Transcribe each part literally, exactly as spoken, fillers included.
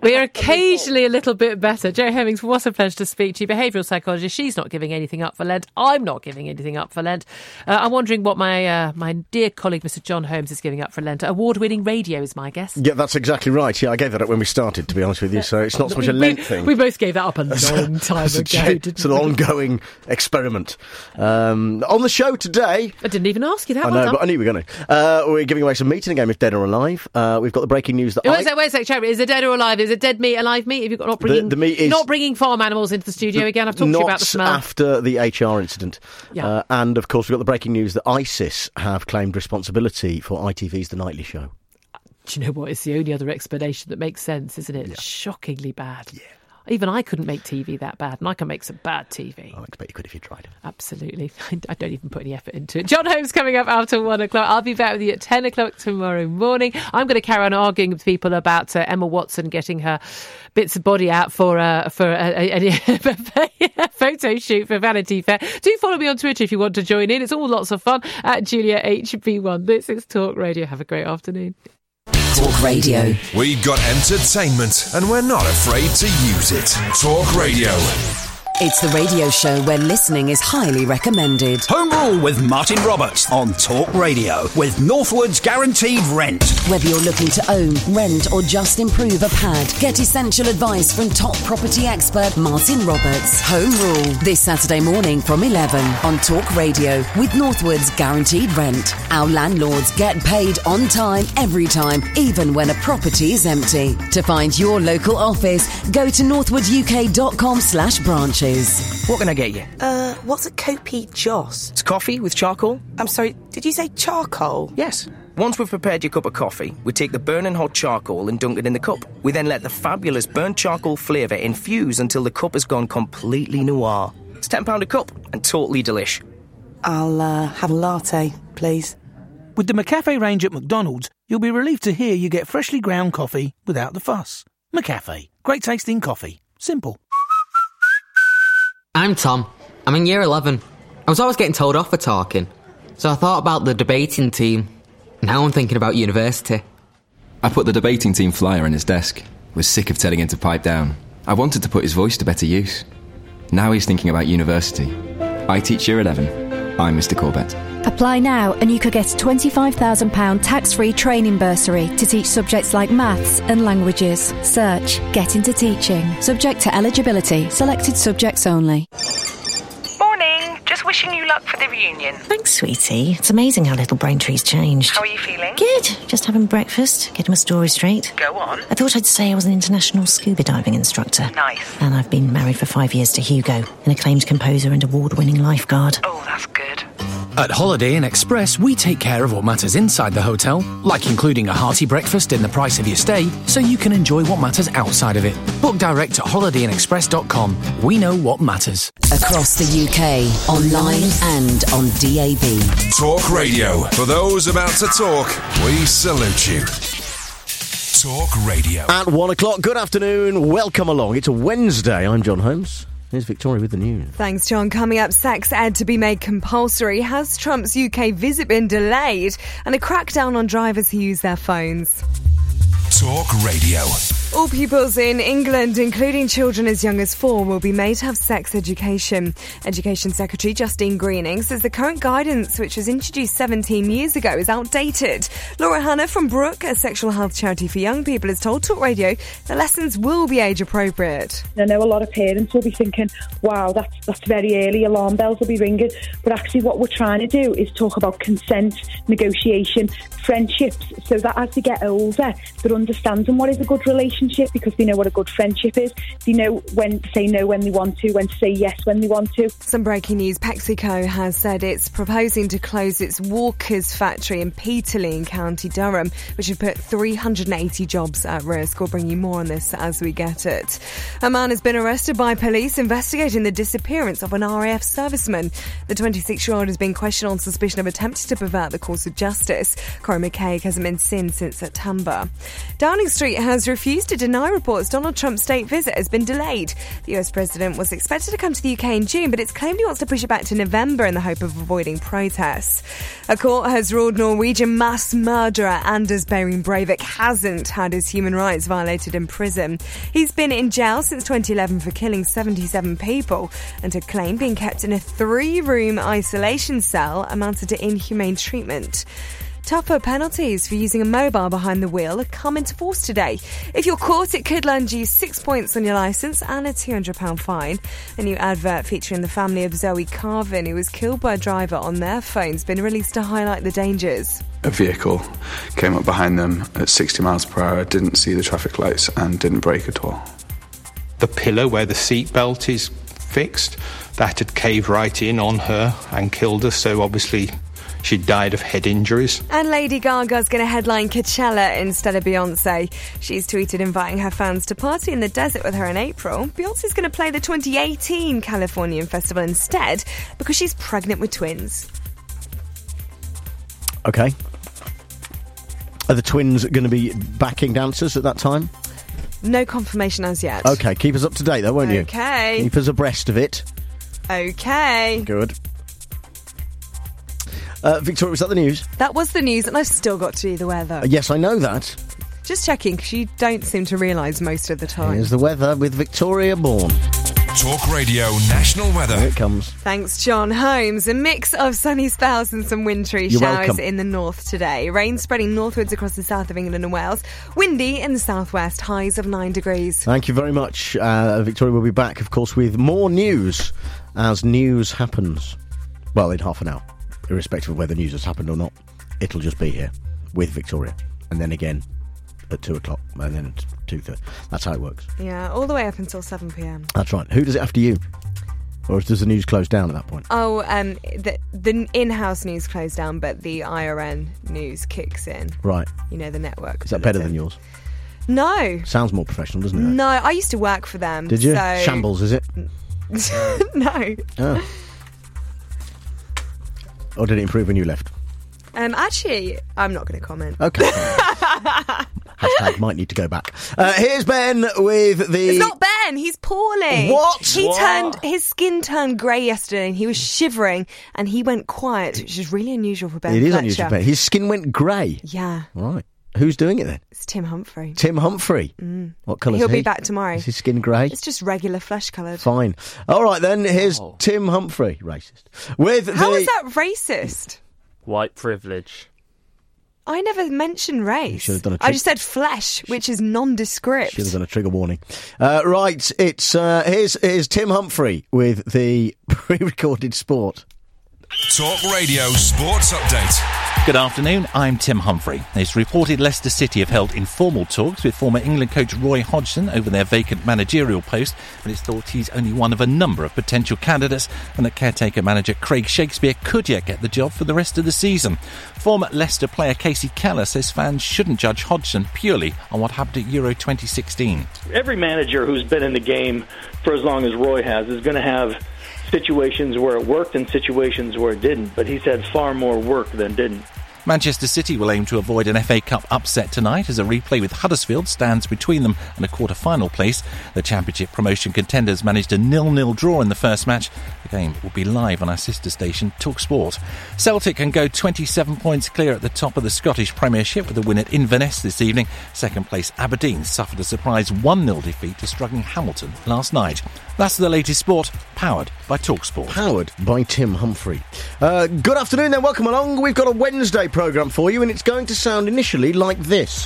We're occasionally a little bit better. Jo Hemmings, what a pleasure to speak to you. Behavioural psychologist. She's not giving anything up for Lent. I'm not giving anything up for Lent. Uh, I'm wondering what my uh, my dear colleague, Mister John Holmes, is giving up for Lent. Award-winning radio is my guess. Yeah, that's exactly right. Yeah, I gave that up when we started, to be honest with you, so it's not so much a Lent we, thing. We both gave that up a long time it's ago, a, didn't It's an ongoing experiment. Um, on the show today... I didn't even ask you that. I well know, done. but I knew we were going to. Uh, we're giving away some meat in a game of Dead or Alive. Uh, we've got the breaking news that Wait I... a sec, wait a sec, Cherry. Is it dead or alive? Is it dead meat, alive meat? Have you got not bringing The, the meat is... Not bringing farm animals into the studio again? I've talked to you about the smell. Not after the H R incident. Yeah. Uh, and, of course, we've got the breaking news that ISIS have claimed responsibility for I T V's The Nightly Show. Do you know what? It's the only other explanation that makes sense, isn't it? Yeah. Shockingly bad. Yeah. Even I couldn't make T V that bad, and I can make some bad T V. I expect you could if you tried. Absolutely. I don't even put any effort into it. John Holmes coming up after one o'clock. I'll be back with you at ten o'clock tomorrow morning. I'm going to carry on arguing with people about uh, Emma Watson getting her bits of body out for, uh, for a, a, a, a photo shoot for Vanity Fair. Do follow me on Twitter if you want to join in. It's all lots of fun at Julia H B one. This is Talk Radio. Have a great afternoon. Talk Radio. We got entertainment and we're not afraid to use it. Talk Radio. It's the radio show where listening is highly recommended. Home Rule with Martin Roberts on Talk Radio with Northwood's Guaranteed Rent. Whether you're looking to own, rent or just improve a pad, get essential advice from top property expert Martin Roberts. Home Rule this Saturday morning from eleven on Talk Radio with Northwood's Guaranteed Rent. Our landlords get paid on time, every time, even when a property is empty. To find your local office, go to northwooduk.com slash branches. What can I get you? Uh, what's a Kopi Joss? It's coffee with charcoal. I'm sorry, did you say charcoal? Yes. Once we've prepared your cup of coffee, we take the burning hot charcoal and dunk it in the cup. We then let the fabulous burnt charcoal flavour infuse until the cup has gone completely noir. It's ten pounds a cup and totally delish. I'll uh, have a latte, please. With the McCafe range at McDonald's, you'll be relieved to hear you get freshly ground coffee without the fuss. McCafe. Great tasting coffee. Simple. I'm Tom. I'm in year eleven. I was always getting told off for talking, so I thought about the debating team. Now I'm thinking about university. I put the debating team flyer on his desk. Was sick of telling him to pipe down. I wanted to put his voice to better use. Now he's thinking about university. I teach year eleven. I'm Mister Corbett. Apply now and you could get a twenty-five thousand pounds tax-free training bursary to teach subjects like maths and languages. Search Get Into Teaching. Subject to eligibility. Selected subjects only. Morning. Just wishing you luck for the reunion. Thanks, sweetie. It's amazing how little Braintree's changed. How are you feeling? Good. Just having breakfast, getting my story straight. Go on. I thought I'd say I was an international scuba diving instructor. Nice. And I've been married for five years to Hugo, an acclaimed composer and award-winning lifeguard. Oh, that's good. At Holiday Inn Express, we take care of what matters inside the hotel, like including a hearty breakfast in the price of your stay, so you can enjoy what matters outside of it. Book direct at holiday inn express dot com. We know what matters. Across the U K, online and on D A B. Talk Radio. For those about to talk, we salute you. Talk Radio. At one o'clock, good afternoon, welcome along. It's a Wednesday, I'm John Holmes. Here's Victoria with the news. Thanks, John. Coming up, sex ed to be made compulsory. Has Trump's U K visit been delayed? And a crackdown on drivers who use their phones. Talk Radio. All pupils in England, including children as young as four, will be made to have sex education. Education Secretary Justine Greening says the current guidance, which was introduced seventeen years ago, is outdated. Laura Hanna from Brooke, a sexual health charity for young people, has told Talk Radio the lessons will be age appropriate. I know a lot of parents will be thinking, wow, that's, that's very early, alarm bells will be ringing. But actually what we're trying to do is talk about consent, negotiation, friendships, so that as they get older, they're understanding what is a good relationship, because they know what a good friendship is. They know when to say no when they want to, when to say yes when they want to. Some breaking news. PepsiCo has said it's proposing to close its Walkers factory in Peterlee in County Durham, which would put three hundred eighty jobs at risk. We'll bring you more on this as we get it. A man has been arrested by police investigating the disappearance of an R A F serviceman. The twenty-six-year-old has been questioned on suspicion of attempting to pervert the course of justice. Corey McCaig hasn't been seen since September. Downing Street has refused to deny reports Donald Trump's state visit has been delayed. The U S president was expected to come to the U K in June, but it's claimed he wants to push it back to November in the hope of avoiding protests. A court has ruled Norwegian mass murderer Anders Behring Breivik hasn't had his human rights violated in prison. He's been in jail since twenty eleven for killing seventy-seven people and had claimed being kept in a three-room isolation cell amounted to inhumane treatment. Tougher penalties for using a mobile behind the wheel are come into force today. If you're caught, it could land you six points on your licence and a two hundred pounds fine. A new advert featuring the family of Zoe Carvin, who was killed by a driver on their phone, has been released to highlight the dangers. A vehicle came up behind them at sixty miles per hour, didn't see the traffic lights and didn't brake at all. The pillar where the seat belt is fixed, that had caved right in on her and killed her, so obviously she died of head injuries. And Lady Gaga's going to headline Coachella instead of Beyoncé. She's tweeted inviting her fans to party in the desert with her in April. Beyoncé's going to play the twenty eighteen Californian Festival instead because she's pregnant with twins. OK. Are the twins going to be backing dancers at that time? No confirmation as yet. OK, keep us up to date though, won't you? OK. Keep us abreast of it. OK. Good. Uh, Victoria, was that the news? That was the news, and I've still got to do the weather. Uh, yes, I know that. Just checking, because you don't seem to realise most of the time. Here's the weather with Victoria Bourne. Talk Radio National Weather. Here it comes. Thanks, John Holmes. A mix of sunny spells and some wintry You're showers welcome. in the north today. Rain spreading northwards across the south of England and Wales. Windy in the southwest, highs of nine degrees. Thank you very much. Uh, Victoria will be back, of course, with more news as news happens. Well, in half an hour. Irrespective of whether news has happened or not, it'll just be here with Victoria. And then again at two o'clock, and then at two thirty. That's how it works. Yeah, all the way up until seven p.m. That's right. Who does it after you? Or does the news close down at that point? Oh, um, the, the in-house news closed down, but the I R N news kicks in. Right. You know, the network. Is that better than yours? No. Sounds more professional, doesn't it? No, I used to work for them. Did you? So... Shambles, is it? No. Oh. Or did it improve when you left? Um, actually, I'm not going to comment. Okay. Hashtag might need to go back. Uh, here's Ben with the... It's not Ben, he's poorly. What? He What? turned, his skin turned grey yesterday and he was shivering and he went quiet, which is really unusual for Ben It is Fletcher. unusual for Ben. His skin went grey. Yeah. Right. Who's doing it then? It's Tim Humphrey. Tim Humphrey. Mm. What colour is He'll he? be back tomorrow. Is his skin grey? It's just regular flesh coloured. Fine. All right then, here's oh. Tim Humphrey. Racist. With How the... is that racist? White privilege. I never mentioned race. Should have done a I tri- just said flesh, which is nondescript. Should have done a trigger warning. Uh, right, it's uh, here's here's Tim Humphrey with the pre-recorded sport. Talk Radio Sports Update. Good afternoon, I'm Tim Humphrey. It's reported Leicester City have held informal talks with former England coach Roy Hodgson over their vacant managerial post, but it's thought he's only one of a number of potential candidates and that caretaker manager Craig Shakespeare could yet get the job for the rest of the season. Former Leicester player Casey Keller says fans shouldn't judge Hodgson purely on what happened at Euro twenty sixteen. Every manager who's been in the game for as long as Roy has is going to have situations where it worked and situations where it didn't, but he's had far more work than didn't. Manchester City will aim to avoid an F A Cup upset tonight as a replay with Huddersfield stands between them and a quarter-final place. The Championship promotion contenders managed a nil-nil draw in the first match. The game will be live on our sister station, TalkSport. Celtic can go twenty-seven points clear at the top of the Scottish Premiership with a win at Inverness this evening. Second place Aberdeen suffered a surprise one-nil defeat to struggling Hamilton last night. That's the latest sport, powered by TalkSport. Powered by Tim Humphrey. Uh, good afternoon then, welcome along. We've got a Wednesday programme for you and it's going to sound initially like this.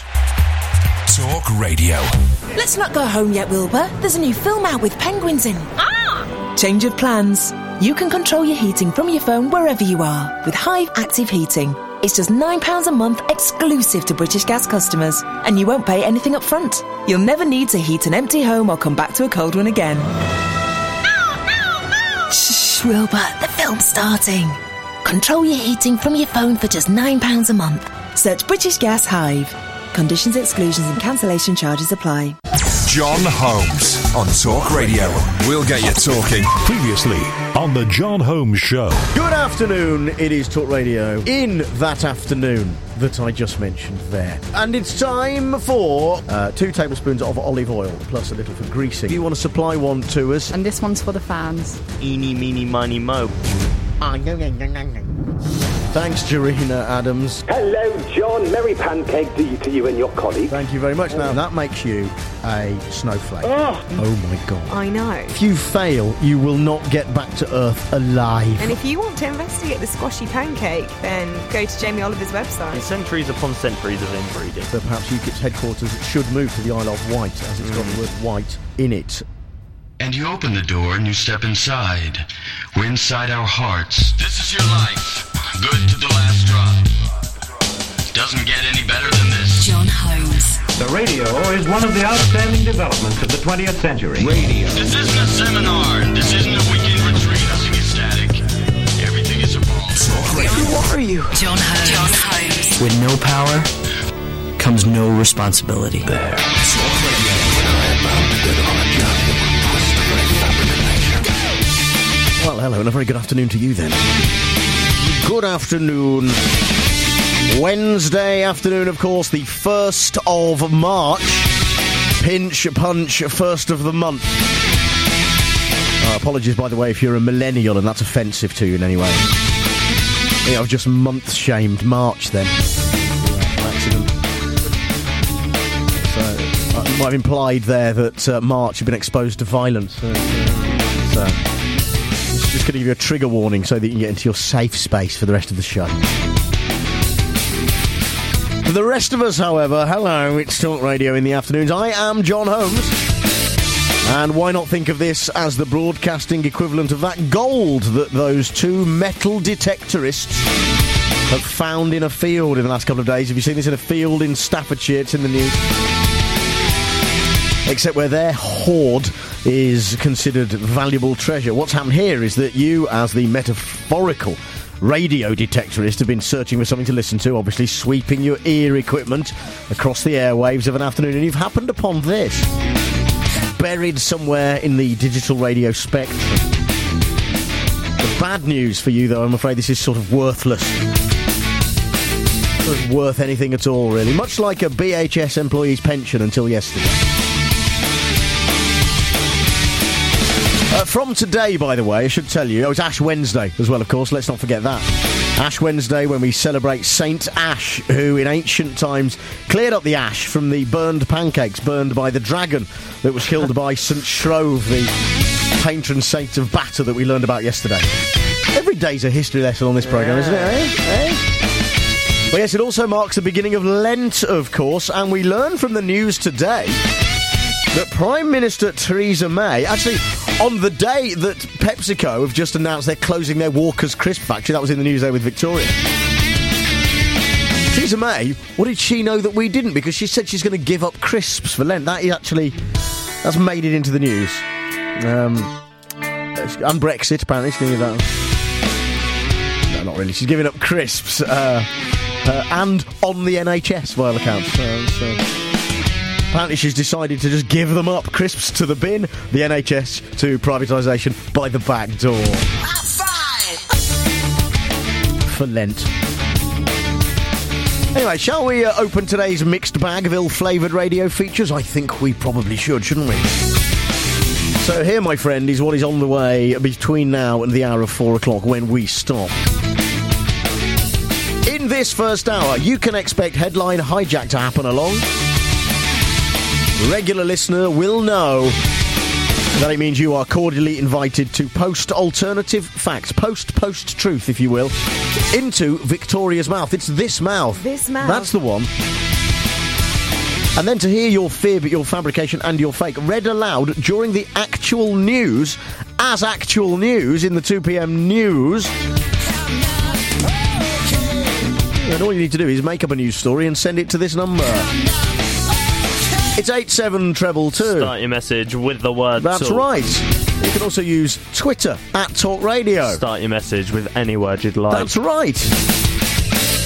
Talk Radio. Let's not go home yet, Wilbur. There's a new film out with penguins in. Ah! Change of plans. You can control your heating from your phone wherever you are with Hive Active Heating. It's just nine pounds a month exclusive to British Gas customers, and you won't pay anything up front. You'll never need to heat an empty home or come back to a cold one again. Ow, ow, ow. Shh, Wilbur, the film's starting. Control your heating from your phone for just nine pounds a month. Search British Gas Hive. Conditions, exclusions and cancellation charges apply. John Holmes on Talk Radio. We'll get you talking. Previously on the John Holmes Show. Good afternoon, it is Talk Radio in that afternoon that I just mentioned there. And it's time for uh, two tablespoons of olive oil, plus a little for greasing. If you want to supply one to us. And this one's for the fans. Eeny, meeny, miny, mo. Thanks, Jarina Adams. Hello, John. Merry pancake to you, to you and your colleague. Thank you very much. Now, that makes you a snowflake. Oh, oh my God. I know. If you fail, you will not get back to Earth alive. And if you want to investigate the squashy pancake, then go to Jamie Oliver's website. Centuries upon centuries of inbreeding. So perhaps UKIP's headquarters should move to the Isle of Wight, as it's mm. got the word white in it. And you open the door and you step inside. We're inside our hearts. This is your life. Good to the last drop. Doesn't get any better than this. John Holmes. The radio is one of the outstanding developments of the twentieth century. Radio. This isn't a seminar. This isn't a weekend retreat. Nothing is static. Everything is evolved. Who are you? John Holmes. John Holmes. With no power comes no responsibility. There. Talk Radio. Well, hello, and a very good afternoon to you then. Good afternoon. Wednesday afternoon, of course, the first of March. Pinch, punch, first of the month. Uh, apologies, by the way, if you're a millennial and that's offensive to you in any way. I think I've just month-shamed March then. Yeah, accident. So, I might have implied there that uh, March had been exposed to violence. Uh, so... Just going to give you a trigger warning so that you can get into your safe space for the rest of the show. For the rest of us, however, hello, it's Talk Radio in the afternoons. I am John Holmes. And why not think of this as the broadcasting equivalent of that gold that those two metal detectorists have found in a field in the last couple of days. Have you seen this in a field in Staffordshire? It's in the news. Except where their hoard is considered valuable treasure. What's happened here is that you, as the metaphorical radio detectorist, have been searching for something to listen to, obviously sweeping your ear equipment across the airwaves of an afternoon, and you've happened upon this, buried somewhere in the digital radio spectrum. The bad news for you, though, I'm afraid this is sort of worthless. Not worth anything at all, really. Much like a B H S employee's pension until yesterday. Uh, from today, by the way, I should tell you, oh, it's Ash Wednesday as well, of course, let's not forget that. Ash Wednesday, when we celebrate Saint Ash, who in ancient times cleared up the ash from the burned pancakes burned by the dragon that was killed by Saint Shrove, the patron saint of batter that we learned about yesterday. Every day's a history lesson on this programme, isn't it, eh? eh? Well, yes, it also marks the beginning of Lent, of course, and we learn from the news today that Prime Minister Theresa May, actually, on the day that PepsiCo have just announced they're closing their Walker's crisp factory, that was in the news there with Victoria. Theresa May, what did she know that we didn't? Because she said she's going to give up crisps for Lent. That is actually, that's made it into the news. Um, and Brexit, apparently, she's going to give that. No, not really. She's giving up crisps uh, uh, and on the N H S, by all accounts. Uh, so. Apparently she's decided to just give them up. Crisps to the bin, the N H S to privatisation by the back door. For Lent. Anyway, shall we uh, open today's mixed bag of ill-flavoured radio features? I think we probably should, shouldn't we? So here, my friend, is what is on the way between now and the hour of four o'clock when we stop. In this first hour, you can expect Headline Hijack to happen along. Regular listener will know that it means you are cordially invited to post alternative facts, post post truth, if you will, into Victoria's mouth. It's this mouth. This mouth. That's the one. And then to hear your fib, your fabrication and your fake read aloud during the actual news, as actual news in the two p.m. news. And all you need to do is make up a news story and send it to this number. It's eight seven treble two. Start your message with the word That's talk. right. You can also use Twitter at Talk Radio. Start your message with any word you'd like. That's right.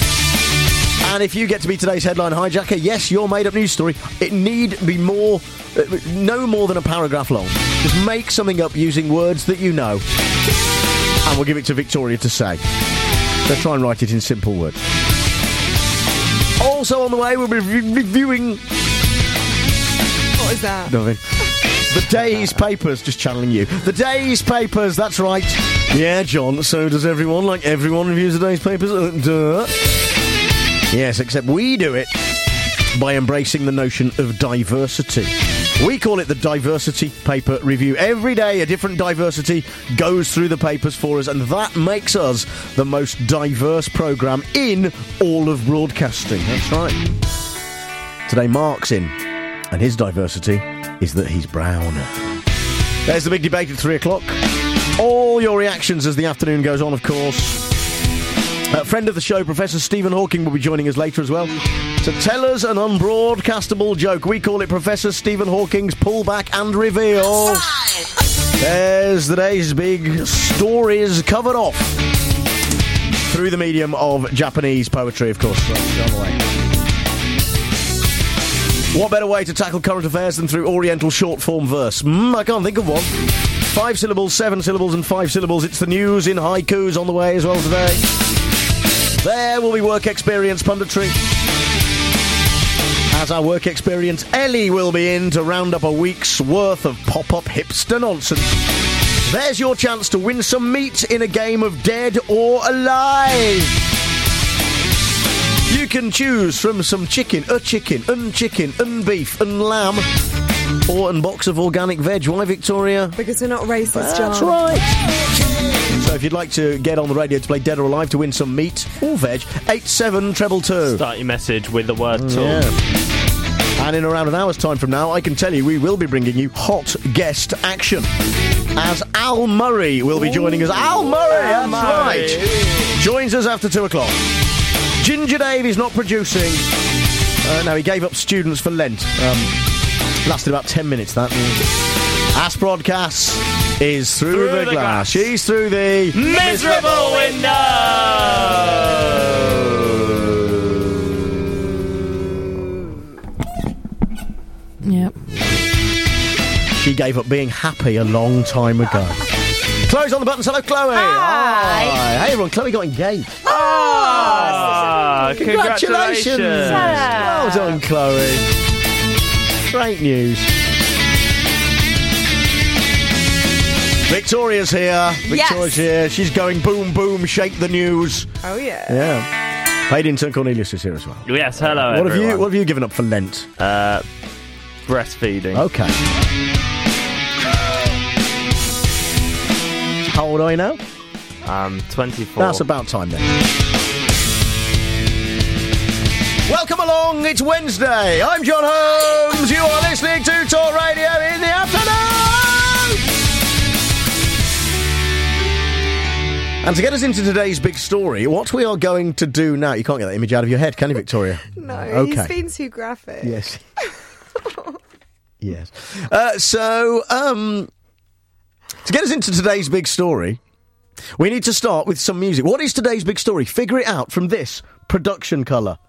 And if you get to be today's headline hijacker, yes, your made-up news story, it need be more Uh, no more than a paragraph long. Just make something up using words that you know, and we'll give it to Victoria to say. So try and write it in simple words. Also on the way, we'll be re- reviewing... What is that? Nothing. The Day's Papers, just channeling you. The Day's Papers, that's right. Yeah, John, so does everyone, like everyone reviews the Day's Papers. Uh, duh. Yes, except we do it by embracing the notion of diversity. We call it the Diversity Paper Review. Every day a different diversity goes through the papers for us, and that makes us the most diverse programme in all of broadcasting. That's right. Today Mark's in, and his diversity is that he's brown. There's the big debate at three o'clock. All your reactions as the afternoon goes on, of course. A friend of the show, Professor Stephen Hawking, will be joining us later as well to tell us an unbroadcastable joke. We call it Professor Stephen Hawking's Pullback and Reveal. There's the day's big stories covered off through the medium of Japanese poetry, of course. Right, on the way. What better way to tackle current affairs than through Oriental short-form verse? Mm, I can't think of one. Five syllables, seven syllables and five syllables. It's the news in haikus on the way as well today. There will be work experience punditry. As our work experience, Ellie will be in to round up a week's worth of pop-up hipster nonsense. There's your chance to win some meat in a game of Dead or Alive. You can choose from some chicken, a chicken, un chicken, un beef, un lamb, or a box of organic veg. Why, Victoria? Because we're not racist, John. That's right. So if you'd like to get on the radio to play Dead or Alive to win some meat or veg, eight seven two two two. Start your message with the word mm, talk. Yeah. And in around an hour's time from now, I can tell you we will be bringing you hot guest action. As Al Murray will be joining us. Al Murray, Al that's Murray. right. Joins us after two o'clock. Ginger Dave is not producing. Uh, no, he gave up students for Lent. Um, lasted about ten minutes, that. Ask Broadcast is through, through the, the glass. glass. She's through the miserable window. Yep. She gave up being happy a long time ago. Chloe's on the buttons. Hello, Chloe. Hi. Hi. Hey, everyone. Chloe got engaged. Oh, congratulations. congratulations. Well done, Chloe. Great news. Victoria's here. Victoria's Yes. here. She's going boom, boom, shake the news. Oh, yeah. Yeah. Paddington Cornelius is here as well. Yes, hello, What have everyone. you What have you given up for Lent? Uh, breastfeeding. Okay. How old are you now? I'm twenty-four. That's about time then. Welcome along, it's Wednesday. I'm John Holmes. You are listening to Talk Radio in the afternoon. And to get us into today's big story, what we are going to do now... You can't get that image out of your head, can you, Victoria? No, Okay. he's been too graphic. Yes. Yes. Uh, so, um... to get us into today's big story, we need to start with some music. What is today's big story? Figure it out from this production colour.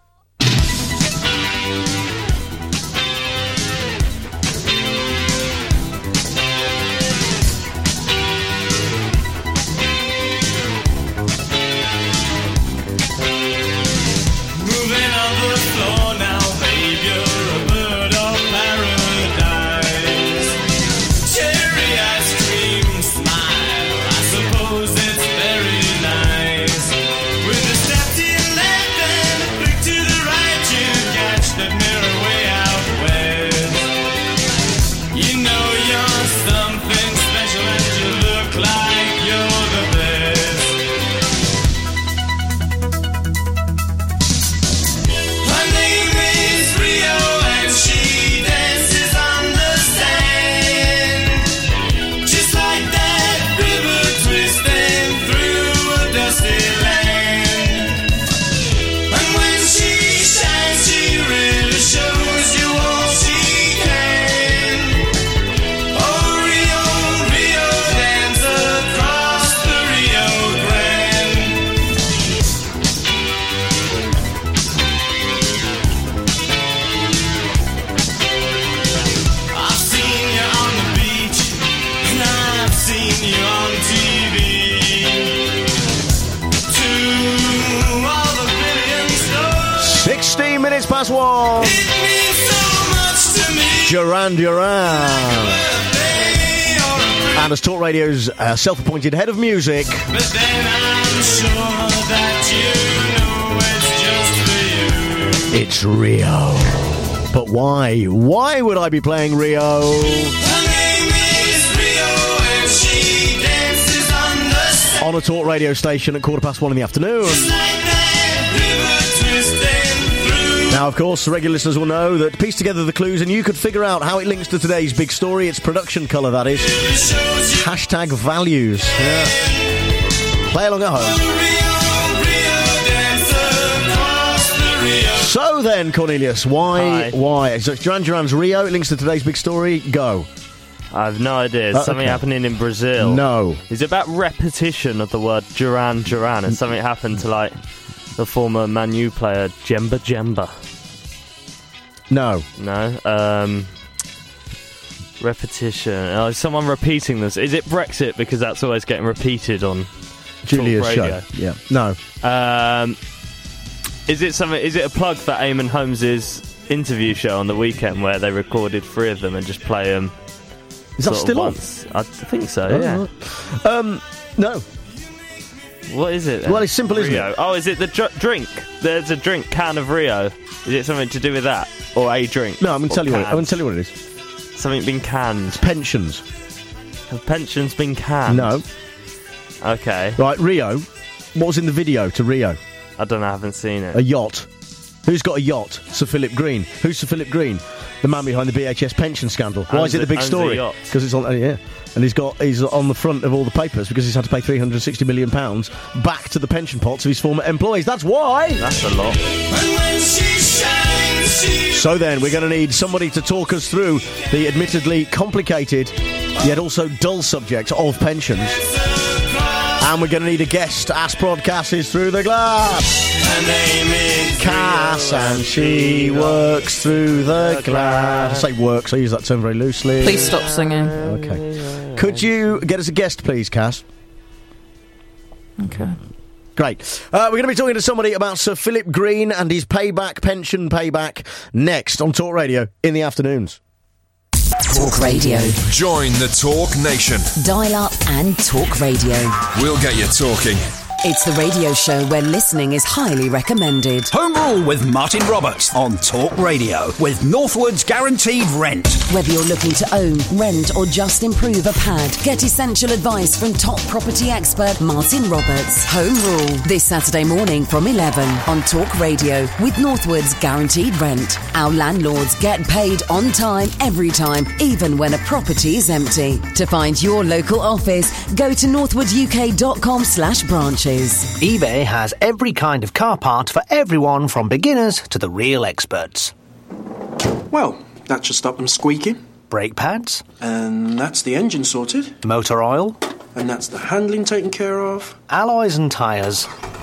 Moving on the floor now, babe, you're a bird of paradise. Cherry ice cream smile, I suppose it's very nice. With a step to your left and a flick to seen you on T V. To all the billion stars. sixteen minutes past one. It means so much to me. Duran Duran. And as Talk Radio's uh, self-appointed head of music. But then I'm sure that you know it's just for you. It's Rio. But why? Why would I be playing Rio? Her name is Rio and she dances on the sand. On a Talk Radio station at quarter past one in the afternoon. Just like that river twisting through. Now, of course, the regular listeners will know that piece together the clues and you could figure out how it links to today's big story. It's production colour, that is. Hashtag values. Yeah. Play along at home. So then, Cornelius, why, Hi. why? So it's Duran Duran's Rio, it links to today's big story, go. I have no idea. It's Uh, something okay. happening in Brazil. No. Is it about repetition of the word Duran Duran? Has something happened to, like, the former Man U player Jemba Jemba? No. No? Um... Repetition. Oh, is someone repeating this? Is it Brexit? Because that's always getting repeated on Julia's Talk Radio. show. Yeah. No. Um... Is it something? Is it a plug for Eamon Holmes's interview show on the weekend where they recorded three of them and just play them? Is that sort of still on? once? I think so. Oh, yeah. right. Um, no. What is it then? Well, it's simple, isn't Rio. it? Oh, is it the dr- drink? There's a drink can of Rio. Is it something to do with that, or a drink? No, I'm going to Or tell you what. It, I'm going cans? to tell you what it is. Something been canned. Pensions. Have pensions been canned? No. Okay. Right, Rio. What was in the video to Rio? I don't know. I haven't seen it. A yacht. Who's got a yacht? Sir Philip Green. Who's Sir Philip Green? The man behind the B H S pension scandal. Why Owns is it the big a- owns a story? yacht. Because it's on. Uh, yeah, and he's got he's on the front of all the papers because he's had to pay three hundred sixty million pounds back to the pension pots of his former employees. That's why. That's a lot. And when she shines, she So then, we're going to need somebody to talk us through the admittedly complicated yet also dull subject of pensions. And we're going to need a guest to ask broadcasters through the glass. her name is Cass, Rio and she works through the glass. I say works, I use that term very loosely. Please stop singing. Okay. Could you get us a guest, please, Cass? Okay. Great. Uh, we're going to be talking to somebody about Sir Philip Green and his payback, pension payback, next on Talk Radio in the afternoons. Talk Radio. Join the Talk Nation. Dial up and talk radio. We'll get you talking. It's the radio show where listening is highly recommended. Home Rule with Martin Roberts on Talk Radio with Northwood's Guaranteed Rent. Whether you're looking to own, rent or just improve a pad, get essential advice from top property expert Martin Roberts. Home Rule, this Saturday morning from eleven on Talk Radio with Northwood's Guaranteed Rent. Our landlords get paid on time, every time, even when a property is empty. To find your local office, go to northwooduk.com slash branches. eBay has every kind of car part for everyone from beginners to the real experts. Well, that should stop them squeaking. Brake pads. And that's the engine sorted. Motor oil. And that's the handling taken care of. Alloys and tyres.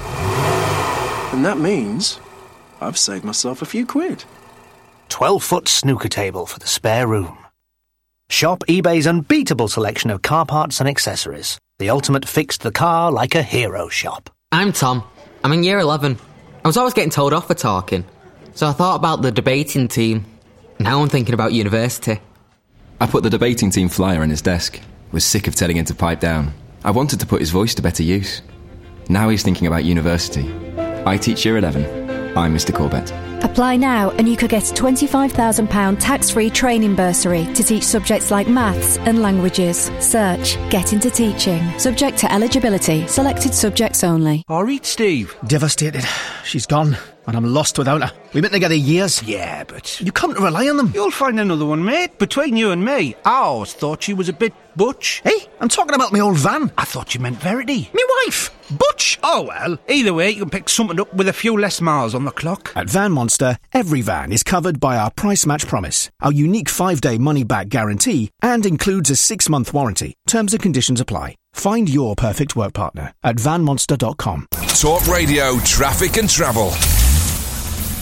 And that means I've saved myself a few quid. twelve-foot snooker table for the spare room. Shop eBay's unbeatable selection of car parts and accessories. The ultimate fix the car like a hero shop. I'm Tom. I'm in year eleven. I was always getting told off for talking, so I thought about the debating team. Now I'm thinking about university. I put the debating team flyer on his desk. Was sick of telling him to pipe down. I wanted to put his voice to better use. Now he's thinking about university. I teach year eleven. I'm Mister Corbett. Apply now and you could get a twenty-five thousand pounds tax-free training bursary to teach subjects like maths and languages. Search Get Into Teaching. Subject to eligibility. Selected subjects only. All right, Steve. Devastated. She's gone, and I'm lost without her. We've been together years. Yeah, but... You can't rely on them. You'll find another one, mate. Between you and me, I always thought she was a bit butch. Hey, I'm talking about my old van. I thought you meant Verity. Me wife! Butch! Oh, well. Either way, you can pick something up with a few less miles on the clock. At Van Monster, every van is covered by our price match promise, our unique five-day money-back guarantee, and includes a six-month warranty. Terms and conditions apply. Find your perfect work partner at van monster dot com. Talk Radio, traffic and travel.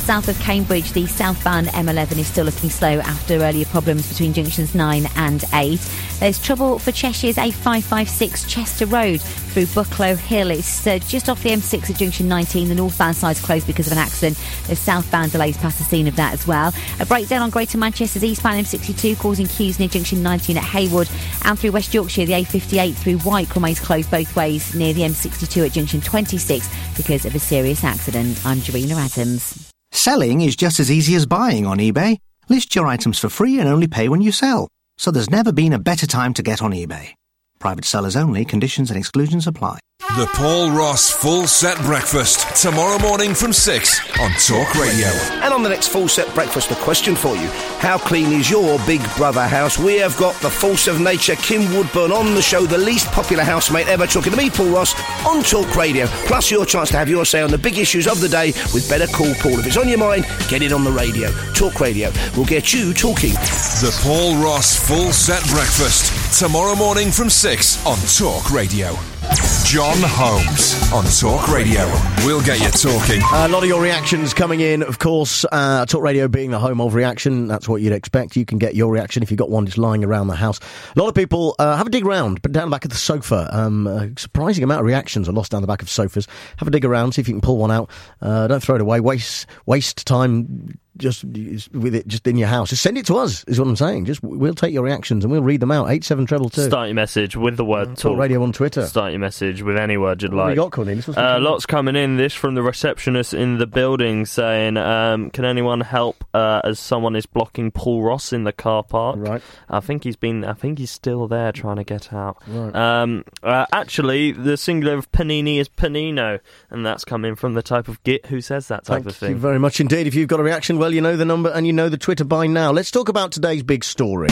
south of Cambridge, the southbound M eleven is still looking slow after earlier problems between junctions nine and eight. There's trouble for Cheshire's A five five six Chester Road through Bucklow Hill. It's uh, just off the M six at junction nineteen. The northbound side's closed because of an accident. There's southbound delays past the scene of that as well. A breakdown on Greater Manchester's eastbound M sixty-two causing queues near junction nineteen at Haywood. And through West Yorkshire, the A fifty-eight through Wyke remains closed both ways near the M sixty-two at junction twenty-six because of a serious accident. I'm Jarina Adams. Selling is just as easy as buying on eBay. List your items for free and only pay when you sell. So there's never been a better time to get on eBay. Private sellers only. Conditions and exclusions apply. The Paul Ross Full Set Breakfast, tomorrow morning from six on Talk Radio. And on the next Full Set Breakfast, a question for you. How clean is your Big Brother house? We have got the force of nature, Kim Woodburn, on the show, the least popular housemate ever, talking to me, Paul Ross, on Talk Radio. Plus your chance to have your say on the big issues of the day with Better Call Paul. If it's on your mind, get it on the radio. Talk Radio will get you talking. The Paul Ross Full Set Breakfast, tomorrow morning from six on Talk Radio. John Holmes on Talk Radio. We'll get you talking. A lot of your reactions coming in, of course. Uh, Talk Radio being the home of reaction, that's what you'd expect. You can get your reaction if you've got one just lying around the house. A lot of people uh, have a dig around, but down the back of the sofa. Um, a surprising amount of reactions are lost down the back of sofas. Have a dig around, see if you can pull one out. Uh, don't throw it away. Waste waste time just with it just in your house. Just send it to us, is what I'm saying. Just we'll take your reactions and we'll read them out. eight seven two two. Start your message with the word Talk Radio on Twitter. Start your message with any word you'd What like. have we got, Cornelius? What's Uh, coming lots coming in. This from the receptionist in the building saying, um, can anyone help uh, as someone is blocking Paul Ross in the car park? Right. I think he's been. I think he's still there trying to get out. Right. Um, uh, actually, the singular of panini is panino, and that's coming from the type of git who says that type Thank of thing. you very much indeed. If you've got a reaction, well, you know the number and you know the Twitter by now. Let's talk about today's big story.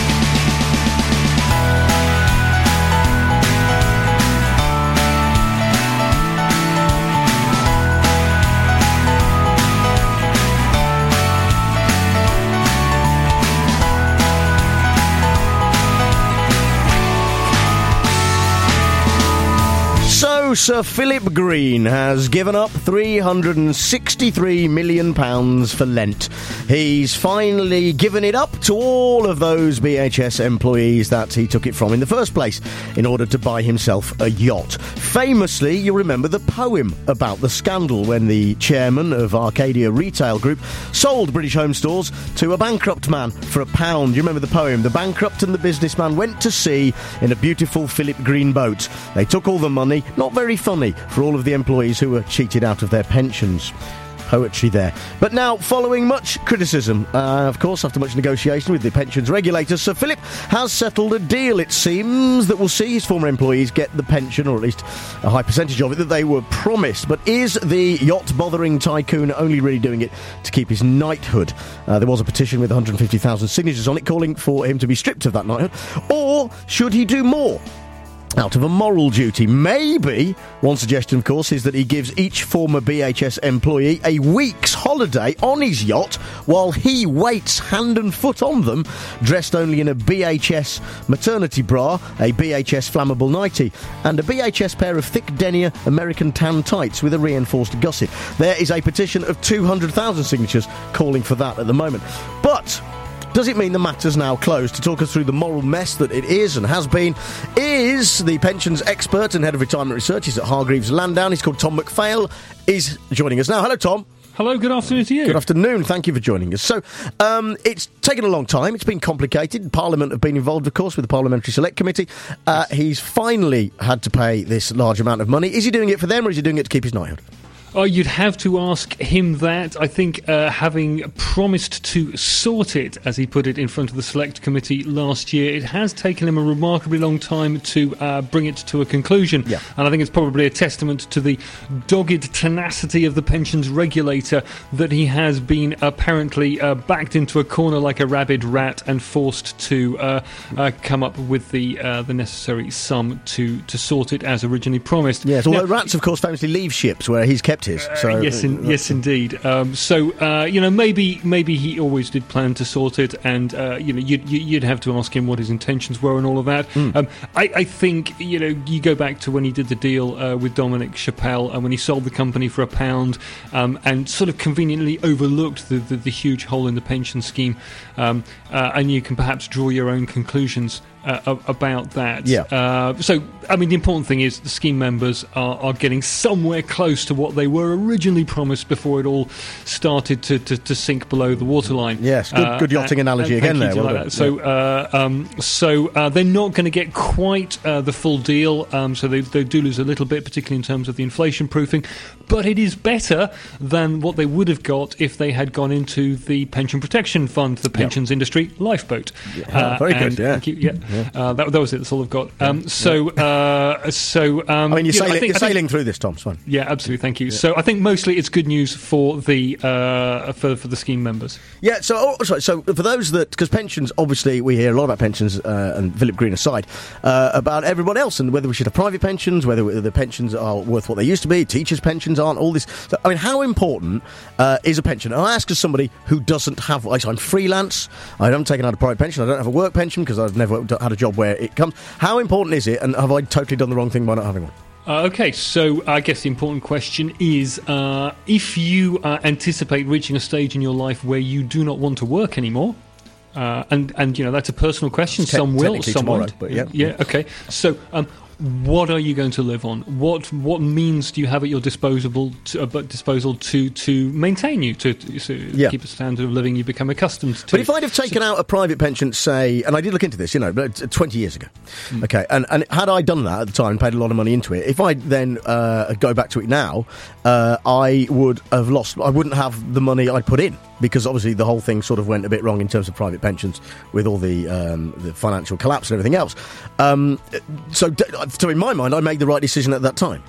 So, Sir Philip Green has given up three hundred sixty-three million pounds for Lent. He's finally given it up to all of those B H S employees that he took it from in the first place in order to buy himself a yacht. Famously, you remember the poem about the scandal when the chairman of Arcadia Retail Group sold British Home Stores to a bankrupt man for a pound. You remember the poem? The bankrupt and the businessman went to sea in a beautiful Philip Green boat. They took all the money. Not very funny for all of the employees who were cheated out of their pensions. Poetry there. But now, following much criticism, uh, of course, after much negotiation with the pensions regulators, Sir Philip has settled a deal, it seems, that will see his former employees get the pension, or at least a high percentage of it, that they were promised. But is the yacht-bothering tycoon only really doing it to keep his knighthood? Uh, there was a petition with one hundred fifty thousand signatures on it calling for him to be stripped of that knighthood. Or should he do more? Out of a moral duty. Maybe, one suggestion of course, is that he gives each former B H S employee a week's holiday on his yacht while he waits hand and foot on them, dressed only in a B H S maternity bra, a B H S flammable nightie, and a B H S pair of thick denier American tan tights with a reinforced gusset. There is a petition of two hundred thousand signatures calling for that at the moment. But does it mean the matter's now closed? To talk us through the moral mess that it is and has been is the pensions expert and head of retirement research. He's at Hargreaves Lansdown. He's called Tom McPhail. He's joining us now. Hello, Tom. Hello, good afternoon to you. Good afternoon. Thank you for joining us. So, um, it's taken a long time. It's been complicated. Parliament have been involved, of course, with the Parliamentary Select Committee. Uh, he's finally had to pay this large amount of money. Is he doing it for them, or is he doing it to keep his knighthood? Oh, you'd have to ask him that. I think uh, having promised to sort it, as he put it, in front of the Select Committee last year, it has taken him a remarkably long time to uh, bring it to a conclusion. Yeah. And I think it's probably a testament to the dogged tenacity of the pensions regulator that he has been apparently uh, backed into a corner like a rabid rat and forced to uh, uh, come up with the uh, the necessary sum to, to sort it as originally promised. Yes, although now, rats, of course, famously leave ships, where he's kept kept his. So Uh, yes, in, yes, indeed. Um, so uh, you know, maybe maybe he always did plan to sort it, and uh, you know, you'd, you'd have to ask him what his intentions were and all of that. Mm. Um, I, I think you know, you go back to when he did the deal uh, with Dominic Chappelle, and when he sold the company for a pound, um, and sort of conveniently overlooked the, the, the huge hole in the pension scheme, um, uh, and you can perhaps draw your own conclusions uh, about that. Yeah. Uh, so, I mean, the important thing is the scheme members are, are getting somewhere close to what they were originally promised before it all started to, to, to sink below the waterline. Yes, good, good yotting uh, analogy and, again and there. Well like done. that. So, Yeah. uh, um, so uh, they're not going to get quite uh, the full deal. Um, so they, they do lose a little bit, particularly in terms of the inflation proofing. But it is better than what they would have got if they had gone into the pension protection fund, the pensions industry lifeboat. Yeah, uh, very good. Yeah, thank you. Yeah, yeah. Uh, that, that was it. That's all I've got. Um, so, uh, so um, I mean, you're, you know, sailing, I think, you're I think, sailing through this, Tom. It's fine. Yeah, absolutely. Thank you. So I think mostly it's good news for the uh, for for the scheme members. Yeah, so oh, sorry, so for those that, because pensions, obviously we hear a lot about pensions, uh, and Philip Green aside, uh, about everyone else and whether we should have private pensions, whether the pensions are worth what they used to be, teachers' pensions aren't, all this. So, I mean, how important uh, is a pension? And I ask as somebody who doesn't have, like, I'm freelance, I haven't taken out a private pension, I don't have a work pension because I've never had a job where it comes. How important is it, and have I totally done the wrong thing by not having one? Uh, okay, so I guess the important question is uh, if you uh, anticipate reaching a stage in your life where you do not want to work anymore, uh, and, and, you know, that's a personal question, Te- some will, technically some tomorrow, won't. but yeah. Yeah, okay. So, um, what are you going to live on? What what means do you have at your disposable to, uh, disposal to, to maintain you, to, to, to Yeah. keep a standard of living you become accustomed to? But if I'd have taken out a private pension, say, and I did look into this, you know, but twenty years ago, Mm. okay, and, and had I done that at the time, paid a lot of money into it, if I then uh, go back to it now, uh, I would have lost, I wouldn't have the money I put in, because obviously the whole thing sort of went a bit wrong in terms of private pensions with all the um, the financial collapse and everything else. Um, so, d- so in my mind, I made the right decision at that time.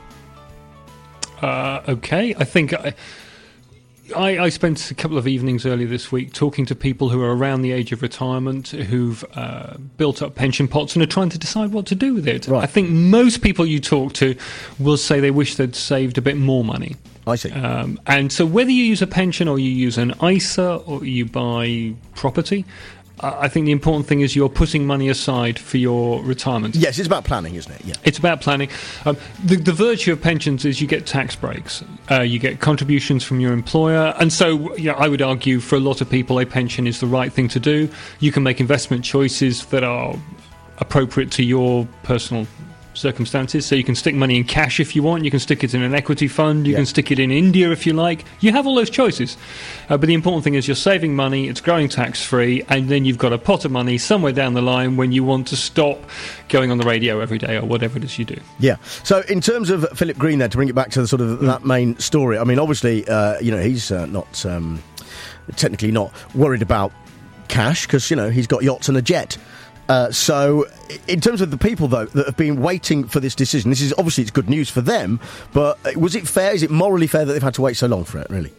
Uh, okay, I think I, I, I spent a couple of evenings earlier this week talking to people who are around the age of retirement who've uh, built up pension pots and are trying to decide what to do with it. Right. I think most people you talk to will say they wish they'd saved a bit more money. I see. Um, and so whether you use a pension or you use an I S A or you buy property, uh, I think the important thing is you're putting money aside for your retirement. Yes, it's about planning, isn't it? Yeah. It's about planning. Um, the, the virtue of pensions is you get tax breaks, uh, you get contributions from your employer, and so you know, I would argue for a lot of people a pension is the right thing to do. You can make investment choices that are appropriate to your personal circumstances. So you can stick money in cash if you want, you can stick it in an equity fund, you Yeah. can stick it in India if you like. You have all those choices. Uh, but the important thing is you're saving money, it's growing tax-free, and then you've got a pot of money somewhere down the line when you want to stop going on the radio every day or whatever it is you do. Yeah. So in terms of Philip Green there, to bring it back to the sort of that main story, I mean, obviously, uh, you know, he's uh, not, um, technically not worried about cash because, you know, he's got yachts and a jet. Uh, so, in terms of the people, though, that have been waiting for this decision, this is obviously it's good news for them, but was it fair, is it morally fair that they've had to wait so long for it, really?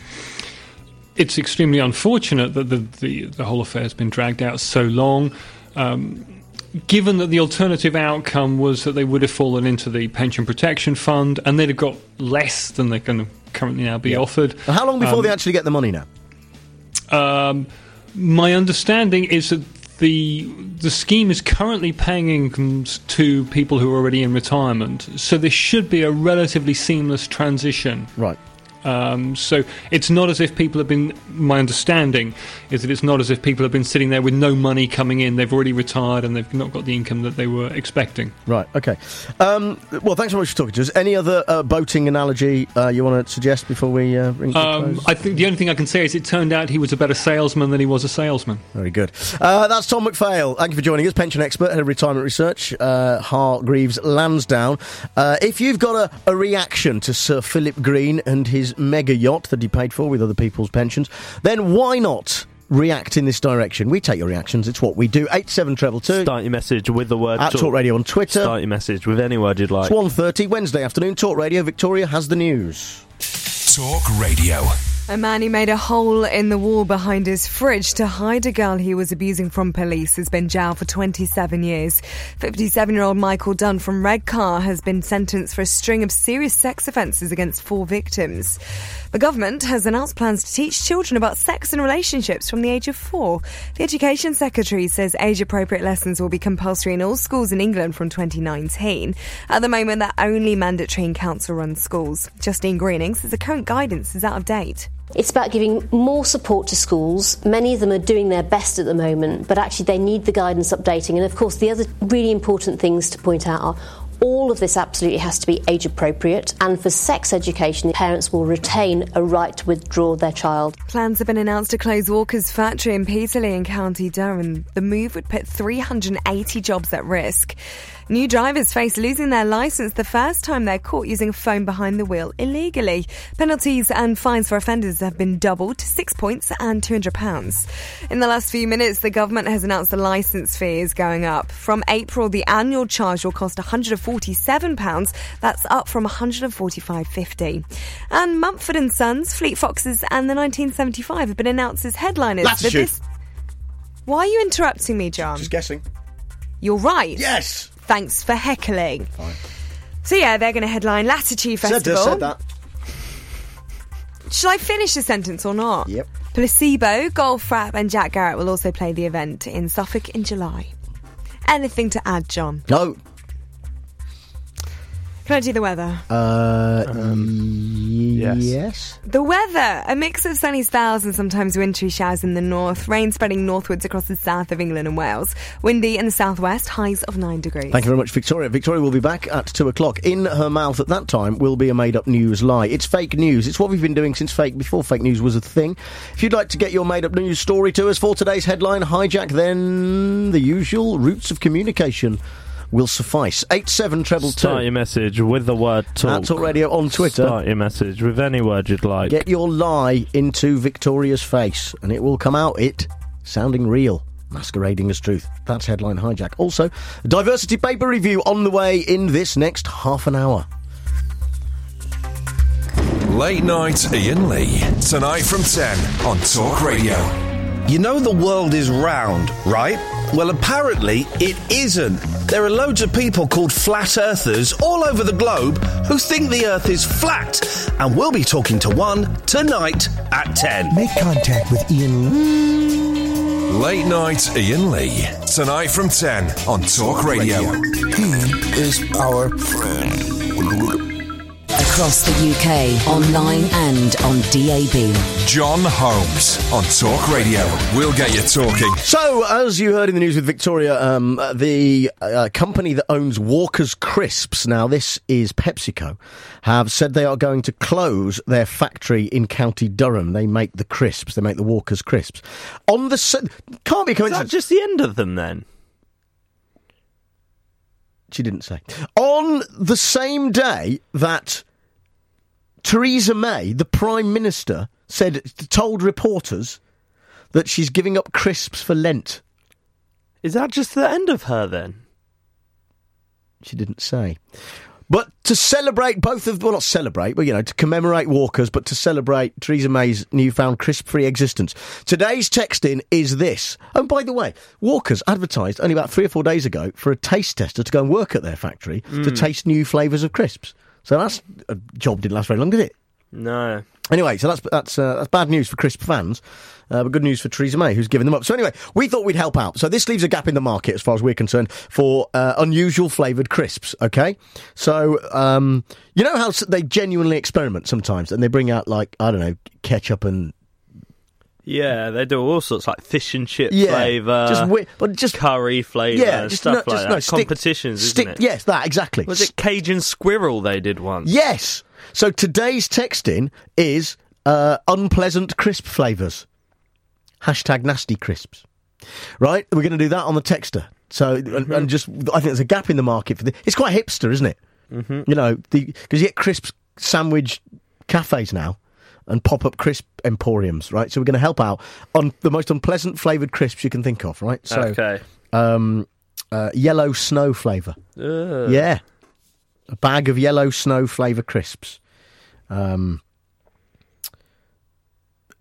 It's extremely unfortunate that the, the, the whole affair has been dragged out so long. Um, given that the alternative outcome was that they would have fallen into the pension protection fund and they'd have got less than they're going to currently now be Yeah. offered. Now, how long before Um, they actually get the money now? Um, my understanding is that the the scheme is currently paying incomes to people who are already in retirement, so there should be a relatively seamless transition. Right. Um, so it's not as if people have been, my understanding is that it's not as if people have been sitting there with no money coming in. They've already retired and they've not got the income that they were expecting. Right, okay. Um, well, thanks so much for talking to us. Any other uh, boating analogy uh, you want to suggest before we uh, bring it to a Um, close? I think the only thing I can say is it turned out he was a better salesman than he was a salesman. Very good. Uh, that's Tom McPhail. Thank you for joining us, pension expert, head of retirement research, uh, Hargreaves Lansdowne. Uh, if you've got a, a reaction to Sir Philip Green and his mega yacht that he paid for with other people's pensions, then why not react in this direction? We take your reactions. It's what we do. eight seven two two. Start your message with the word At Talk Radio on Twitter. Start your message with any word you'd like. It's one thirty Wednesday afternoon. Talk Radio. Victoria has the news. Talk Radio. A man who made a hole in the wall behind his fridge to hide a girl he was abusing from police has been jailed for twenty-seven years. fifty-seven-year-old Michael Dunn from Redcar has been sentenced for a string of serious sex offences against four victims. The government has announced plans to teach children about sex and relationships from the age of four. The Education Secretary says age-appropriate lessons will be compulsory in all schools in England from twenty nineteen. At the moment, they're only mandatory in council-run schools. Justine Greening says the current guidance is out of date. It's about giving more support to schools. Many of them are doing their best at the moment, but actually they need the guidance updating. And of course, the other really important things to point out are all of this absolutely has to be age appropriate. And for sex education, parents will retain a right to withdraw their child. Plans have been announced to close Walker's factory in Peterlee in County Durham. The move would put three hundred eighty jobs at risk. New drivers face losing their licence the first time they're caught using a phone behind the wheel illegally. Penalties and fines for offenders have been doubled to six points and two hundred pounds. In the last few minutes, the government has announced the licence fee is going up. From April, the annual charge will cost one hundred forty-seven pounds. That's up from one hundred forty-five pounds fifty. And Mumford and Sons, Fleet Foxes and the nineteen seventy-five have been announced as headliners. Latitude. For this... Why are you interrupting me, John? Just guessing. You're right. Yes. Thanks for heckling. Fine. So yeah, they're going to headline Latitude Festival. Said, said that. Shall I finish the sentence or not? Yep. Placebo, Golf Rap and Jack Garrett will also play the event in Suffolk in July. Anything to add, John? No. Can I do the weather? Uh, um, yes. yes. The weather. A mix of sunny spells and sometimes wintry showers in the north. Rain spreading northwards across the south of England and Wales. Windy in the southwest. Highs of nine degrees. Thank you very much, Victoria. Victoria will be back at two o'clock. In her mouth at that time will be a made-up news lie. It's fake news. It's what we've been doing since fake, before fake news was a thing. If you'd like to get your made-up news story to us for today's headline hijack, then the usual routes of communication will suffice. eight seven treble two. Start your message with the word talk. At Talk Radio on Twitter. Start your message with any word you'd like. Get your lie into Victoria's face, and it will come out it sounding real, masquerading as truth. That's headline hijack. Also, a diversity paper review on the way in this next half an hour. Late night Ian Lee. Tonight from ten on Talk Radio. You know the world is round, right? Well, apparently it isn't. There are loads of people called flat earthers all over the globe who think the earth is flat. And we'll be talking to one tonight at ten. Make contact with Ian Lee. Late night Ian Lee. Tonight from ten on Talk Radio. He is our friend. Across the U K, online and on D A B. John Holmes on Talk Radio. We'll get you talking. So, as you heard in the news with Victoria, um, the uh, company that owns Walker's Crisps, now this is PepsiCo, have said they are going to close their factory in County Durham. They make the crisps. They make the Walker's Crisps. On the se- can't be coincidence. Is that just the end of them then? She didn't say. On the same day that Theresa May, the Prime Minister, said, told reporters that she's giving up crisps for Lent. Is that just the end of her then? She didn't say. But to celebrate both of, well, not celebrate, but, you know, to commemorate Walker's, but to celebrate Theresa May's newfound crisp-free existence. Today's text-in is this. And by the way, Walker's advertised only about three or four days ago for a taste tester to go and work at their factory mm. to taste new flavours of crisps. So that's a job didn't last very long, did it? No. Anyway, so that's that's uh, that's bad news for crisp fans, uh, but good news for Theresa May, who's given them up. So anyway, we thought we'd help out. So this leaves a gap in the market, as far as we're concerned, for uh, unusual flavoured crisps, okay? So, um, you know how they genuinely experiment sometimes, and they bring out, like, I don't know, ketchup and... Yeah, they do all sorts, like fish and chip yeah, flavour, just wi- but just curry flavour, yeah, and just stuff no, like just, that. No, stick, Competitions, stick, isn't it? Yes, that, exactly. Was it Cajun Squirrel they did once? Yes! So today's text-in is uh, unpleasant crisp flavours. Hashtag nasty crisps. Right? We're going to do that on the texter. So, mm-hmm. and, and just, I think there's a gap in the market for this. It's quite hipster, isn't it? Mm-hmm. You know, because you get crisp sandwich cafes now and pop-up crisp emporiums, right? So we're going to help out on the most unpleasant flavoured crisps you can think of, right? So, okay. Um, uh, yellow snow flavour. Ugh. Yeah. A bag of yellow snow flavour crisps. Um,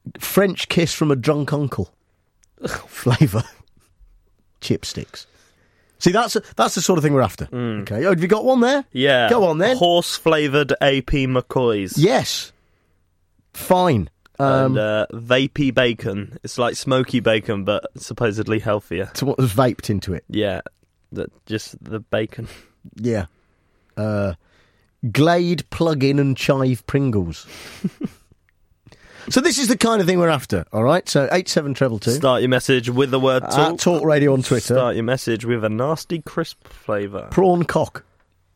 French kiss from a drunk uncle. Flavour. Chipsticks. See, that's a, that's the sort of thing we're after. Mm. Okay. Oh, have you got one there? Yeah. Go on then. Horse-flavoured A P McCoys. Yes. Fine. Um, and uh, vapey bacon. It's like smoky bacon, but supposedly healthier. So what was vaped into it? Yeah. The, just the bacon. Yeah. Uh, Glade plug-in and chive Pringles. So this is the kind of thing we're after, all right? So eight seven treble two. Start your message with the word talk. At Talk Radio on Twitter. Start your message with a nasty crisp flavour. Prawn cock.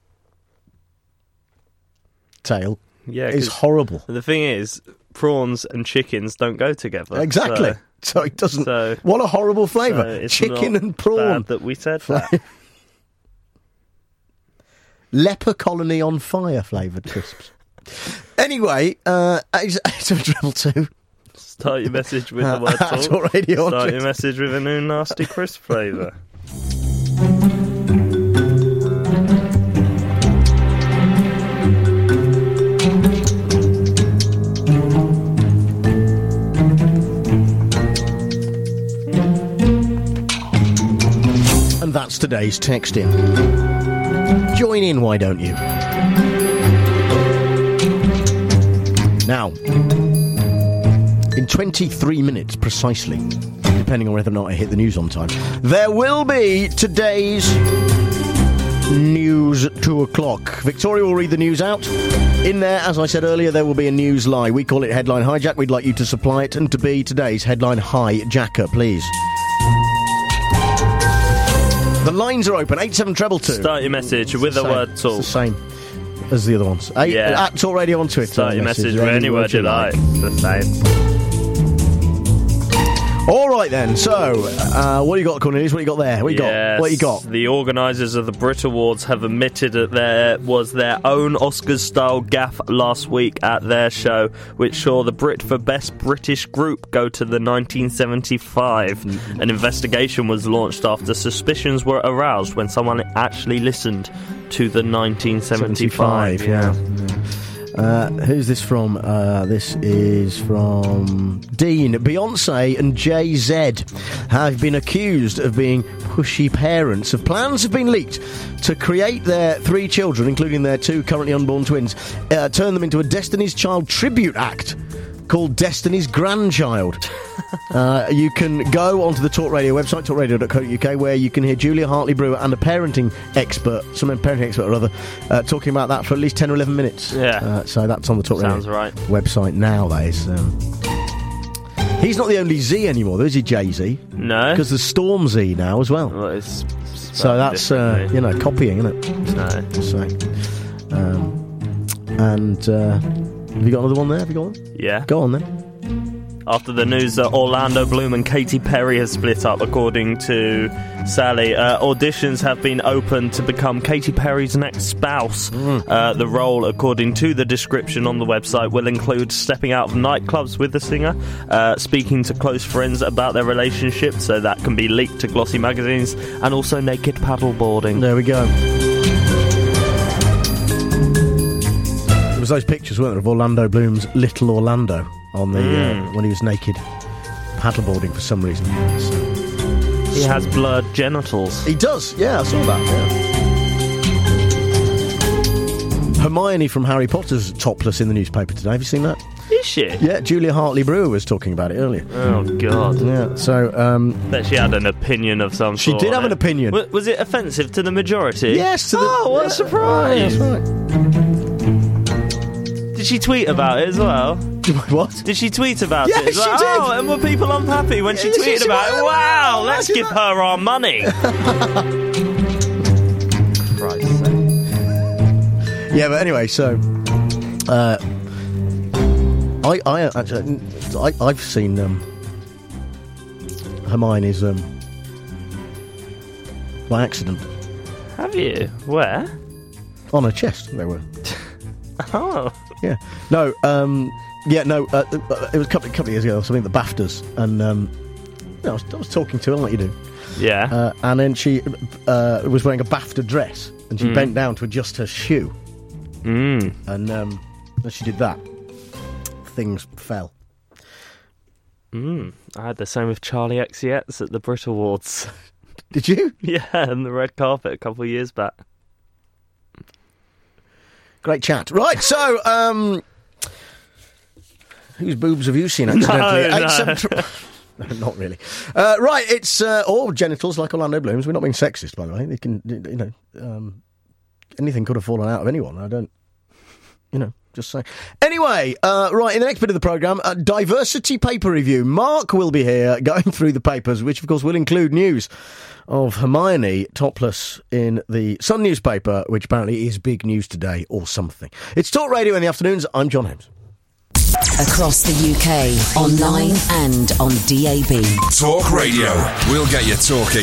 Tail. Yeah, is horrible. The thing is, prawns and chickens don't go together. Exactly. So, so it doesn't... So, what a horrible flavour. So it's Chicken not and prawn. Bad that we said that. Leper colony on fire flavoured crisps. Anyway, uh, eight seven treble two. Start your message with the word talk. Talk Radio on Start Twitter. your message with a new nasty crisp flavour. And that's today's text in. Join in, why don't you? Now, in twenty-three minutes precisely, depending on whether or not I hit the news on time, there will be today's news at two o'clock. Victoria will read the news out. In there, as I said earlier, there will be a news lie. We call it Headline Hijack. We'd like you to supply it and to be today's Headline Hijacker, please. The lines are open. eight seven treble two. Start your message with the word talk. It's the same as the other ones. Eight, Yeah. At Talk Radio on Twitter. Start your message with any word you like. It's the same. All right then. So, uh, what you got, Cornelius? What you got there? What you Yes, got? What you got? The organisers of the Brit Awards have admitted that there was their own Oscars-style gaffe last week at their show, which saw the Brit for Best British Group go to the nineteen seventy-five. Mm-hmm. An investigation was launched after suspicions were aroused when someone actually listened to the nineteen seventy-five. yeah. yeah. Uh, who's this from? Uh, this is from Dean. Beyonce and Jay-Z have been accused of being pushy parents. Of plans have been leaked to create their three children, including their two currently unborn twins, uh, turn them into a Destiny's Child tribute act called Destiny's Grandchild. uh, you can go onto the Talk Radio website, talk radio dot co dot uk, where you can hear Julia Hartley-Brewer and a parenting expert, some parenting expert or other, uh, talking about that for at least ten or eleven minutes. Yeah. Uh, so that's on the Talk Sounds Radio right. website now, that is. Um, he's not the only Z anymore, though, is he, Jay-Z? No. Because there's Storm Z now as well. Well, it's so that's, uh, you know, copying, isn't it? No. Just saying. Um, and... Uh, have you got another one there? Have you got one? Yeah. Go on then. After the news that Orlando Bloom and Katy Perry have split up, according to Sally, uh, auditions have been opened to become Katy Perry's next spouse. Mm. Uh, the role, according to the description on the website, will include stepping out of nightclubs with the singer, uh, speaking to close friends about their relationship, so that can be leaked to glossy magazines, and also naked paddleboarding. There we go. There was those pictures, weren't there, of Orlando Bloom's Little Orlando on the Mm. uh, when he was naked paddleboarding for some reason. So, He has blurred genitals. He does, yeah, I saw that, yeah. Hermione from Harry Potter's topless in the newspaper today. Have you seen that? Is she? Yeah, Julia Hartley-Brewer was talking about it earlier. Oh, God. Yeah, so... Um, Bet she had an opinion of some She sort. did have on an it. opinion. W- was it offensive to the majority? Yes, to the... Oh, what yeah, a surprise. yeah, that's right. Did she tweet about it as well? What? Did she tweet about Yeah, it? It's she like, did. Oh, and were people unhappy when she Yeah, she- tweeted she about was- it? Wow, let's imagine give that. her our money. Christ's sake. Yeah, but anyway, so... Uh, I, I actually, I, I've seen um, Hermione's um, by accident Have you? Where? on her chest. They were, Oh. yeah. No, um, yeah, no. Uh, uh, it was a couple, couple of years ago, or something. The BAFTAs, and um, you know, I, was, I was talking to her like you do, Yeah. uh, and then she uh, was wearing a BAFTA dress, and she Mm. bent down to adjust her shoe, Mm. and um, as she did that, things fell. Mm, I had the same with Charlie X C X at the Brit Awards. Did you? Yeah, on the red carpet a couple of years back. Great chat. Right, so, um... whose boobs have you seen accidentally? No, Eight, no. seven, tr- no, not really. Uh, right, it's uh, all genitals like Orlando Bloom's. We're not being sexist, by the way. They can, you know, um, anything could have fallen out of anyone. I don't, you know, just say. Anyway, uh, right, in the next bit of the programme, a diversity paper review. Mark will be here going through the papers, which of course will include news of Hermione topless in the Sun newspaper, which apparently is big news today or something. It's Talk Radio in the afternoons. I'm John Holmes. Across the U K, online and on D A B. Talk Radio. We'll get you talking.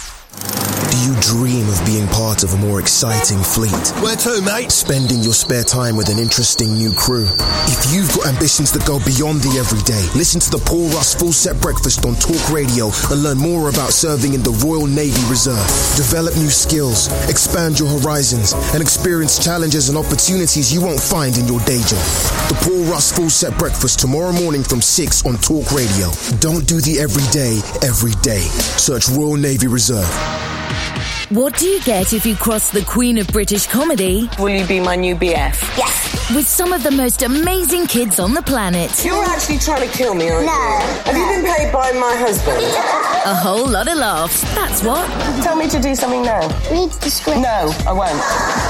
Do you dream of being part of a more exciting fleet? Where to, mate? Spending your spare time with an interesting new crew. If you've got ambitions that go beyond the everyday, listen to the Paul Russ Full Set Breakfast on Talk Radio and learn more about serving in the Royal Navy Reserve. Develop new skills, expand your horizons, and experience challenges and opportunities you won't find in your day job. The Paul Russ Full Set Breakfast tomorrow morning from six on Talk Radio. Don't do the everyday every day. Search Royal Navy Reserve. What do you get if you cross the Queen of British Comedy? Will you be my new B F? Yes. With some of the most amazing kids on the planet. You're actually trying to kill me, aren't No, you? Have you been paid by my husband? A whole lot of laughs. That's what. Tell me to do something now. Read the script. No, I won't.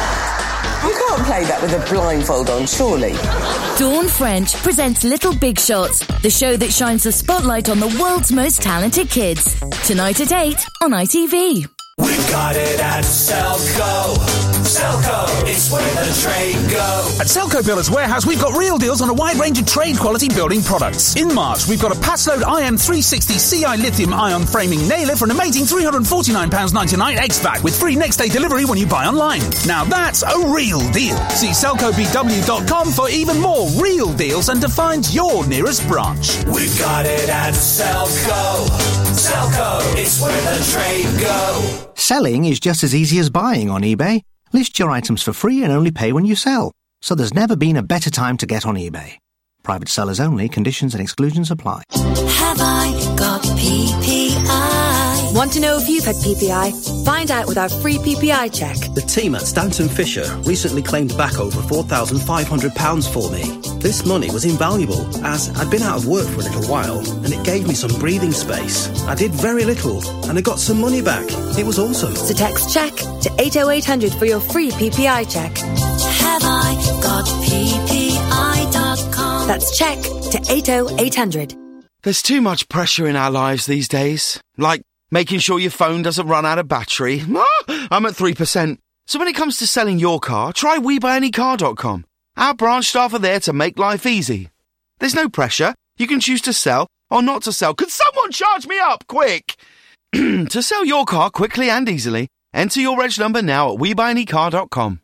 You can't play that with a blindfold on, surely. Dawn French presents Little Big Shots, the show that shines the spotlight on the world's most talented kids. Tonight at eight on I T V. We've got it at Selco. Selco, it's where the trade go. At Selco Builders Warehouse, we've got real deals on a wide range of trade-quality building products. In March, we've got a Passload I M three sixty C I lithium-ion framing nailer for an amazing three hundred forty-nine pounds ninety-nine ex-vac with free next-day delivery when you buy online. Now that's a real deal. See selco b w dot com for even more real deals and to find your nearest branch. We've got it at Selco. Selco, it's where the trade go. Selling is just as easy as buying on eBay. List your items for free and only pay when you sell. So there's never been a better time to get on eBay. Private sellers only. Conditions and exclusions apply. Have I got P P I? Want to know if you've had P P I? Find out with our free P P I check. The team at Stanton Fisher recently claimed back over four thousand five hundred pounds for me. This money was invaluable, as I'd been out of work for a little while, and it gave me some breathing space. I did very little, and I got some money back. It was awesome. So text check to eight oh eight hundred for your free P P I check. Have I got P P I dot com? That's check to eight oh eight hundred. There's too much pressure in our lives these days. Like making sure your phone doesn't run out of battery. Ah, I'm at three percent. So when it comes to selling your car, try we buy any car dot com. Our branch staff are there to make life easy. There's no pressure. You can choose to sell or not to sell. Could someone charge me up, quick? To sell your car quickly and easily, enter your reg number now at we buy any car dot com.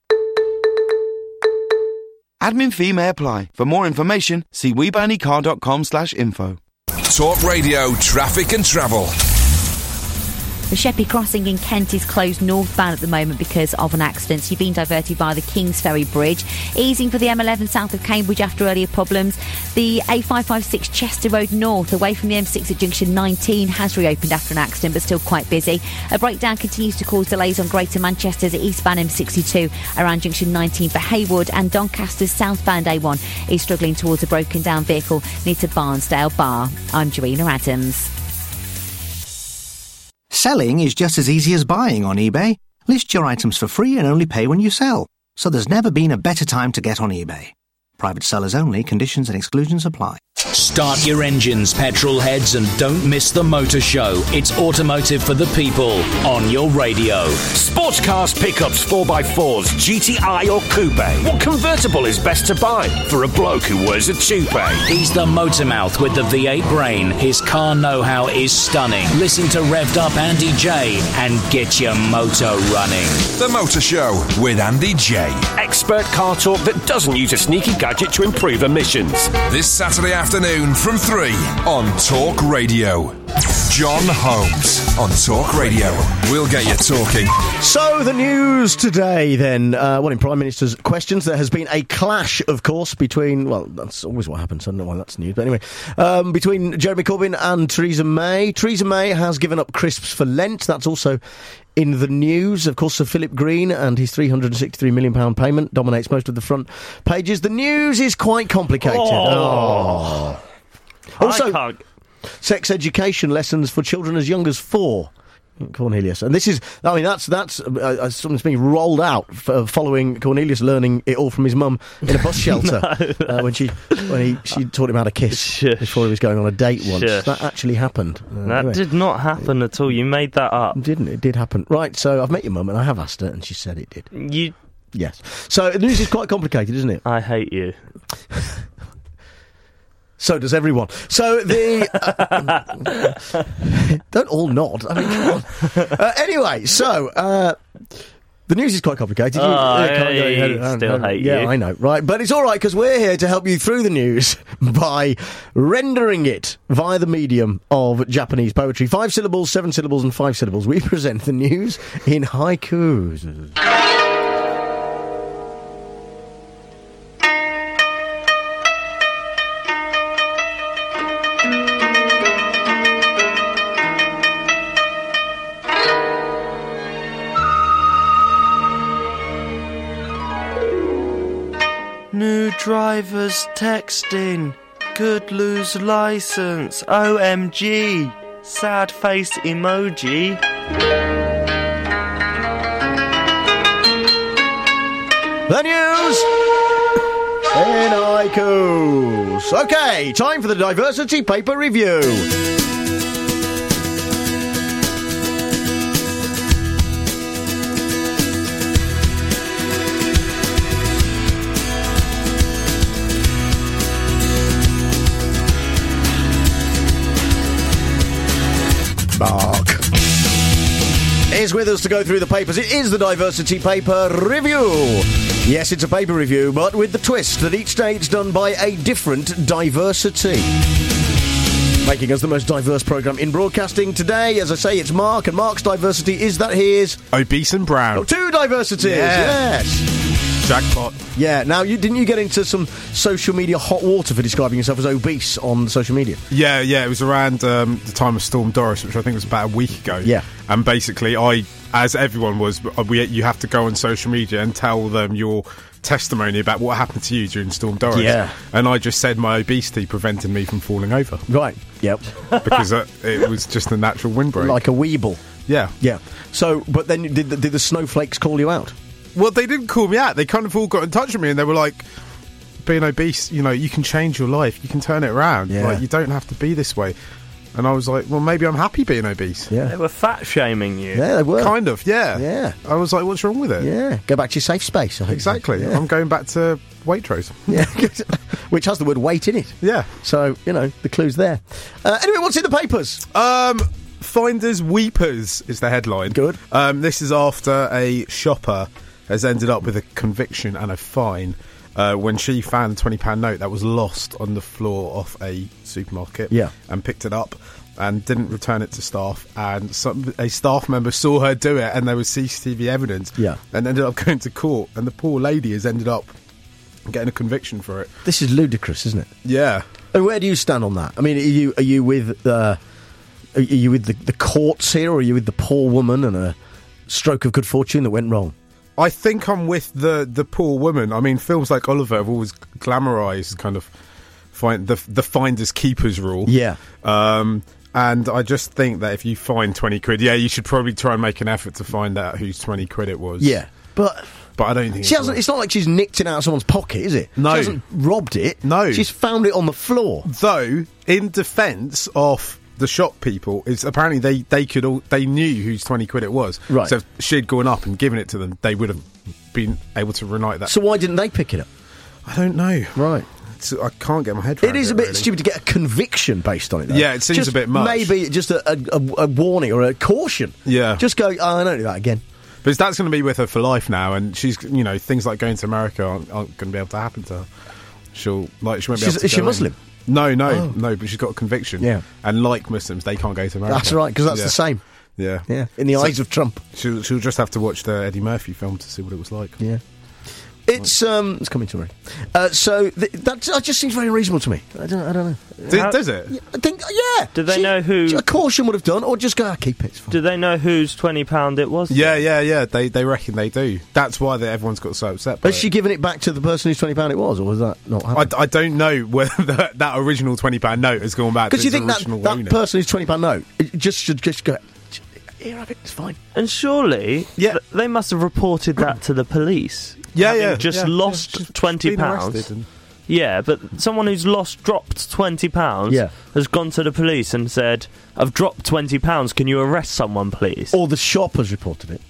Admin fee may apply. For more information, see we buy any car dot com slash info. Talk Radio, traffic and travel. The Sheppey Crossing in Kent is closed northbound at the moment because of an accident. So you've been diverted via the Kingsferry Bridge. Easing for the M eleven south of Cambridge after earlier problems. The A five five six Chester Road north away from the M six at junction nineteen has reopened after an accident but still quite busy. A breakdown continues to cause delays on Greater Manchester's eastbound M sixty-two around junction nineteen for Haywood, and Doncaster's southbound A one is struggling towards a broken down vehicle near to Barnsdale Bar. I'm Joanna Adams. Selling is just as easy as buying on eBay. List your items for free and only pay when you sell. So there's never been a better time to get on eBay. Private sellers only. Conditions and exclusions apply. Start your engines, petrol heads, and don't miss the motor show. It's automotive for the people on your radio. Sports cars, pickups, four by fours, G T I or coupe. What convertible is best to buy for a bloke who wears a toupee? He's the motor mouth with the V eight brain. His car know-how is stunning. Listen to Revved Up Andy J and get your motor running. The Motor Show with Andy J. Expert car talk that doesn't use a sneaky gadget to improve emissions. This Saturday afternoon from three on Talk Radio. John Holmes on Talk Radio. We'll get you talking. So, the news today, then. Uh, well, in Prime Minister's questions, there has been a clash, of course, between... Well, that's always what happens. I don't know why that's news. But anyway, um, between Jeremy Corbyn and Theresa May. Theresa May has given up crisps for Lent. That's also in the news. Of course, Sir Philip Green and his three hundred sixty-three million pounds payment dominates most of the front pages. The news is quite complicated. Oh. Oh. Also, sex education lessons for children as young as four. Cornelius, and this is, I mean, that's that's uh, something that's being rolled out f- following Cornelius learning it all from his mum in a bus shelter no. uh, when she when he she taught him how to kiss Shush. before he was going on a date once. Shush. That actually happened. Uh, that anyway. did not happen at all. You made that up, didn't it? It did happen. Right. So I've met your mum, and I have asked her, and she said it did. You yes. So the news is quite complicated, isn't it? I hate you. So does everyone. So the... Uh, don't all nod. I mean, come on. Uh, anyway, so... Uh, the news is quite complicated. Oh, you, I you uh, still hate yeah, you. Yeah, I know. Right, but it's all right, because we're here to help you through the news by rendering it via the medium of Japanese poetry. Five syllables, seven syllables, and five syllables. We present the news in haikus. New drivers texting. Could lose license. O M G. Sad face emoji. The news in haikus. Okay, time for the Diversity Paper Review. Mark is with us to go through the papers. It is the Diversity Paper Review. Yes, it's a paper review, but with the twist that each day it's done by a different diversity. Making us the most diverse programme in broadcasting today. As I say, it's Mark, and Mark's diversity is that he is... obese and brown. Oh, two diversities, yeah. Yes. Jackpot. Yeah, now, you didn't you get into some social media hot water for describing yourself as obese on social media? Yeah, yeah, it was around um, the time of Storm Doris, which I think was about a week ago. Yeah. And basically, I, as everyone was, we, you have to go on social media and tell them your testimony about what happened to you during Storm Doris. Yeah. And I just said my obesity prevented me from falling over. Right, yep. Because uh, it was just a natural windbreak. Like a weeble. Yeah. Yeah. So, but then did the, did the snowflakes call you out? Well, they didn't call me out. They kind of all got in touch with me and they were like, being obese, you know, you can change your life. You can turn it around. Yeah. Like, you don't have to be this way. And I was like, well, maybe I'm happy being obese. Yeah. They were fat shaming you. Yeah, they were. Kind of, yeah. Yeah. I was like, what's wrong with it? Yeah. Go back to your safe space. I think. Exactly. Yeah. I'm going back to Waitrose. Yeah. Which has the word weight in it. Yeah. So, you know, the clue's there. Uh, anyway, what's in the papers? Um... Finders Weepers is the headline. Good. Um, this is after a shopper has ended up with a conviction and a fine uh, when she found a twenty pound note that was lost on the floor of a supermarket. Yeah. And picked it up and didn't return it to staff. And some, a staff member saw her do it and there was C C T V evidence. Yeah. And ended up going to court. And the poor lady has ended up getting a conviction for it. This is ludicrous, isn't it? Yeah. And where do you stand on that? I mean, are you are you with uh, are you with the, the courts here, or are you with the poor woman and a stroke of good fortune that went wrong? I think I'm with the, the poor woman. I mean, films like Oliver have always glamorised kind of find the the finders keepers rule. Yeah. Um, and I just think that if you find twenty quid, yeah, you should probably try and make an effort to find out whose twenty quid it was. Yeah, but but I don't think she it's hasn't. right. It's not like she's nicked it out of someone's pocket, is it? No, she hasn't robbed it. No, she's found it on the floor. Though, in defence of the shop people, is apparently they, they could all they knew whose twenty quid it was. Right. So if she'd gone up and given it to them, they would have been able to reunite that. So why didn't they pick it up? I don't know. Right. It's, I can't get my head around it. It is it, a bit really. stupid to get a conviction based on it, though. Yeah, it seems just a bit much. Maybe just a, a, a warning or a caution. Yeah. Just go, oh, I don't do that again. But that's going to be with her for life now, and she's, you know, things like going to America aren't, aren't going to be able to happen to her. She'll, like, she won't be She's, able to is she go Muslim? in. No, no, Oh. no. But she's got a conviction. Yeah. And like Muslims, they can't go to America. That's right, because that's Yeah. the same. Yeah, Yeah, in the So- eyes of Trump. She'll, she'll just have to watch the Eddie Murphy film to see what it was like. Yeah. It's um, it's coming to me. Uh, so th- that, that just seems very reasonable to me. I don't, I don't know. Do- does it? Yeah, I think, yeah. Do they She- know who? A caution would have done, or just go, ah, keep it. It's fine. Do they know whose twenty pound it was? Yeah, yeah, yeah. They they reckon they do. That's why they, everyone's got so upset. By Has she given it back to the person whose twenty pound it was, or was that not happening? it. I, I don't know whether that, that original twenty pound note has gone back to Because you its think that, original that owner. person whose twenty pound note it just should just go, here, have it, it's fine. And surely, Yeah. th- they must have reported that to the police. Yeah, having yeah, just yeah, lost yeah. She's twenty been pounds. arrested and- Yeah, but someone who's lost, dropped twenty pounds, Yeah. has gone to the police and said, "I've dropped twenty pounds. Can you arrest someone, please?" Or the shop has reported it.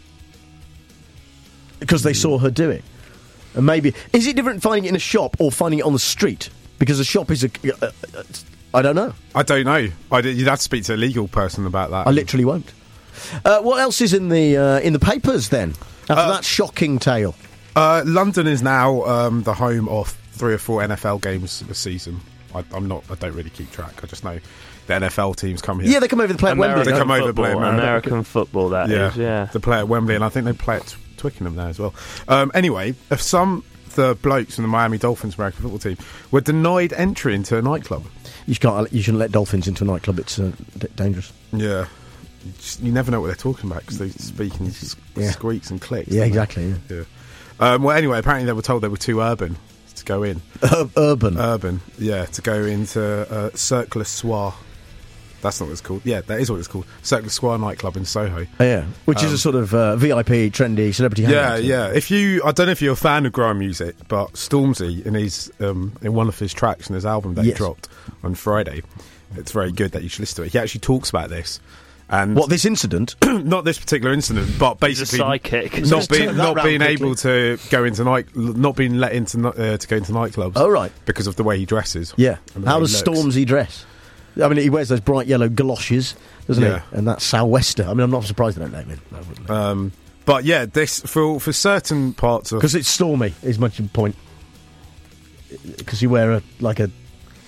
Because they saw her do it. And maybe... Is it different finding it in a shop or finding it on the street? Because a shop is a... Uh, uh, I don't know. I don't know. I did, you'd have to speak to a legal person about that. I literally won't. Uh, what else is in the uh, in the papers, then? After Uh, that shocking tale. Uh, London is now um, the home of three or four N F L games a season. I, I'm not. I don't really keep track. I just know the N F L teams come here. Yeah, they come over to play at Wembley. They come over to play at football, America. American football, that yeah, is, yeah. to play at Wembley, and I think they play at Twickenham there as well. Um, anyway, if some the blokes in the Miami Dolphins American football team were denied entry into a nightclub. You can't. You shouldn't let dolphins into a nightclub. It's uh, d- dangerous. Yeah. You, just, you never know what they're talking about because they speak in s- Yeah. squeaks and clicks. Yeah, don't they? exactly. Yeah. Yeah. Um, well, anyway, apparently they were told they were too urban to go in. Ur- urban. Urban, yeah, to go into uh, Cirque du Soir. That's not what it's called. Yeah, that is what it's called. Cirque du Soir nightclub in Soho. Oh, yeah, which is Um, a sort of uh, V I P, trendy celebrity. Yeah, hangout. yeah. If you, I don't know if you're a fan of grime music, but Stormzy in his um, in one of his tracks in his album that Yes. he dropped on Friday, it's very good that you should listen to it. He actually talks about this. And What, this incident? not this particular incident, but He's a basically psychic. not Just being turn that not round being quickly. able to go into night, not being let into ni- uh, to go into nightclubs. Oh, right. because of the way he dresses. Yeah. and the How way he does looks. Stormzy dress? I mean, he wears those bright yellow galoshes, doesn't Yeah. he? And that sou'wester. I mean, I'm not surprised they don't name it. Um, but yeah, this for for certain parts of Because it's stormy, is much of the point. Because you wear a, like a...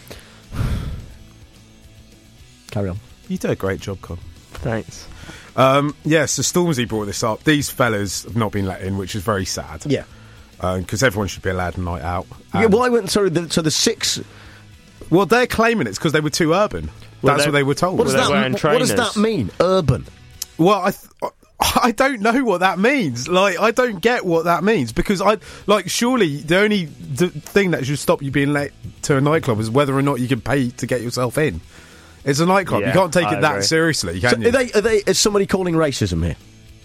Carry on. you do a great job, Con. Thanks. Um, yeah, so Stormzy brought this up. These fellas have not been let in, which is very sad. Yeah. Because everyone should be allowed a night out. Yeah, And- why weren't... Sorry, the, so the six... well, they're claiming it's because they were too urban. Well, That's they- what they were told. What does, Well, that, they're wearing what does trainers. that mean? Urban. Well, I th- I don't know what that means. Like, I don't get what that means because I like surely the only d- thing that should stop you being let to a nightclub is whether or not you can pay to get yourself in. It's a nightclub. Yeah, you can't take I it that agree. seriously, So can you? are they, are they, is somebody calling racism here?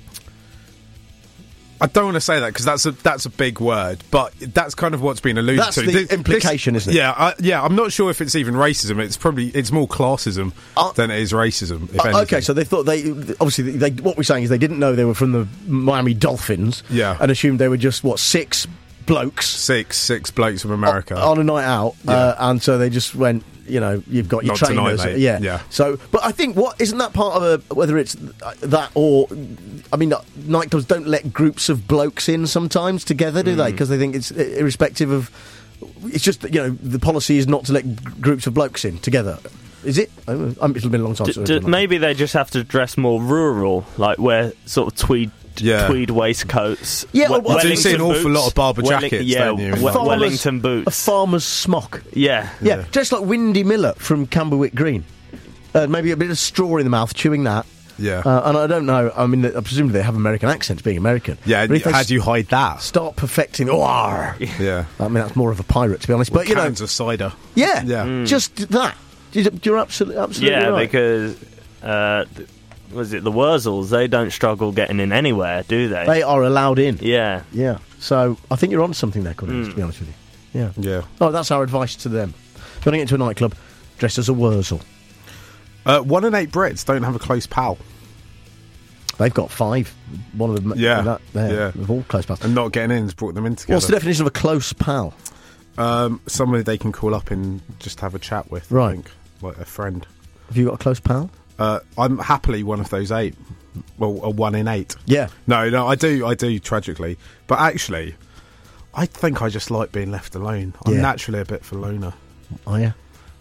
I don't want to say that because that's a that's a big word, but that's kind of what's been alluded That's to. the This- implication, this- isn't it? Yeah, I, yeah. I'm not sure if it's even racism. It's probably it's more classism Uh, than it is racism. If Uh, anything. okay, so they thought they obviously they, what we're saying is they didn't know they were from the Miami Dolphins, Yeah. and assumed they were just what six blokes six six blokes from America. on a night out, uh, and so they just went, you know, you've got your Not tonight, trainers, mate. yeah, Yeah. So, but I think what isn't that part of a whether it's that or I mean, nightclubs don't let groups of blokes in sometimes together, do they? Because they think it's irrespective of. It's just that, you know, the policy is not to let g- groups of blokes in together. Is it? I don't know. Um, It'll been a long time. D- since d- I've done that. maybe they just have to dress more rural, like wear sort of tweed Yeah. tweed waistcoats. Yeah, we- well, I do see an Wellington awful lot boots. of barber Welling- jackets, yeah, don't you? we- Farmers- Wellington A boots. farmer's smock. Yeah. Yeah, Yeah. just like Windy Miller from Camberwick Green. Uh, maybe a bit of straw in the mouth, chewing that. Yeah. Uh, and I don't know, I mean, I presume they have American accents, being American. Yeah, But if they how do you hide that? start perfecting... Oh, arr. Yeah. I mean, that's more of a pirate, to be honest. But, you know, Cans of cider. yeah, Yeah. Mm. just that. You're you're absolutely, absolutely Yeah, right. because uh, th- was it the Wurzels? They don't struggle getting in anywhere, do they? They are allowed in. Yeah. Yeah. So, I think you're on something there, Cornelius, to be honest with you. Yeah. Yeah. Oh, that's our advice to them. If you want to get into a nightclub, dress as a Wurzel. Uh, one in eight Brits don't have a close pal. They've got five. One of them, Yeah, that there, yeah. with all close pals. And not getting in has brought them in together. What's the definition of a close pal? Um, somebody they can call up and just have a chat with. Right. I think, like a friend. Have you got a close pal? Uh, I'm happily one of those eight. Well, a one in eight. Yeah. No, no, I do, I do tragically. But actually, I think I just like being left alone. I'm Yeah. naturally a bit of a loner. Oh, yeah.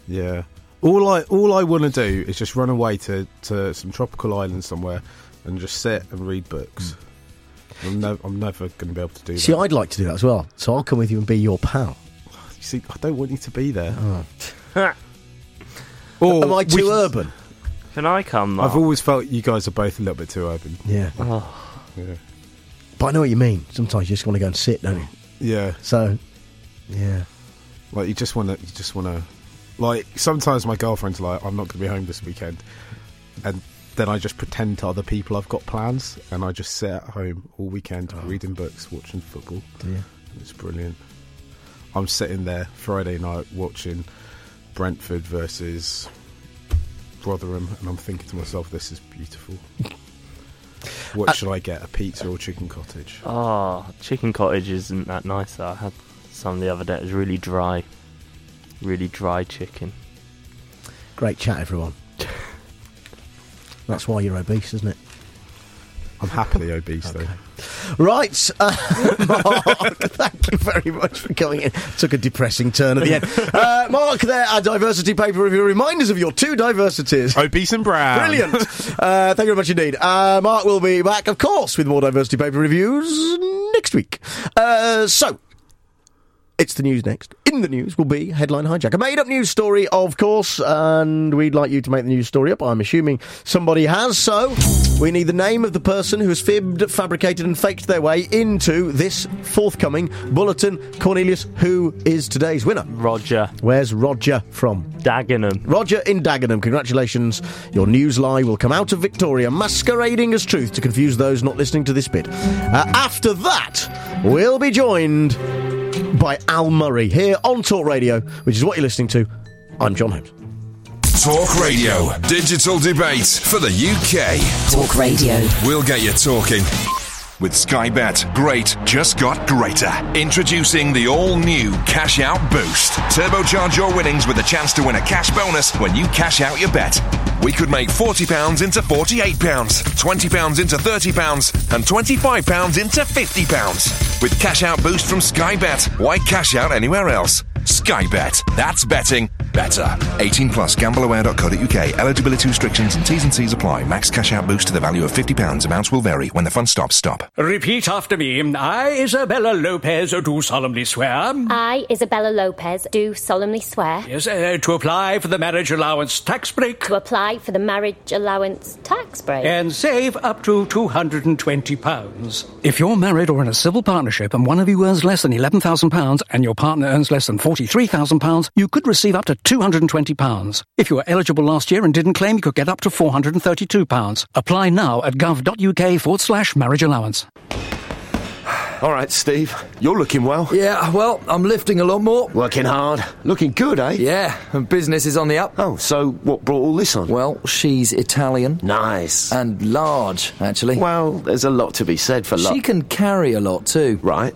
Yeah. All I all I want to do is just run away to, to some tropical island somewhere and just sit and read books. Mm. I'm, no, I'm never going to be able to do See, that. I'd like to do that as well. So I'll come with you and be your pal. You see, I don't want you to be there. Oh. Or Am I too we- urban? Can I come, Mark? I've always felt you guys are both a little bit too urban. Yeah. Oh. Yeah. But I know what you mean. Sometimes you just want to go and sit, don't you? Yeah. So, yeah. Like you just want to, you just want to, like sometimes my girlfriend's like, I'm not going to be home this weekend, and then I just pretend to other people I've got plans, and I just sit at home all weekend Oh. reading books, watching football. Yeah. It's brilliant. I'm sitting there Friday night watching Brentford versus Rotherham, and I'm thinking to myself, this is beautiful. What Uh, should I get, a pizza or chicken cottage? Oh, chicken cottage isn't that nice though. I had some the other day. It was really dry. Really dry chicken. Great chat, everyone. That's why you're obese, isn't it? I'm happily obese, though. Right, uh, Mark, thank you very much for coming in. Took a depressing turn at the end. Uh, Mark, there, our diversity paper review. Reminders of your two diversities. Obese and brown. Brilliant. Uh, thank you very much indeed. Uh, Mark will be back, of course, with more diversity paper reviews next week. Uh, so, it's the news next. In the news will be Headline Hijack. A made-up news story, of course, and we'd like you to make the news story up. I'm assuming somebody has, so we need the name of the person who has fibbed, fabricated and faked their way into this forthcoming bulletin. Cornelius, who is today's winner? Roger. Where's Roger from? Dagenham. Roger in Dagenham, congratulations. Your news lie will come out of Victoria, masquerading as truth to confuse those not listening to this bit. Uh, after that, we'll be joined by Al Murray here on Talk Radio, which is what you're listening to. I'm John Holmes. Talk Radio. Digital debate for the U K. Talk Radio. We'll get you talking. With Sky Bet, great just got greater. Introducing the all-new Cash Out Boost. Turbocharge your winnings with a chance to win a cash bonus when you cash out your bet. We could make forty pounds into forty-eight pounds, twenty pounds into thirty pounds, and twenty-five pounds into fifty pounds. With Cash Out Boost from Sky Bet, why cash out anywhere else? Sky Bet. That's betting better. eighteen plus. gamble aware dot co dot uk. Eligibility restrictions and T's and C's apply. Max cash out boost to the value of fifty pounds. Amounts will vary. When the fun stops, stop. Repeat after me. I, Isabella Lopez, do solemnly swear. I, Isabella Lopez, do solemnly swear. Yes, uh, to apply for the marriage allowance tax break. To apply for the marriage allowance tax break. And save up to two hundred twenty pounds. If you're married or in a civil partnership and one of you earns less than eleven thousand pounds and your partner earns less than forty-three thousand pounds, you could receive up to two hundred twenty pounds. If you were eligible last year and didn't claim, you could get up to four hundred thirty-two pounds. Apply now at gov.uk forward slash marriage allowance. All right, Steve, you're looking well. Yeah, well, I'm lifting a lot more. Working hard. Looking good, eh? Yeah, and business is on the up. Oh, so what brought all this on? Well, she's Italian. Nice. And large, actually. Well, there's a lot to be said for large. She can carry a lot, too. Right.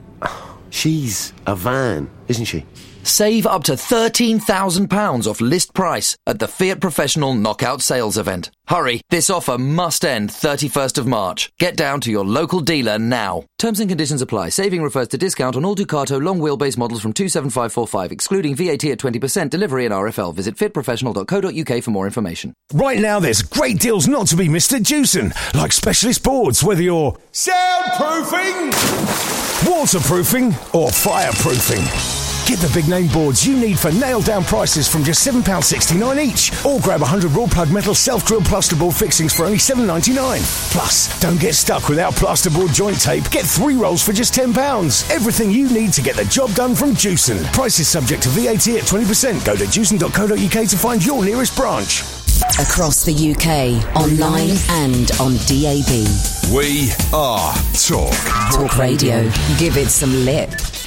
She's a van, isn't she? Save up to thirteen thousand pounds off list price at the Fiat Professional Knockout Sales event. Hurry, this offer must end thirty-first of March. Get down to your local dealer now. Terms and conditions apply. Saving refers to discount on all Ducato long wheelbase models from two seven five four five, excluding V A T at twenty percent, delivery and R F L. Visit fit professional dot co dot uk for more information. Right now, there's great deals not to be missed at Jewson, like specialist boards, whether you're soundproofing, waterproofing, or fireproofing. Get the big name boards you need for nailed down prices from just seven pounds sixty-nine each. Or grab one hundred raw plug metal self-drilled plasterboard fixings for only seven pounds ninety-nine. Plus, don't get stuck without plasterboard joint tape. Get three rolls for just ten pounds. Everything you need to get the job done from Jewson. Prices subject to V A T at twenty percent. Go to jewson dot co dot uk to find your nearest branch. Across the U K, online and on D A B. We are Talk. Talk Radio. Give it some lip.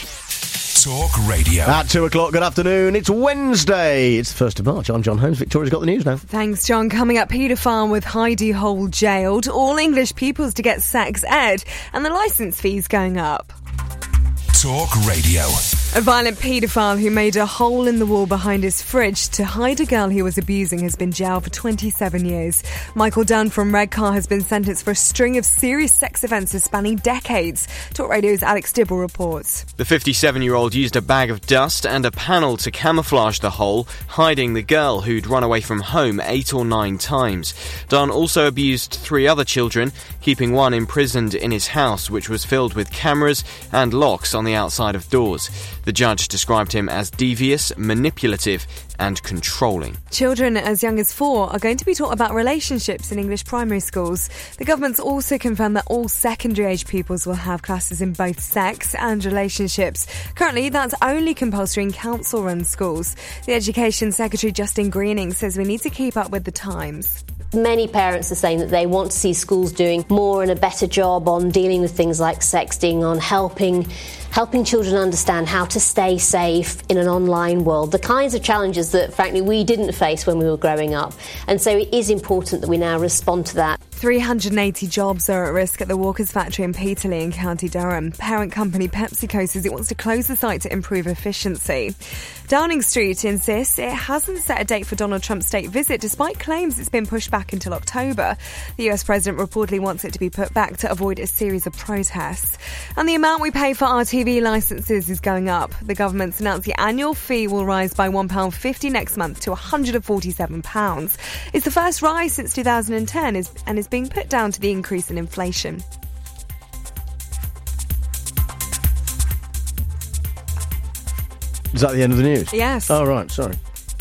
Talk Radio. At two o'clock, good afternoon. It's Wednesday. It's the first of March. I'm John Holmes. Victoria's got the news now. Thanks, John. Coming up, paedophile with Heidi Hole jailed, all English pupils to get sex ed, and the licence fees going up. Talk Radio. A violent paedophile who made a hole in the wall behind his fridge to hide a girl he was abusing has been jailed for twenty-seven years. Michael Dunn from Redcar has been sentenced for a string of serious sex offences spanning decades. Talk Radio's Alex Dibble reports. The fifty-seven-year-old used a bag of dust and a panel to camouflage the hole, hiding the girl who'd run away from home eight or nine times. Dunn also abused three other children, keeping one imprisoned in his house, which was filled with cameras and locks on the outside of doors. The judge described him as devious, manipulative and controlling. Children as young as four are going to be taught about relationships in English primary schools. The government's also confirmed that all secondary-age pupils will have classes in both sex and relationships. Currently, that's only compulsory in council-run schools. The Education Secretary, Justin Greening, says we need to keep up with the times. Many parents are saying that they want to see schools doing more and a better job on dealing with things like sexting, on helping helping children understand how to stay safe in an online world, the kinds of challenges that, frankly, we didn't face when we were growing up. And so it is important that we now respond to that. three hundred eighty jobs are at risk at the Walkers factory in Peterlee in County Durham. Parent company PepsiCo says it wants to close the site to improve efficiency. Downing Street insists it hasn't set a date for Donald Trump's state visit, despite claims it's been pushed back until October. The U S president reportedly wants it to be put back to avoid a series of protests. And the amount we pay for our T V licences is going up. The government's announced the annual fee will rise by one pound fifty next month to one hundred forty-seven pounds. It's the first rise since two thousand ten and is being put down to the increase in inflation. Is that the end of the news? Yes. Oh, right, sorry.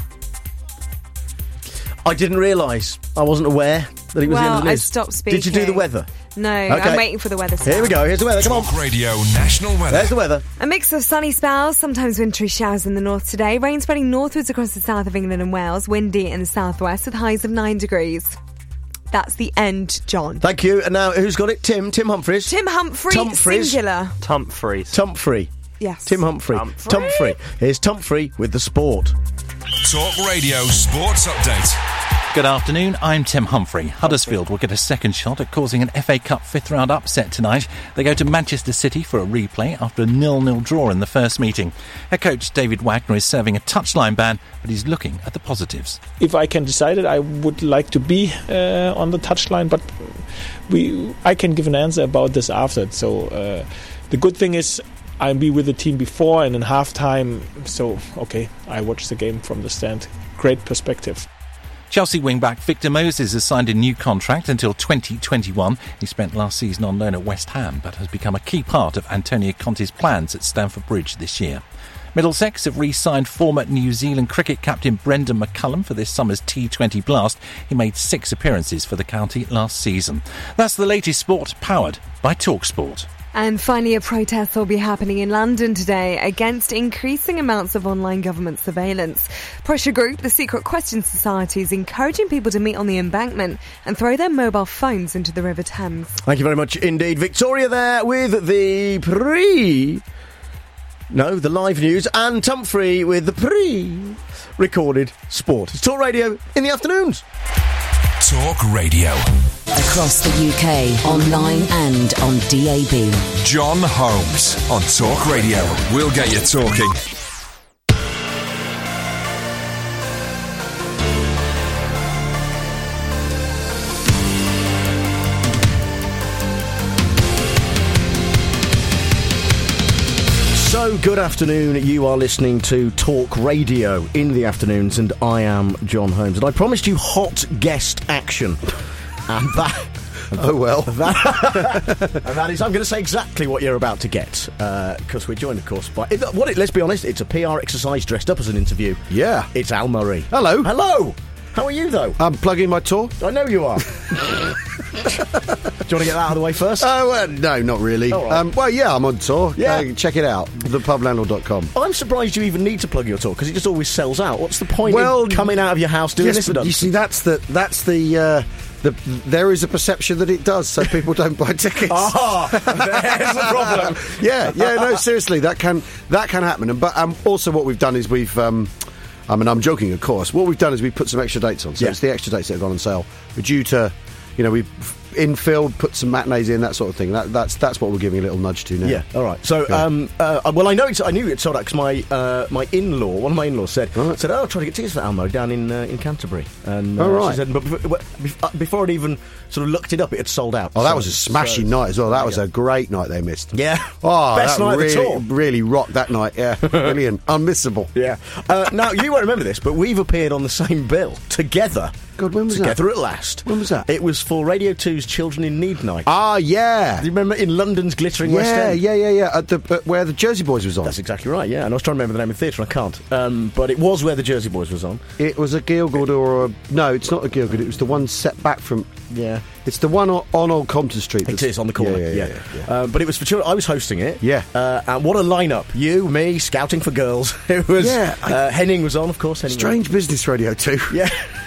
I didn't realise. I wasn't aware that it was well, the end of the I news. stopped speaking. Did you do the weather? No, Okay. I'm waiting for the weather. Here we go, here's the weather, come on. Talk Radio National Weather. There's the weather. A mix of sunny spells, sometimes wintry showers in the north today. Rain spreading northwards across the south of England and Wales. Windy in the southwest with highs of nine degrees. That's the end, John. Thank you. And now, who's got it? Tim. Tim Humphries. Tim Humphrey, Humphries. singular. Humphreys. Tumphrey. Yes. Tim Humphrey. Humphrey. Tumphrey. Here's Tumphrey with the sport. Talk Radio Sports Update. Good afternoon, I'm Tim Humphrey. Huddersfield will get a second shot at causing an F A Cup fifth round upset tonight. They go to Manchester City for a replay after a nil nil draw in the first meeting. Head coach David Wagner is serving a touchline ban, but he's looking at the positives. If I can decide it, I would like to be uh, on the touchline, but we I can give an answer about this after. So uh, the good thing is I'll be with the team before and in halftime. So, okay, I watch the game from the stand. Great perspective. Chelsea wingback Victor Moses has signed a new contract until twenty twenty-one. He spent last season on loan at West Ham, but has become a key part of Antonio Conte's plans at Stamford Bridge this year. Middlesex have re-signed former New Zealand cricket captain Brendan McCullum for this summer's T twenty Blast. He made six appearances for the county last season. That's the latest sport, powered by TalkSport. And finally, a protest will be happening in London today against increasing amounts of online government surveillance. Pressure Group, the Secret Questions Society, is encouraging people to meet on the embankment and throw their mobile phones into the River Thames. Thank you very much indeed. Victoria there with the pre... No, the live news, and Tumphrey with the pre-recorded sport. It's Talk Radio in the afternoons. Talk Radio. Across the U K, online and on D A B. John Holmes on Talk Radio. We'll get you talking. So, good afternoon. You are listening to Talk Radio in the afternoons, and I am John Holmes. And I promised you hot guest action. And that... Oh, well. That, and that is, I'm going to say exactly what you're about to get, because uh, we're joined, of course, by... It, what it, let's be honest, it's a P R exercise dressed up as an interview. Yeah. It's Al Murray. Hello. Hello. How are you, though? I'm plugging my tour. I know you are. Do you want to get that out of the way first? Oh, uh, no, not really. Right. Um, well, yeah, I'm on tour. Yeah. Uh, check it out, the pub landlord dot com. I'm surprised you even need to plug your tour, because it just always sells out. What's the point well, in coming out of your house doing yes, this with us? You see, that's the... That's the uh, The, there is a perception that it does, so people don't buy tickets. Ah, there's the problem. yeah, yeah, no, seriously, that can that can happen. And but um, also, what we've done is we've, um, I mean, I'm joking, of course. What we've done is we've put some extra dates on. So yeah. it's the extra dates that have gone on sale. We're due to, you know, we infield, put some matinees in, that sort of thing. That, that's that's what we're giving a little nudge to now. Yeah, all right. So, Yeah. um, uh, well, I know it's, I knew it sold out because my uh, my in-law, one of my in-laws said, right. said, "Oh, I'll try to get tickets for Almo down in uh, in Canterbury." And uh, Oh, right. she said, but before, before I'd even sort of looked it up, it had sold out. Oh, that So- was a smashing so- night as well. That there was you a great night they missed. Yeah. Oh, Best that night of the really, tour. really rocked that night. Yeah, brilliant, unmissable. Yeah. Uh, now you won't remember this, but we've appeared on the same bill together. God, when was together that? at last. When was that? It was for Radio two's Children in Need Night. Ah, yeah. Do you remember in London's glittering Yeah, West End? yeah, yeah, yeah. At the at where the Jersey Boys was on. That's exactly right. Yeah, and I was trying to remember the name of the theatre, and I can't. Um, but it was where the Jersey Boys was on. It was a Gielgud or a no, it's not a Gielgud. It was the one set back from. Yeah, it's the one on, on Old Compton Street. It is on the corner. Yeah, Yeah, yeah, yeah, yeah. Um, but it was for children. I was hosting it. Yeah. Uh, and what a lineup! You, me, scouting for girls. It was. Yeah, I- uh, Henning was on, of course. Henning Strange business, Radio two. Yeah.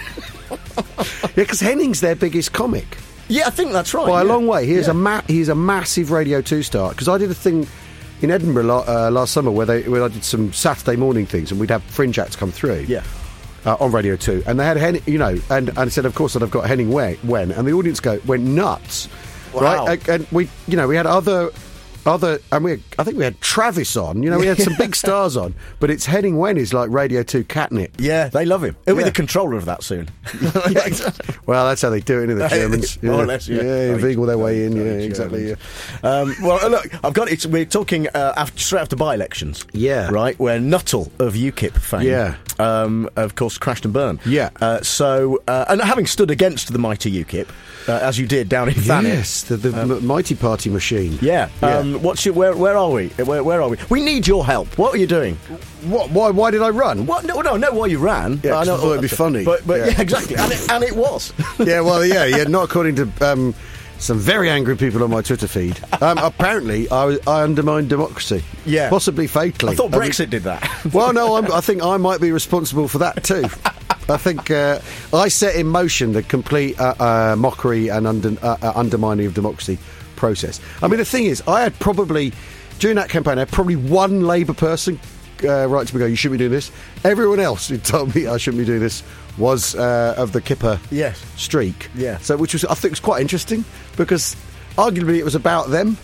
Yeah, because Henning's their biggest comic. Yeah, I think that's right. By a yeah. long way. He's Yeah. a ma- he's a massive Radio two star. Because I did a thing in Edinburgh la- uh, last summer where they where I did some Saturday morning things, and we'd have fringe acts come through. Yeah. Uh, on Radio two, and they had Henning, you know, and, and I said, of course, that I've got Henning Wen, Wen, and the audience go went nuts, Wow. right? And, and we, you know, we had other, other, and we, had, I think we had Travis on, you know, we had some big stars on, but it's Henning Wen is like Radio two catnip. Yeah, they love him. He'll be Yeah. the controller of that soon. Well, that's how they do it in the Germans. More or less, yeah. inveigle their way in. Yeah, Very exactly. Yeah. Um, well, uh, look, I've got it. We're talking uh, after, straight after by-elections. Yeah. Right, where Nuttall of UKIP fame, Yeah. um, of course, crashed and burned. Yeah. Uh, so, uh, and having stood against the mighty UKIP, uh, as you did down in Thanet. Yes, the, the m- mighty party machine. Yeah. Yeah. Um, what's your, where, where are we? Where, where are we? We need your help. What are you doing? What? Why? Why did I run? What? No, no, no. Why you ran? Yeah, I 'cause I thought it'd be funny. But, but yeah. Yeah. exactly. And it, and it was. Yeah, well, yeah, yeah. Not according to um, some very angry people on my Twitter feed. Um, apparently, I, was- I undermined democracy. Yeah. Possibly fatally. I thought I mean- Brexit did that. Well, no, I'm, I think I might be responsible for that too. I think uh, I set in motion the complete uh, uh, mockery and under, uh, uh, undermining of democracy process. I mean, the thing is, I had probably, during that campaign, I had probably one Labour person uh, write to me, go, you shouldn't be doing this. Everyone else who told me I shouldn't be doing this was uh, of the Kipper Yes. streak. Yeah. So, which was, I think was quite interesting, because arguably it was about them.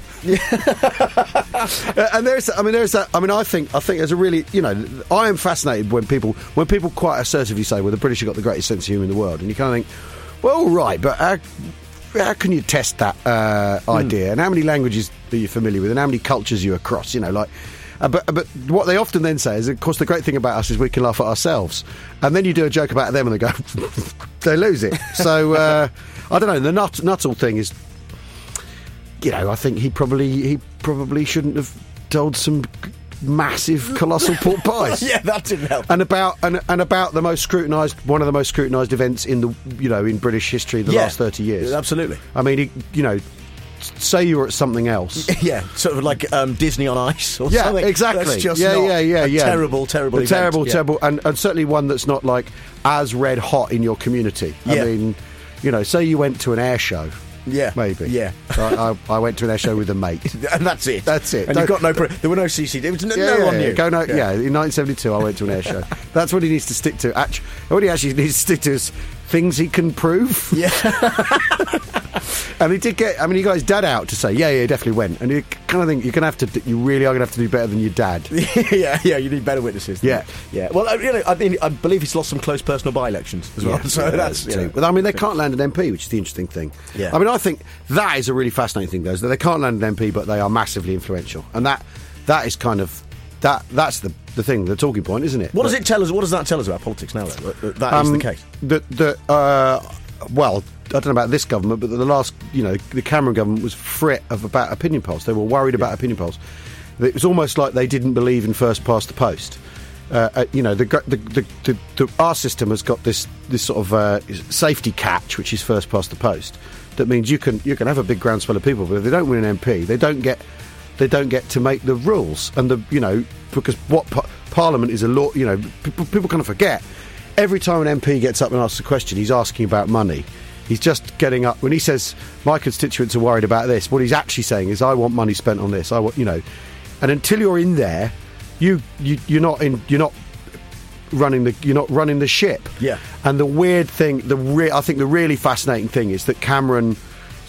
Uh, and there's, I mean, there's that. I mean, I think, I think there's a really, you know, I am fascinated when people, when people quite assertively say, "Well, the British have got the greatest sense of humour in the world," and you kind of think, well, all right, but how, how can you test that uh, idea? And how many languages are you familiar with? And how many cultures are you across? You know, like. Uh, but but what they often then say is, of course, the great thing about us is we can laugh at ourselves. And then you do a joke about them, and they go, they lose it. So uh, I don't know. The nut Nuttall thing is. You know, I think he probably he probably shouldn't have told some massive, colossal pork pies. Yeah, that didn't help. And about and, and about the most scrutinised, one of the most scrutinised events in the you know in British history the Yeah. last thirty years. Absolutely. I mean, he, you know, say you were at something else. Yeah, sort of like um, Disney on Ice or Yeah, something. exactly. That's just yeah, not yeah, yeah, a yeah. terrible, terrible, a event. terrible, Yeah. terrible, and, and certainly one that's not like as red hot in your community. Yeah. I mean, you know, say you went to an air show. Yeah, Maybe. Yeah, I, I, I went to an air show with a mate. and that's it. That's it. And Don't- you got no. Pre- there were no C C T V. No, Yeah, no yeah, one yeah. knew. Go no, yeah. in nineteen seventy-two, I went to an air show. That's what he needs to stick to. Actually, what he actually needs to stick to is things he can prove. Yeah. And he did get. I mean, he got his dad out to say, "Yeah, yeah, he definitely went." And you kind of think you're going to have to. d- You really are going to have to do better than your dad. yeah, yeah. You need better witnesses. don't Yeah. you? yeah. Well, I, you know, I, mean, I believe he's lost some close personal by-elections as well. Yeah, so yeah, that's. You too. know, But I mean, they can't land an M P, which is the interesting thing. Yeah. I mean, I think that is a really fascinating thing, though, is that they can't land an M P, but they are massively influential, and that that is kind of that that's the the thing, the talking point, isn't it? what does That- it tell us? What does that tell us about politics now? Though, that, that is Um, the case. That that uh, well, I don't know about this government, but the last, you know, the Cameron government was fret of about opinion polls. They were worried about opinion polls. It was almost like they didn't believe in first past the post. Uh, uh, you know, the, the, the, the, the our system has got this this sort of uh, safety catch, which is first past the post. That means you can you can have a big groundswell of people, but if they don't win an M P, they don't get they don't get to make the rules. And the you know because what par- Parliament is a law. You know, people, people kind of forget. Every time an M P gets up and asks a question, he's asking about money. He's just getting up when he says, "My constituents are worried about this." What he's actually saying is, "I want money spent on this." I want, you know, and until you're in there, you, you you're not in. You're not running the. You're not running the ship. Yeah. And the weird thing, the re- I think the really fascinating thing is that Cameron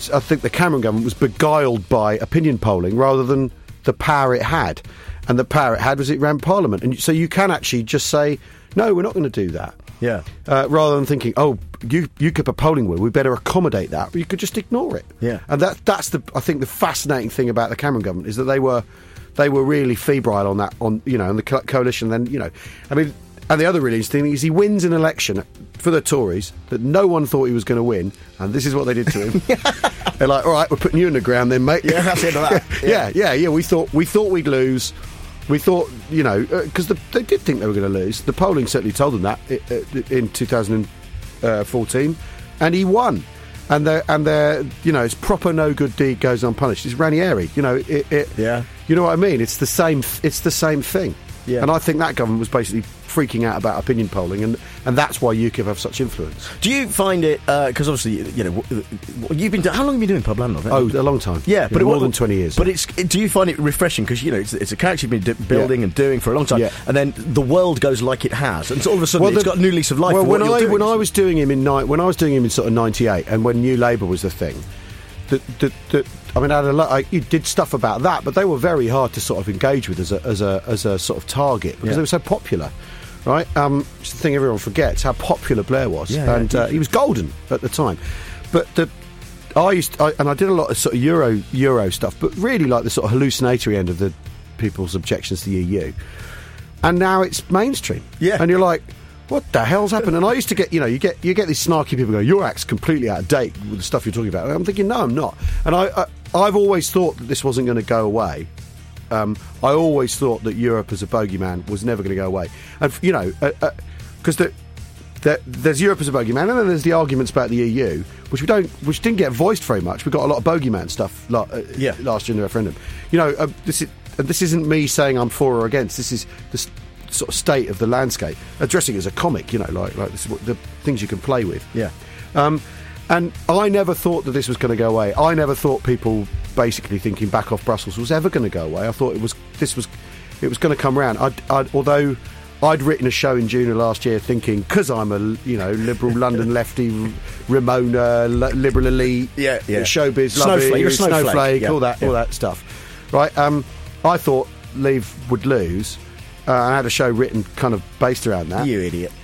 I think the Cameron government was beguiled by opinion polling rather than the power it had. And the power it had was it ran Parliament. And so you can actually just say, no, we're not going to do that. Yeah. Uh, rather than thinking, oh, you you keep a polling wheel, we better accommodate that. But you could just ignore it. Yeah. And that that's the I think the fascinating thing about the Cameron government is that they were they were really febrile on that on you know on the co- coalition. Then you know, I mean, and the other really interesting thing is he wins an election for the Tories that no one thought he was going to win, and this is what they did to him. They're like, all right, we're putting you in the ground then, mate. Yeah, that's it. That. yeah, yeah, yeah, yeah. We thought we thought we'd lose. We thought, you know, because uh, the, they did think they were going to lose. The polling certainly told them that in two thousand fourteen, and he won. And they're, and they're, you know, it's proper no good deed goes unpunished. It's Ranieri, you know. It, it, yeah. You know what I mean? It's the same. It's the same thing. Yeah. And I think that government was basically freaking out about opinion polling, and, and that's why UKIP have such influence. Do you find it, because uh, obviously, you know, you've been, how long have you been doing pub landlord? Oh, a long time. Yeah, yeah but more it, than twenty years. But it's, do you find it refreshing, because, you know, it's, it's a character you've been d- building yeah. and doing for a long time, yeah. and then the world goes like it has, and so all of a sudden well, the, it's got a new lease of life well, for what when you're I, doing. when I was doing him in ni- when I was doing him in sort of ninety-eight, and when New Labour was the thing, that that that I mean, I had a lot. I, you did stuff about that, but they were very hard to sort of engage with as a as a as a sort of target because yeah. they were so popular, right? Um, it's the thing everyone forgets how popular Blair was, yeah, and yeah, uh, he was golden at the time. But the I used to, I, and I did a lot of sort of Euro Euro stuff, but really like the sort of hallucinatory end of the people's objections to the E U. And now it's mainstream, yeah. And you're like, what the hell's happened? And I used to get, you know, you get you get these snarky people going, your act's completely out of date with the stuff you're talking about. And I'm thinking, no, I'm not. And I, I I've always thought that this wasn't going to go away. Um, I always thought that Europe as a bogeyman was never going to go away. And you know, because uh, uh, the, the, there's Europe as a bogeyman, and then there's the arguments about the E U, which we don't, which didn't get voiced very much. We got a lot of bogeyman stuff la- uh, yeah. last year in the referendum. You know, uh, this is and this isn't me saying I'm for or against. This is the sort of state of the landscape, addressing it as a comic. You know, like like this is what, the things you can play with. Yeah. Um, and I never thought that this was going to go away. I never thought people basically thinking back off Brussels was ever going to go away. I thought it was this was it was going to come round. I'd, I'd, although I'd written a show in June of last year thinking, because I'm a you know liberal London lefty, Ramona, li- liberal elite, yeah, yeah. showbiz, snowflake, lovey, you're a snowflake, snowflake yeah. all that, yeah. all that stuff, right? Um, I thought Leave would lose. Uh, I had a show written kind of based around that. You idiot!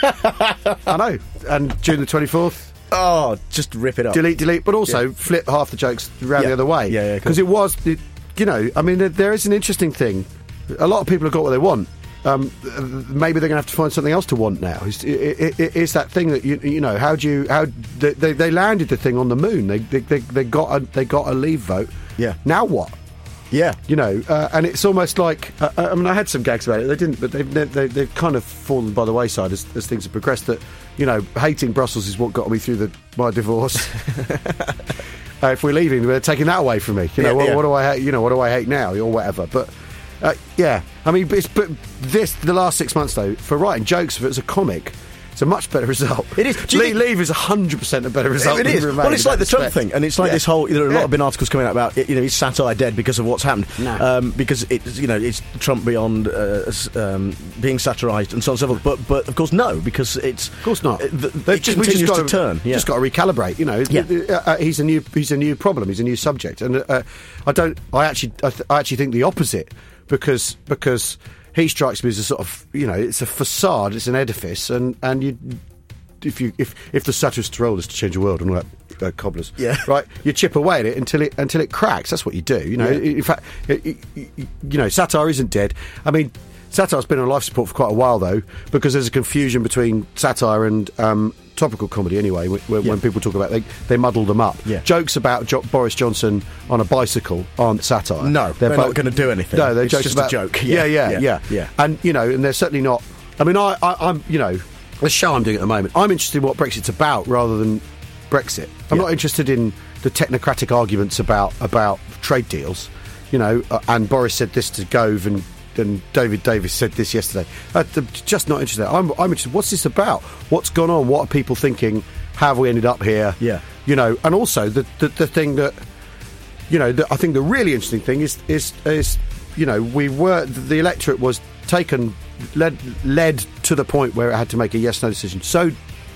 I know. And June the twenty-fourth. Oh, just rip it up. Delete, delete, but also yeah. flip half the jokes around yeah. the other way. Yeah, yeah. Because cool. it was, it, you know, I mean, there, there is an interesting thing. A lot of people have got what they want. Um, maybe they're going to have to find something else to want now. It's, it, it, it's that thing that you you know. How do you how they, they, they landed the thing on the moon? They they, they, they got a, they got a leave vote. Yeah. Now what? Yeah, you know, uh, and it's almost like uh, I mean, I had some gags about it. They didn't, but they've they, they've kind of fallen by the wayside as, as things have progressed. That you know, hating Brussels is what got me through the, my divorce. uh, if we're leaving, they're taking that away from me. You know, yeah, what, yeah. what do I, you know, what do I hate now, or whatever. But uh, yeah, I mean, it's, but this the last six months though, for writing jokes as a comic. It's a much better result. It is. Leave, think, leave is one hundred percent a better result. It than is. Remain, well, it's like the Trump respect. thing, and it's like yeah. this whole. There are a yeah. lot of been articles coming out about you know is satire dead because of what's happened? No. Um, because it's you know it's Trump beyond uh, um, being satirised and so on and so forth. But but of course no, because it's of course not. It, the, They've it just, continues just to turn. Yeah. Just got to recalibrate. You know, yeah. uh, he's a new he's a new problem. He's a new subject, and uh, I don't. I actually I, th- I actually think the opposite because because he strikes me as a sort of you know it's a facade, it's an edifice, and and you. If you if if the satirist's role is to change the world and all that uh, cobblers, yeah, right, you chip away at it until it until it cracks. That's what you do. You know, yeah. in fact, it, it, you know, satire isn't dead. I mean, satire's been on life support for quite a while though, because there's a confusion between satire and um, topical comedy. Anyway, when, yeah. when people talk about it, they they muddle them up. Yeah. Jokes about jo- Boris Johnson on a bicycle aren't satire. No, they're, they're not going to do anything. No, they're it's jokes just about a joke. Yeah yeah, yeah, yeah, yeah, yeah. And you know, and they're certainly not. I mean, I, I I'm you know. The show I'm doing at the moment, I'm interested in what Brexit's about rather than Brexit. I'm yeah. not interested in the technocratic arguments about about trade deals, you know. Uh, and Boris said this to Gove, and, and David Davis said this yesterday. Uh, just not interested. I'm, I'm interested. What's this about? What's gone on? What are people thinking? How have we ended up here? Yeah, you know. And also the the, the thing that you know, the, I think the really interesting thing is is is you know we were the electorate was taken. Led, led to the point where it had to make a yes/no decision so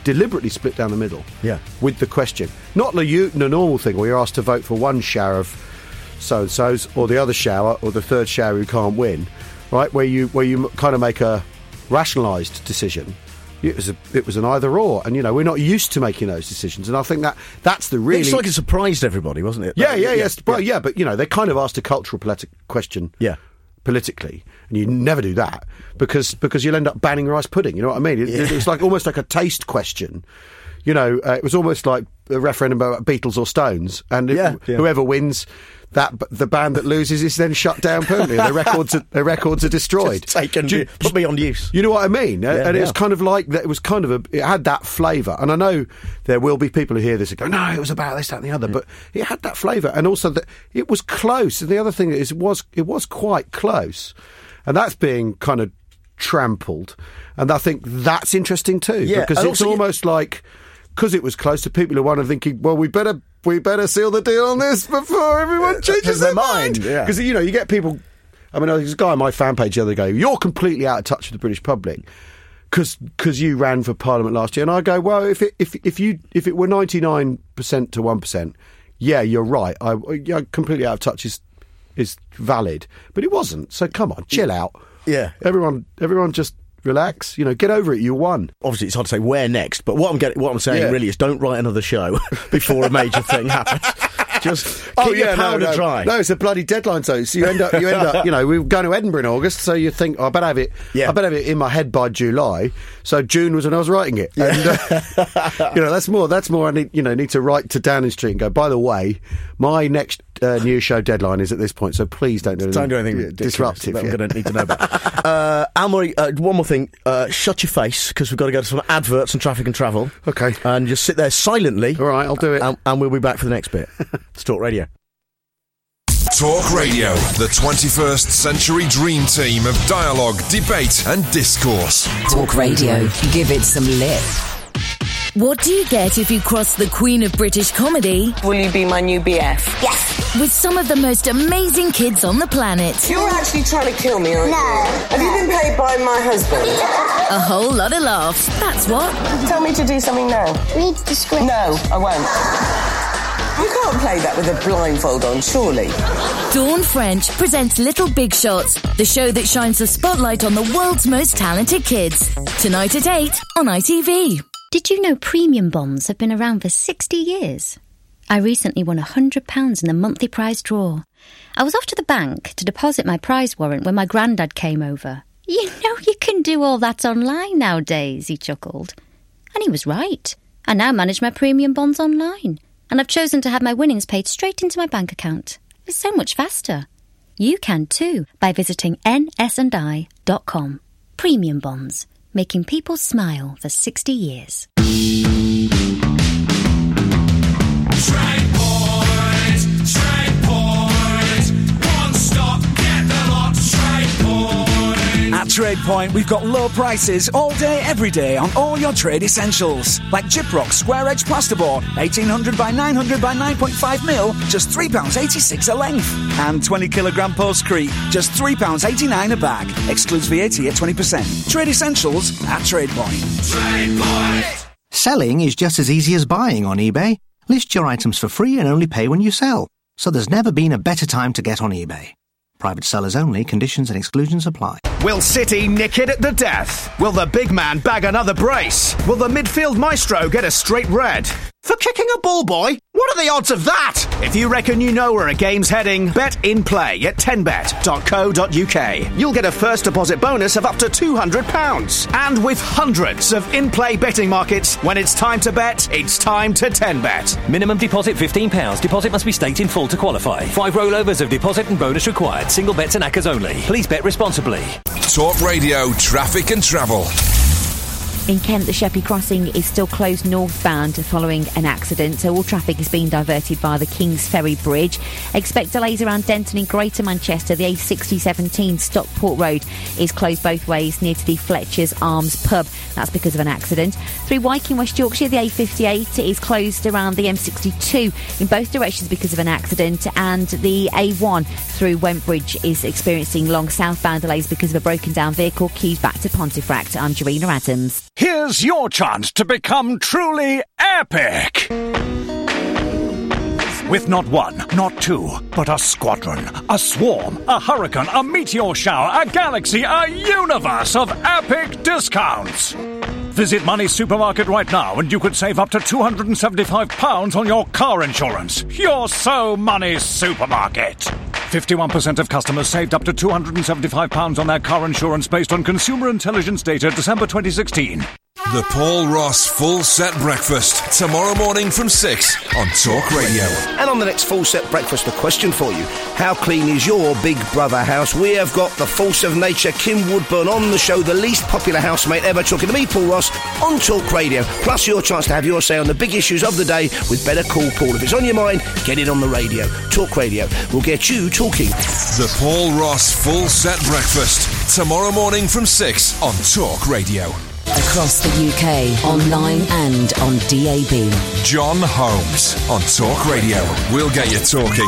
deliberately split down the middle. Yeah. With the question, not the, u- the normal thing where you're asked to vote for one shower of so and so's or the other shower or the third shower who can't win, right? Where you where you kind of make a rationalised decision. It was a, it was an either or, and you know we're not used to making those decisions, and I think that that's the really. It's like it surprised everybody, wasn't it? Yeah, Uh, yeah, yeah, yes, well, yeah, but you know they kind of asked a cultural politi- question. Yeah. Politically, and you never do that because because you'll end up banning rice pudding. You know what I mean? It, Yeah. It's like almost like a taste question. You know, uh, it was almost like a referendum about Beatles or Stones, and if- Yeah, yeah. whoever wins, that the band that loses is then shut down permanently. Their records are, their records are destroyed. Just taken, Do you- put me on use. You know what I mean? Yeah, and it was yeah. kind of like that. It was kind of a. It had that flavour, and I know there will be people who hear this and go, "No, it was about this, that, and the other." But it had that flavour, and also that it was close. And the other thing is, it was it was quite close, and that's being kind of trampled. And I think that's interesting too, Yeah, because and it's also- almost like because it was close to people who were thinking, "Well, we better we better seal the deal on this before everyone changes their their mind." mind, yeah. Because you know you get people. I mean, there was a guy on my fan page the other day. You're completely out of touch with the British public because you ran for Parliament last year, and I go, well, if it if if you if it were ninety-nine percent to one percent, yeah, you're right. I yeah, completely out of touch is is valid, but it wasn't. So come on, chill out. Yeah, everyone, everyone, just relax. You know, get over it. You won. Obviously, it's hard to say where next, but what I'm getting, what I'm saying Yeah. really is, don't write another show before a major thing happens. Just keep your powder no, no. dry. No, it's a bloody deadline. So, so you end up, you end up, you know, we're going to Edinburgh in August, so you think, oh, I better have it. Yeah. I better have it in my head by July. So June was when I was writing it. And, uh, you know, that's more. That's more. I need, you know, need to write to Downing Street and go. By the way, my next uh, news show deadline is at this point. So please don't do anything. Don't do anything ridiculous disruptive. that I'm yeah. going to need to know about. uh, Al-Murray, uh, one more thing. Uh, shut your face, because we've got to go to some adverts and traffic and travel. Okay. And just sit there silently. All right, I'll do it. And, and we'll be back for the next bit. It's Talk Radio. Talk Radio, the twenty-first century dream team of dialogue, debate and discourse. Talk Radio. Give it some lip. What do you get if you cross the Queen of British Comedy? Will you be my new B F? Yes. With some of the most amazing kids on the planet. You're actually trying to kill me, aren't you? No. Have you been paid by my husband? A whole lot of laughs. That's what. Tell me to do something now. Read the script. No, I won't. You can't play that with a blindfold on, surely. Dawn French presents Little Big Shots, the show that shines the spotlight on the world's most talented kids. Tonight at eight on I T V. Did you know premium bonds have been around for sixty years? I recently won one hundred pounds in the monthly prize draw. I was off to the bank to deposit my prize warrant when my granddad came over. You know you can do all that online nowadays, he chuckled. And he was right. I now manage my premium bonds online, and I've chosen to have my winnings paid straight into my bank account. It's so much faster. You can too by visiting N S and I dot com. Premium bonds, making people smile for sixty years. Trade Point, Trade Point, one stop, get the lot, Trade Point. At Trade Point, we've got low prices all day, every day on all your trade essentials. Like Gyprock Square Edge Plasterboard, eighteen hundred by nine hundred by nine point five mil, just three pounds eighty-six a length. And twenty kilogram Postcrete, just three pounds eighty-nine a bag. Excludes V A T at twenty percent. Trade essentials at Trade Point. Trade Point. Selling is just as easy as buying on eBay. List your items for free and only pay when you sell. So there's never been a better time to get on eBay. Private sellers only. Conditions and exclusions apply. Will City nick it at the death? Will the big man bag another brace? Will the midfield maestro get a straight red? For kicking a ball boy? What are the odds of that? If you reckon you know where a game's heading, bet in play at ten bet dot co dot uk. You'll get a first deposit bonus of up to two hundred pounds. And with hundreds of in-play betting markets, when it's time to bet, it's time to ten bet. Minimum deposit fifteen pounds. Deposit must be staked in full to qualify. Five rollovers of deposit and bonus required. Single bets and accas only. Please bet responsibly. Talk Radio, traffic and travel. In Kent, the Sheppey Crossing is still closed northbound following an accident, so all traffic is being diverted via the Kings Ferry Bridge. Expect delays around Denton in Greater Manchester. The A sixty seventeen Stockport Road is closed both ways near to the Fletcher's Arms pub. That's because of an accident. Through Wyke, West Yorkshire, the A fifty-eight is closed around the M sixty-two in both directions because of an accident, and the A one through Wentbridge is experiencing long southbound delays because of a broken down vehicle. Queues back to Pontefract. I'm Jarina Adams. Here's your chance to become truly epic. With not one, not two, but a squadron, a swarm, a hurricane, a meteor shower, a galaxy, a universe of epic discounts. Visit Money Supermarket right now and you could save up to two hundred seventy-five pounds on your car insurance. You're so Money Supermarket. fifty-one percent of customers saved up to two hundred seventy-five pounds on their car insurance based on consumer intelligence data December twenty sixteen. The Paul Ross Full Set Breakfast, tomorrow morning from six on Talk Radio. And on the next Full Set Breakfast, a question for you. How clean is your Big Brother house? We have got the Force of Nature, Kim Woodburn, on the show, the least popular housemate ever, talking to me, Paul Ross, on Talk Radio. Plus your chance to have your say on the big issues of the day with Better Call Paul. If it's on your mind, get it on the radio. Talk Radio will get you talking. The Paul Ross Full Set Breakfast, tomorrow morning from six on Talk Radio. Across the U K, online and on D A B. John Holmes on Talk Radio. We'll get you talking.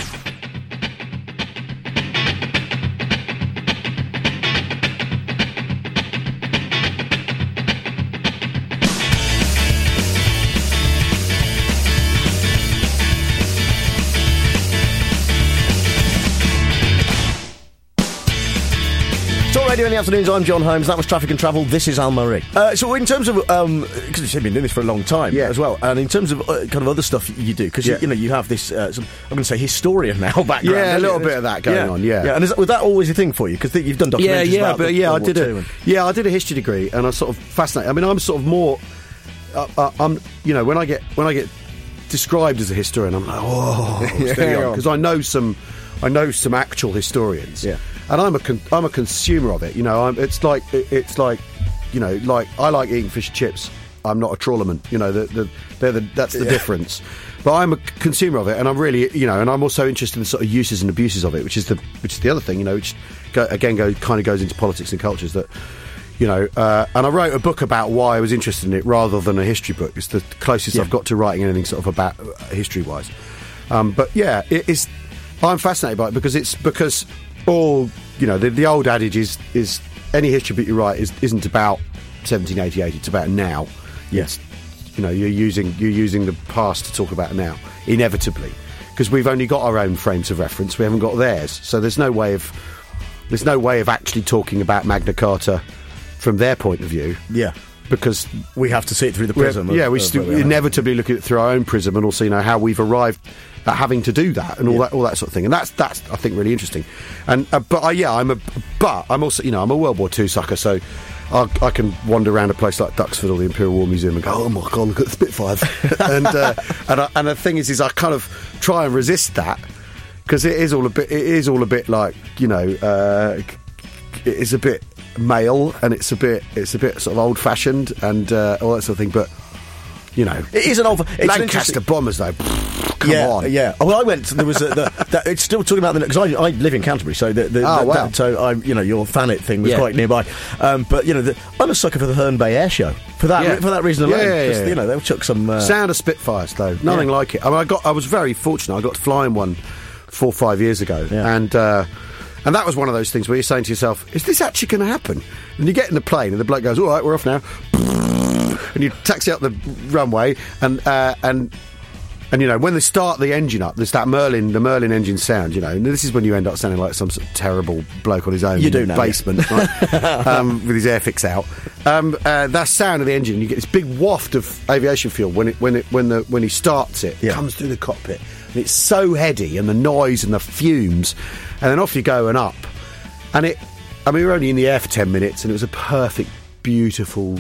Radio in the afternoons, I'm John Holmes. That was Traffic and Travel. This is Al Murray. Uh, so in terms of, because um, you've been doing this for a long time yeah. as well, and in terms of uh, kind of other stuff you do, because yeah. you, you know you have this, uh, some, I'm going to say historian now background. Yeah, a little bit of that going yeah. on. Yeah, yeah. And is that, was that always a thing for you? Because you've done documentaries. Yeah, yeah, about but the, yeah, World I did War a Two and... yeah, I did a history degree, and I was sort of fascinated. I mean, I'm sort of more, uh, uh, I'm you know when I get when I get described as a historian, I'm like, oh, because I know some, I know some actual historians. Yeah. And I'm a con- I'm a consumer of it, you know. I'm, it's like it's like, you know, like I like eating fish and chips. I'm not a trawlerman, you know. The, the, they're the, that's the yeah. difference. But I'm a consumer of it, and I'm really, you know, and I'm also interested in the sort of uses and abuses of it, which is the which is the other thing, you know, which go, again go kind of goes into politics and cultures that, you know. Uh, and I wrote a book about why I was interested in it rather than a history book. It's the closest yeah. I've got to writing anything sort of about uh, history wise. Um, but yeah, it is. I'm fascinated by it because it's because. All you know, the, the old adage is is any history book you write is isn't about seventeen eighty-eight. It's about now. Yes, you know, you're using you're using the past to talk about now, inevitably, because we've only got our own frames of reference. We haven't got theirs, so there's no way of there's no way of actually talking about Magna Carta from their point of view. Yeah. Because we have to see it through the prism. Of, yeah, we of, st- of, inevitably look at it through our own prism, and also, you know, how we've arrived at having to do that and all yeah. that, all that sort of thing. And that's that's I think really interesting. And uh, but uh, yeah, I'm a but I'm also you know I'm a World War Two sucker, so I, I can wander around a place like Duxford or the Imperial War Museum and go, oh my god, look at the Spitfires. and uh, and I, and the thing is, is I kind of try and resist that because it is all a bit it is all a bit like you know uh, it is a bit male and it's a bit it's a bit sort of old fashioned and uh, all that sort of thing, but you know it is an old it's Lancaster an bombers though. Come yeah, on. yeah. Well, I went. There was a, the, that, it's still talking about the because I, I live in Canterbury, so the, the, oh, the, wow. that, so I you know your Thanet thing was yeah. quite nearby. Um, but you know the, I'm a sucker for the Herne Bay Air Show for that yeah. for that reason alone. Yeah, yeah, yeah, yeah. You know they'll chuck some uh, sound of Spitfires though. Nothing yeah. like it. I mean, I got. I was very fortunate. I got to fly in one four or five years ago, yeah. and. Uh, And that was one of those things where you're saying to yourself, is this actually going to happen? And you get in the plane and the bloke goes, all right, we're off now. And you taxi up the runway and, uh, and, and you know, when they start the engine up, there's that Merlin, the Merlin engine sound, you know, and this is when you end up sounding like some sort of terrible bloke on his own you in do the now, basement, yeah. right? um, with his airfix out. Um, uh, that sound of the engine, you get this big waft of aviation fuel when it, when it, when the, when he starts it, yeah. comes through the cockpit. And it's so heady, and the noise and the fumes, and then off you go and up. And it, I mean, we were only in the air for ten minutes, and it was a perfect, beautiful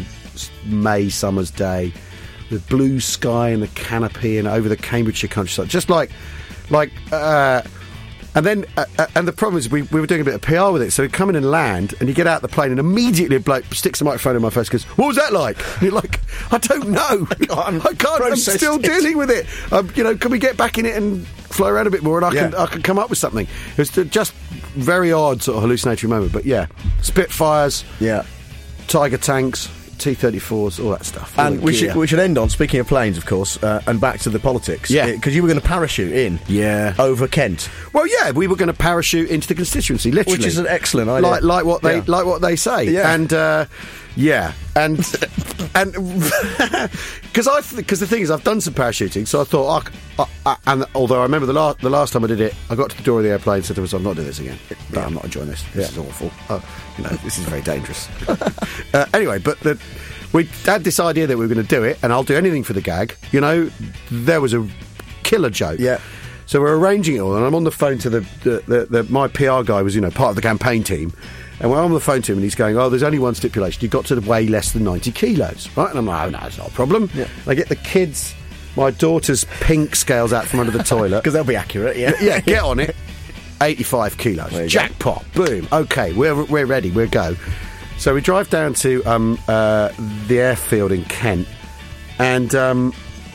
May summer's day with blue sky and the canopy and over the Cambridgeshire countryside, just like, like, uh, and then, uh, uh, and the problem is we, we were doing a bit of P R with it, so we come in and land, and you get out the plane, and immediately a bloke sticks a microphone in my face, goes, "What was that like?" And you're like, "I don't know, I can't, I'm still it. dealing with it. Um, you know, can we get back in it and fly around a bit more, and I yeah. can I can come up with something?" It was just very odd sort of hallucinatory moment, but yeah, Spitfires, yeah, Tiger tanks. T thirty-fours, all that stuff. And we should, we should end on, speaking of planes, of course, uh, and back to the politics. Yeah. Because you were going to parachute in yeah. over Kent. Well, yeah, we were going to parachute into the constituency, literally. Which is an excellent idea. Like, like, what, they, yeah. like what they say. Yeah. And, uh, yeah, and and because I because the thing is, I've done some parachuting, so I thought, I, I, I, and although I remember the last the last time I did it, I got to the door of the airplane and said to myself, I'm not doing this again. No, I'm not enjoying this. This is awful. Uh, you know, this is very dangerous. uh, anyway, but the, we had this idea that we were going to do it, and I'll do anything for the gag. You know, there was a killer joke. Yeah. So we're arranging it all, and I'm on the phone to the, the, the, the my P R guy was, you know, part of the campaign team. And we're on the phone to him, and he's going, oh, there's only one stipulation. You've got to weigh less than ninety kilos, right? And I'm like, oh, no, it's not a problem. Yeah. I get the kids, my daughter's pink scales out from under the toilet. Because they'll be accurate, yeah. Yeah, get on it. eighty-five kilos. Jackpot. Go. Boom. Okay, we're, we're ready. We'll go. So we drive down to um, uh, the airfield in Kent, and um,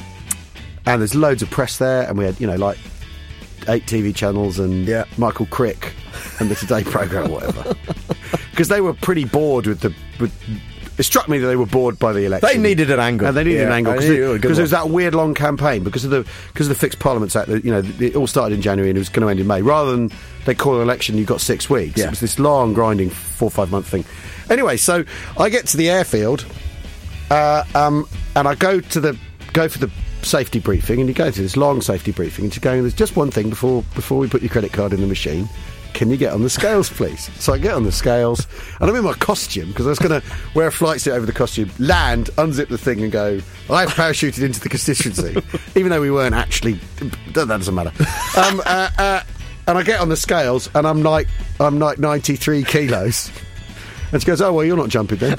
and there's loads of press there, and we had, you know, like eight T V channels and yeah. Michael Crick and the Today programme or whatever. Because they were pretty bored with the... With, it struck me that they were bored by the election. They needed an angle. And they needed yeah, an angle because it, there was that weird long campaign because of the because of the Fixed Parliaments Act. That, you know, it all started in January and it was going to end in May. Rather than they call an election, you've got six weeks. Yeah. It was this long, grinding four or five month thing. Anyway, so I get to the airfield, uh, um, and I go to the go for the safety briefing, and you go to this long safety briefing, and you're going, there's just one thing before before we put your credit card in the machine. Can you get on the scales, please? So I get on the scales, and I'm in my costume, because I was going to wear a flight suit over the costume, land, unzip the thing, and go, I've parachuted into the constituency, even though we weren't actually... That doesn't matter. Um, uh, uh, and I get on the scales, and I'm like, I'm like ninety-three kilos. And she goes, oh, well, you're not jumping then.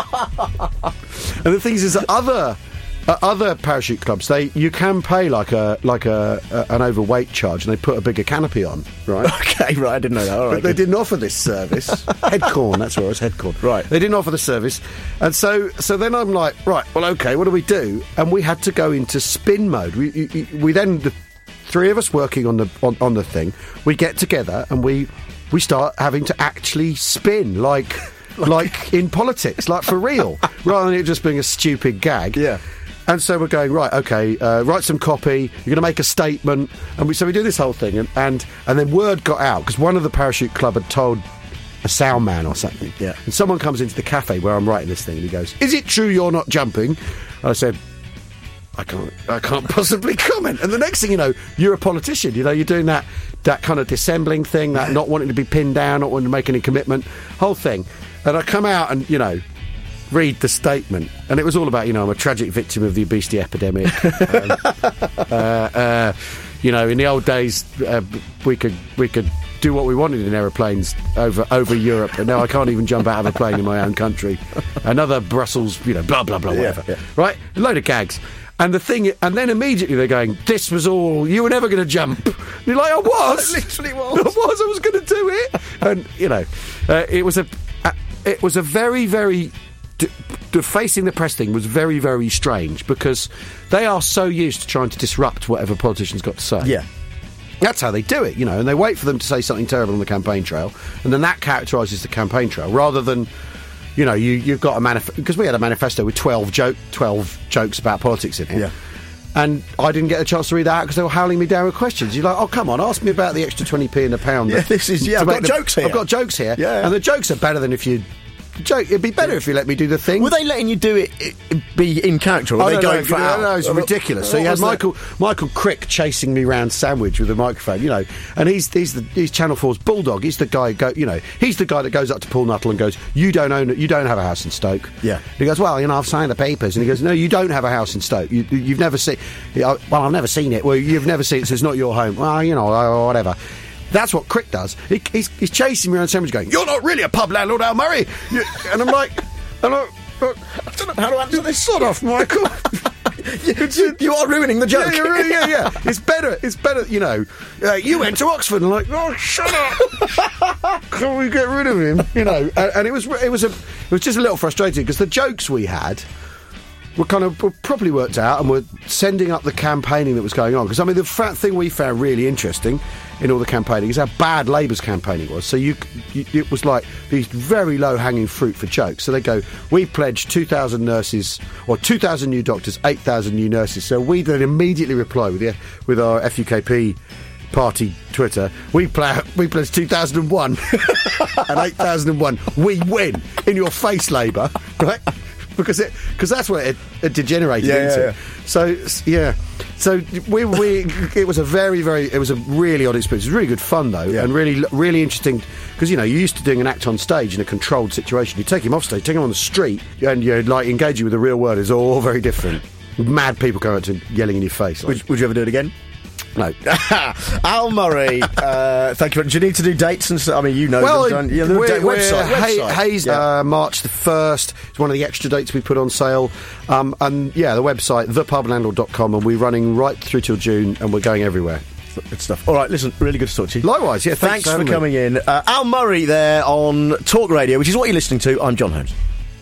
And the thing is, is that other... Uh, other parachute clubs, they you can pay like a like a, a an overweight charge, and they put a bigger canopy on, right? Okay, right. I didn't know that. All right, but they didn't offer this service. Headcorn, that's where it was. Headcorn, right? They didn't offer the service, and so so then I'm like, right, well, okay, what do we do? And we had to go into spin mode. We we, we then the three of us working on the on, on the thing. We get together and we we start having to actually spin like like in politics, like for real, rather than it just being a stupid gag. Yeah. And so we're going, right, okay, uh, write some copy, you're going to make a statement. And we, so we do this whole thing. And, and, and then word got out, because one of the parachute club had told a sound man or something. Yeah. And someone comes into the cafe where I'm writing this thing, and he goes, is it true you're not jumping? And I said, I can't, I can't possibly comment. And the next thing you know, you're a politician. You know, you're doing that, that kind of dissembling thing, that not wanting to be pinned down, not wanting to make any commitment, whole thing. And I come out and, you know, read the statement, and it was all about, you know, I'm a tragic victim of the obesity epidemic. um, uh, uh, you know, in the old days, uh, we could we could do what we wanted in aeroplanes over over Europe, and now I can't even jump out of a plane in my own country. Another Brussels, you know, blah blah blah, whatever. Yeah, yeah. Right, a load of gags. And the thing, and then immediately they're going, this was all, you were never going to jump. And you're like, I was. I literally was. I was, I was going to do it. And, you know, uh, it was a, uh, it was a very, very, d- d- facing the press thing was very, very strange, because they are so used to trying to disrupt whatever politicians got to say. Yeah. That's how they do it, you know, and they wait for them to say something terrible on the campaign trail, and then that characterises the campaign trail, rather than... You know, you, you've got a manifesto, because we had a manifesto with twelve, joke, twelve jokes about politics in it. Yeah. And I didn't get a chance to read that out because they were howling me down with questions. You're like, oh, come on, ask me about the extra twenty p in a pound. Yeah, this is, yeah, to I've make got the, jokes here. I've got jokes here. Yeah. And the jokes are better than if you... Joke. It'd be better if you let me do the thing. Were they letting you do it, it be in character, or were oh, they no, going no, for no, out? no, it's ridiculous. So you had Michael that? Michael Crick chasing me round Sandwich with a microphone, you know, and he's he's the he's Channel four's bulldog. He's the guy go, you know, he's the guy that goes up to Paul Nuttall and goes, "You don't own it. You don't have a house in Stoke." Yeah. He goes, "Well, you know, I've signed the papers," and he goes, "No, you don't have a house in Stoke. You, you've never seen." Well, I've never seen it. Well, you've never seen it, so it's not your home. Well, you know, or whatever. That's what Crick does. He, he's, he's chasing me around Sandwich, going, "You're not really a pub landlord, Al Murray," you, and I'm like, and I. But I don't know how to answer this. Sod off, Michael. you, you are ruining the joke. Yeah, you're really, yeah, yeah. It's better. It's better. You know, uh, you went to Oxford, and like, oh, shut up! Can we get rid of him? You know, and, and it was, it was a, it was just a little frustrating because the jokes we had were kind of were properly worked out, and were sending up the campaigning that was going on. Because I mean, the fat thing we found really interesting in all the campaigning is how bad Labour's campaigning was. So you, you it was like these very low hanging fruit for jokes. So they go, we pledged two thousand nurses, or two thousand new doctors, eight thousand new nurses. So we then immediately reply with the, with our F U K P party Twitter, we pla- we pledged two thousand one and eight thousand one. We win in your face, Labour, right? because it because that's what it, it degenerated Yeah, into. yeah, yeah. So s- yeah, so we we it was a very very it was a really odd experience. It was really good fun though, and really really interesting because you know you're used to doing an act on stage in a controlled situation. You take him off stage, take him on the street, and you like engaging with the real world is all very different. Mad people going out to yelling in your face. Like, Would, would you ever do it again? No. Al Murray, uh, thank you. Do you need to do dates and stuff? I mean, you know, Well, them, don't you? Yeah, the we're, da- we're website. Hay- website. Hayes, Yeah. uh, March the first is one of the extra dates we put on sale. Um, and yeah, the website, the pub landlord dot com, and we're running right through till June, and we're going everywhere. Good stuff. All right, listen, really good to talk to you. Likewise, yeah, Thanks thanks, for having me. coming in. Uh, Al Murray there on Talk Radio, which is what you're listening to. I'm John Holmes.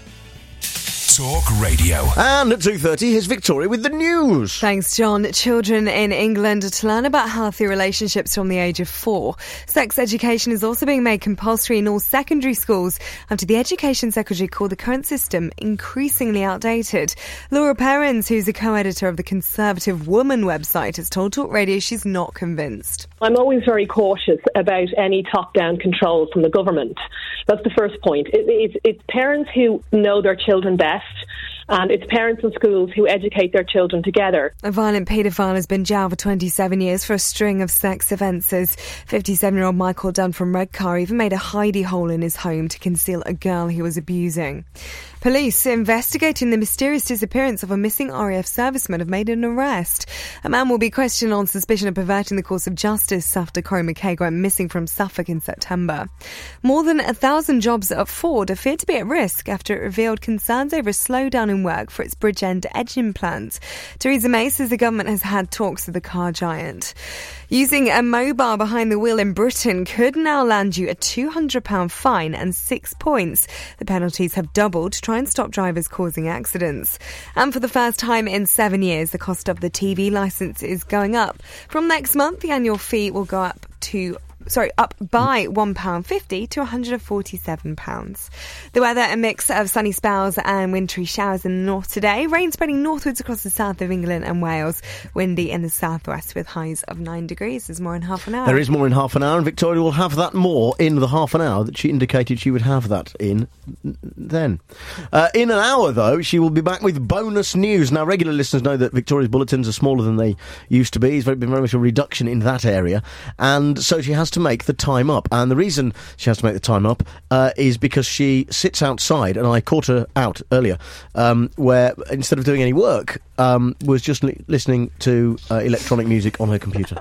Talk Radio. And at two thirty, here's Victoria with the news. Thanks, John. Children in England are to learn about healthy relationships from the age of four. Sex education is also being made compulsory in all secondary schools after the Education Secretary called the current system increasingly outdated. Laura Perrins, who's a co-editor of the Conservative Woman website, has told Talk Radio she's not convinced. I'm always very cautious about any top-down control from the government. That's the first point. It, it's, it's parents who know their children best, and it's parents and schools who educate their children together. A violent paedophile has been jailed for twenty-seven years for a string of sex offences. fifty-seven-year-old Michael Dunn from Redcar even made a hidey hole in his home to conceal a girl he was abusing. Police investigating the mysterious disappearance of a missing R A F serviceman have made an arrest. A man will be questioned on suspicion of perverting the course of justice after Corey McKay went missing from Suffolk in September. More than a thousand jobs at Ford appear to be at risk after it revealed concerns over a slowdown in work for its Bridgend edging plant. Theresa May says the government has had talks with the car giant. Using a mobile behind the wheel in Britain could now land you a two hundred pounds fine and six points. The penalties have doubled to try and stop drivers causing accidents. And for the first time in seven years, the cost of the T V licence is going up. From next month, the annual fee will go up to Sorry, up by one pound fifty to one hundred forty-seven pounds. The weather, a mix of sunny spells and wintry showers in the north today. Rain spreading northwards across the south of England and Wales. Windy in the southwest with highs of nine degrees. There's more in half an hour. There is more in half an hour, and Victoria will have that more in the half an hour that she indicated she would have that in then. Uh, in an hour, though, she will be back with bonus news. Now, regular listeners know that Victoria's bulletins are smaller than they used to be. There's been very much a reduction in that area, and so she has to make the time up. And the reason she has to make the time up uh, is because she sits outside, and I caught her out earlier, um, where instead of doing any work, um, was just li- listening to uh, electronic music on her computer.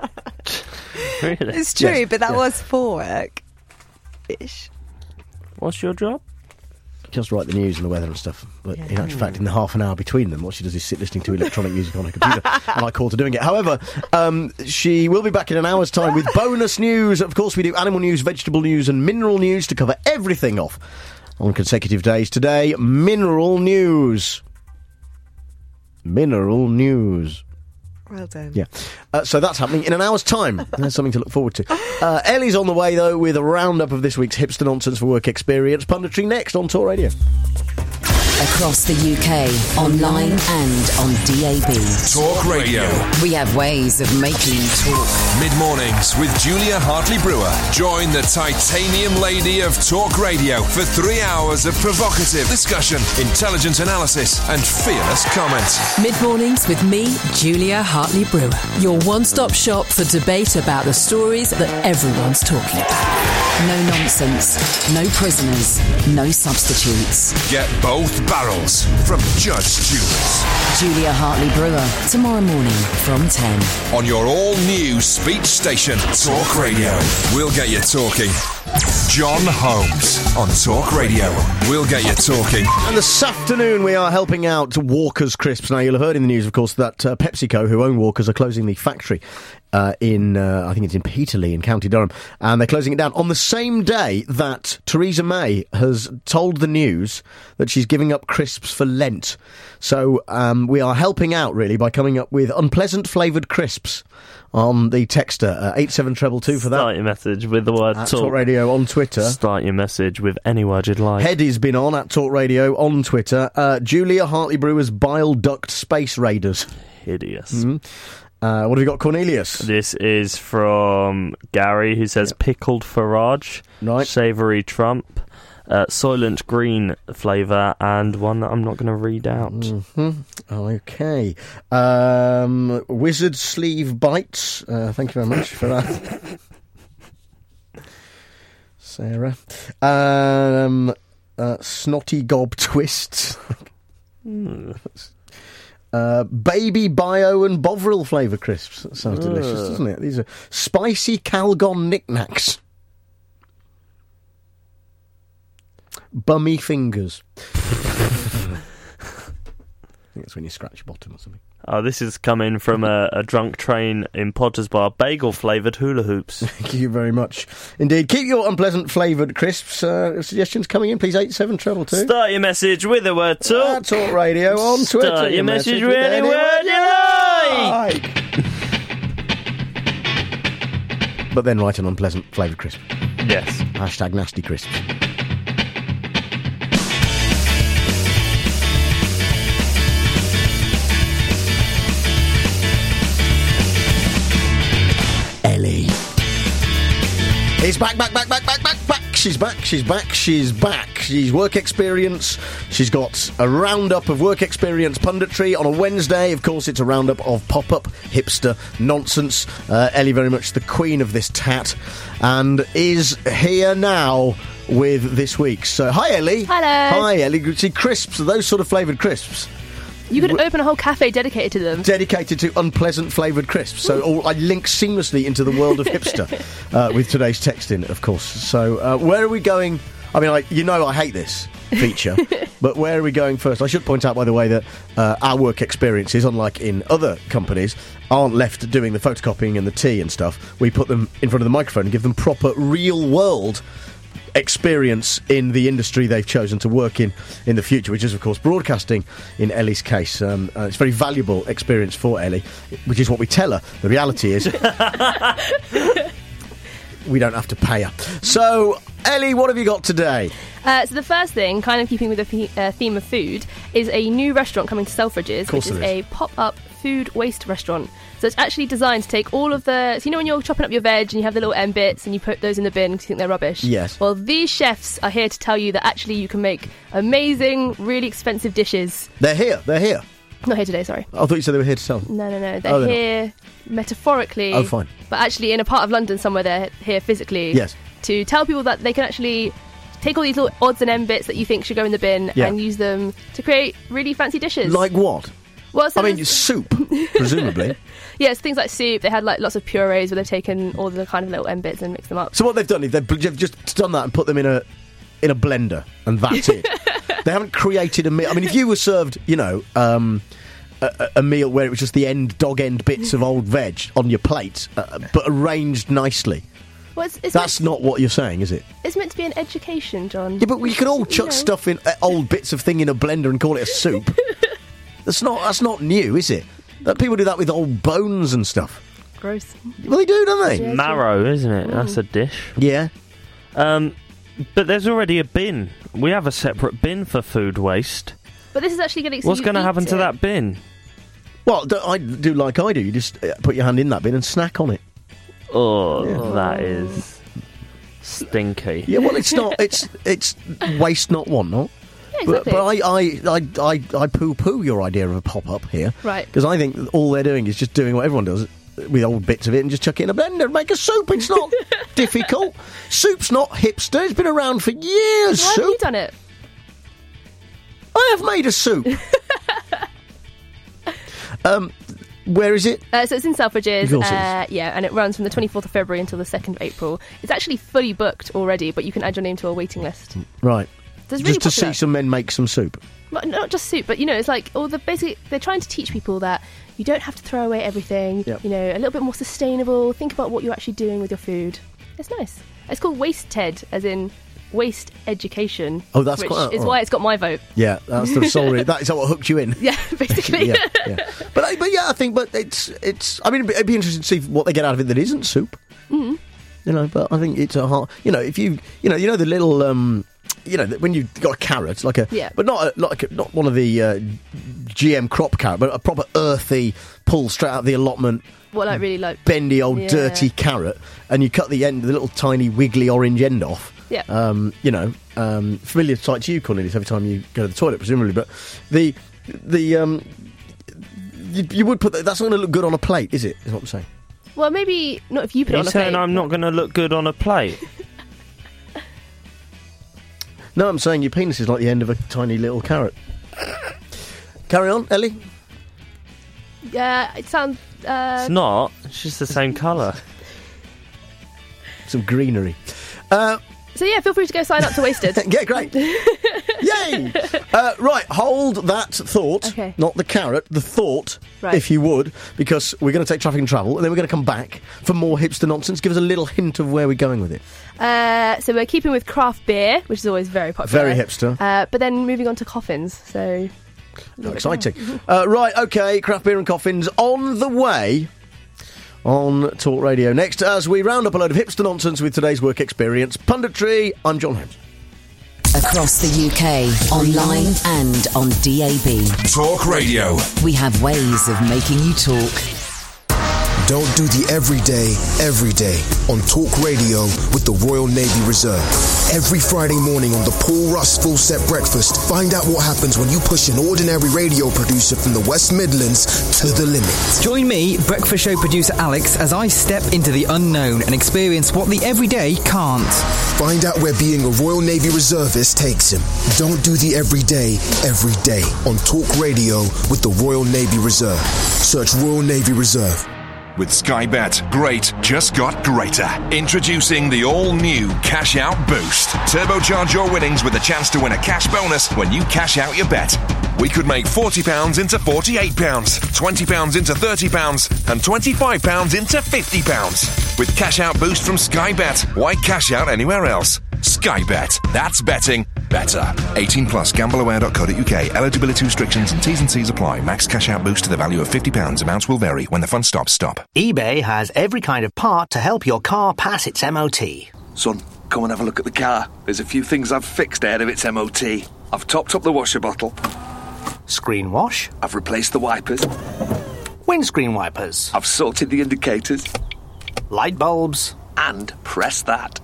Really? It's true, Yes, but that yeah. was for work. Ish. What's your job? Just write the news and the weather and stuff. But in actual fact, in the half an hour between them, what she does is sit listening to electronic music on her computer, and I called her doing it. However, um, she will be back in an hour's time with bonus news. Of course, we do animal news, vegetable news, and mineral news to cover everything off on consecutive days. Today, mineral news. Mineral news. Well done. Yeah. Uh, so that's happening in an hour's time. There's something to look forward to. Uh, Ellie's on the way, though, with a roundup of this week's hipster nonsense for work experience. Punditry next on Talk Radio. Across the U K, online and on D A B. Talk Radio. We have ways of making you talk. Mid-mornings with Julia Hartley-Brewer. Join the titanium lady of Talk Radio for three hours of provocative discussion, intelligent analysis, and fearless comment. Mid-mornings with me, Julia Hartley-Brewer. Your one-stop shop for debate about the stories that everyone's talking about. No nonsense, no prisoners, no substitutes. Get both barrels from Judge Jules. Julia Hartley-Brewer, tomorrow morning from ten. On your all-new speech station, Talk Radio. We'll get you talking. John Holmes on Talk Radio. We'll get you talking. And this afternoon we are helping out Walker's Crisps. Now, you'll have heard in the news, of course, that uh, PepsiCo, who own Walker's, are closing the factory uh, in, uh, I think it's in Peterlee in County Durham, and they're closing it down on the same day that Theresa May has told the news that she's giving up crisps for Lent. So um, we are helping out, really, by coming up with unpleasant flavoured crisps on the texter, uh, eight seven two two for that. Start your message with the word At talk. Talk Radio on Twitter. Start your message with any word you'd like. Heady's been on at Talk Radio on Twitter. Uh, Julia Hartley-Brewer's Bile Duct Space Raiders. Hideous. Mm-hmm. Uh, what have you got, Cornelius? This is from Gary, who says pickled Farage, right. savoury Trump, uh, Soylent Green flavour, and one that I'm not going to read out. Mm-hmm. Okay. Um, Wizard Sleeve Bites. Uh, thank you very much for that, Sarah. Um, uh, Snotty Gob Twists. Mm. Uh, baby Bio and Bovril flavour crisps. That sounds delicious, Ugh. doesn't it? These are spicy Calgon knickknacks. Bummy fingers. I think that's when you scratch your bottom or something. Oh, this is coming from a, a drunk train in Potter's Bar. Bagel flavoured hula hoops. Thank you very much indeed. Keep your unpleasant flavoured crisps uh, suggestions coming in, please. Eight seven treble two. Start your message with the word talk. Uh, talk radio on Twitter. Start your, your message, message with any word you like. like. But then write an unpleasant flavoured crisp. Yes. Hashtag nasty crisps. Ellie. He's back, back, back, back, back, back, back. She's back, she's back, she's back. She's work experience. She's got a roundup of work experience punditry on a Wednesday. Of course, it's a roundup of pop-up hipster nonsense. Uh, Ellie, very much the queen of this tat, and is here now with this week's. So, hi, Ellie. Hello. Hi, Ellie. See, crisps, are those sort of flavoured crisps? You could open a whole cafe dedicated to them. Dedicated to unpleasant flavoured crisps. So all, I link seamlessly into the world of hipster uh, with today's texting, of course. So uh, where are we going? I mean, I, you know I hate this feature, but where are we going first? I should point out, by the way, that uh, our work experiences, unlike in other companies, aren't left doing the photocopying and the tea and stuff. We put them in front of the microphone and give them proper real-world experience in the industry they've chosen to work in in the future, which is, of course, broadcasting in Ellie's case. Um, uh, it's a very valuable experience for Ellie, which is what we tell her. The reality is we don't have to pay her. So, Ellie, what have you got today? Uh, so the first thing, kind of keeping with the fe- uh, theme of food, is a new restaurant coming to Selfridges, which is, is a pop-up food waste restaurant. So it's actually designed to take all of the... So you know when you're chopping up your veg and you have the little end bits and you put those in the bin because you think they're rubbish? Yes. Well, these chefs are here to tell you that actually you can make amazing, really expensive dishes. They're here. They're here. Not here today, sorry. I thought you said they were here to sell them. No, no, no. They're, Oh, they're here metaphorically. Oh, fine. But actually in a part of London somewhere they're here physically. Yes. To tell people that they can actually take all these little odds and end bits that you think should go in the bin Yeah. and use them to create really fancy dishes. Like what? Well, so I mean, there's- soup, presumably. Yes, things like soup. They had like lots of purees where they've taken all the kind of little end bits and mixed them up. So what they've done is they've they've just done that and put them in a in a blender, and that's it. They haven't created a meal. I mean, if you were served, you know, um, a, a meal where it was just the end dog end bits of old veg on your plate, uh, but arranged nicely. Well, it's, it's, That's meant, not what you're saying, is it? it's meant to be an education, John. Yeah, but we can all chuck know. stuff in uh, old bits of thing in a blender and call it a soup. That's not that's not new, is it? That people do that with old bones and stuff. Gross. Well, they do, don't they? Yeah, Marrow, isn't it? Mm. That's a dish. Yeah. Um, but there's already a bin. We have a separate bin for food waste. But this is actually getting. So What's you going to eat happen to it. that bin? Well, do- I do like I do. You just uh, put your hand in that bin and snack on it. Oh, Yeah. that is stinky. Yeah, well, it's not. It's it's waste, not want, not. Yeah, But, exactly. but I, I, I, I, I poo-poo your idea of a pop-up here. Right. Because I think all they're doing is just doing what everyone does with old bits of it and just chuck it in a blender and make a soup. It's not difficult. Soup's not hipster. It's been around for years. Why haven't soup. you done it? I have made a soup. um, where is it? Uh, so it's in Selfridges, Of course it is. uh, yeah, and it runs from the twenty-fourth of February until the second of April. It's actually fully booked already, but you can add your name to a waiting list. Right. So it's really just to popular. see some men make some soup. Well, not just soup, but you know, it's like all the basically they're trying to teach people that you don't have to throw away everything. Yep. You know, a little bit more sustainable. Think about what you're actually doing with your food. It's nice. It's called Waste TED, as in waste education. Oh, that's which quite- is oh. why it's got my vote. Yeah, that's the sole. re- that is what hooked you in. Yeah, basically. yeah, yeah. But I- but yeah, I think. But it's it's. I mean, it'd be, it'd be interesting to see what they get out of it that isn't soup. Mm. You know, but I think it's a hard. You know, if you you know you know the little um. You know, when you've got a carrot, like a, Yeah. but not a, like a, not one of the uh, G M crop carrot, but a proper earthy, pull straight out of the allotment, What like really like bendy old Yeah. dirty carrot, and you cut the end, the little tiny wiggly orange end off. Yeah. Um, you know, um, familiar sight to you, Cornelius, every time you go to the toilet, presumably. But the the um, you, you would put that, that's not going to look good on a plate, is it? Is what I'm saying. Well, maybe not if you put it You're on a saying plate. I'm not going to look good on a plate? No, I'm saying your penis is like the end of a tiny little carrot. Carry on, Ellie. Yeah, it sounds. Uh, It's not. It's just the same colour. Some greenery. Uh, So yeah, feel free to go sign up to Wasted. Yeah, great. Yay! Uh, right, hold that thought. Okay. Not the carrot, the thought, Right. if you would, because we're going to take traffic and travel, and then we're going to come back for more hipster nonsense. Give us a little hint of where we're going with it. Uh, so we're keeping with craft beer, which is always very popular. Very hipster. Uh, but then moving on to coffins. So How exciting. uh, right, okay, craft beer and coffins on the way on Talk Radio. Next, as we round up a load of hipster nonsense with today's work experience, punditry, I'm John Holmes. Across the U K, online and on D A B. Talk Radio. We have ways of making you talk. Don't do the everyday, every day on Talk Radio with the Royal Navy Reserve. Every Friday morning on the Paul Russ Full Set Breakfast, find out what happens when you push an ordinary radio producer from the West Midlands to the limit. Join me, breakfast show producer Alex, as I step into the unknown and experience what the everyday can't. Find out where being a Royal Navy Reservist takes him. Don't do the everyday, every day on Talk Radio with the Royal Navy Reserve. Search Royal Navy Reserve. With Sky Bet, great just got greater. Introducing the all-new Cash Out Boost. Turbocharge your winnings with a chance to win a cash bonus when you cash out your bet. We could make forty pounds into forty-eight pounds, twenty pounds into thirty pounds, and twenty-five pounds into fifty pounds. With Cash Out Boost from Sky Bet, why cash out anywhere else? Sky Bet. That's betting better. eighteen plus. gamble aware dot co dot uk. Eligibility restrictions and T's and C's apply. Max cash out boost to the value of fifty pounds. Amounts will vary. When the fun stops, stop. eBay has every kind of part to help your car pass its M O T. Son, come and have a look at the car. There's a few things I've fixed ahead of its M O T. I've topped up the washer bottle. Screen wash. I've replaced the wipers. Windscreen wipers. I've sorted the indicators. Light bulbs. And press that.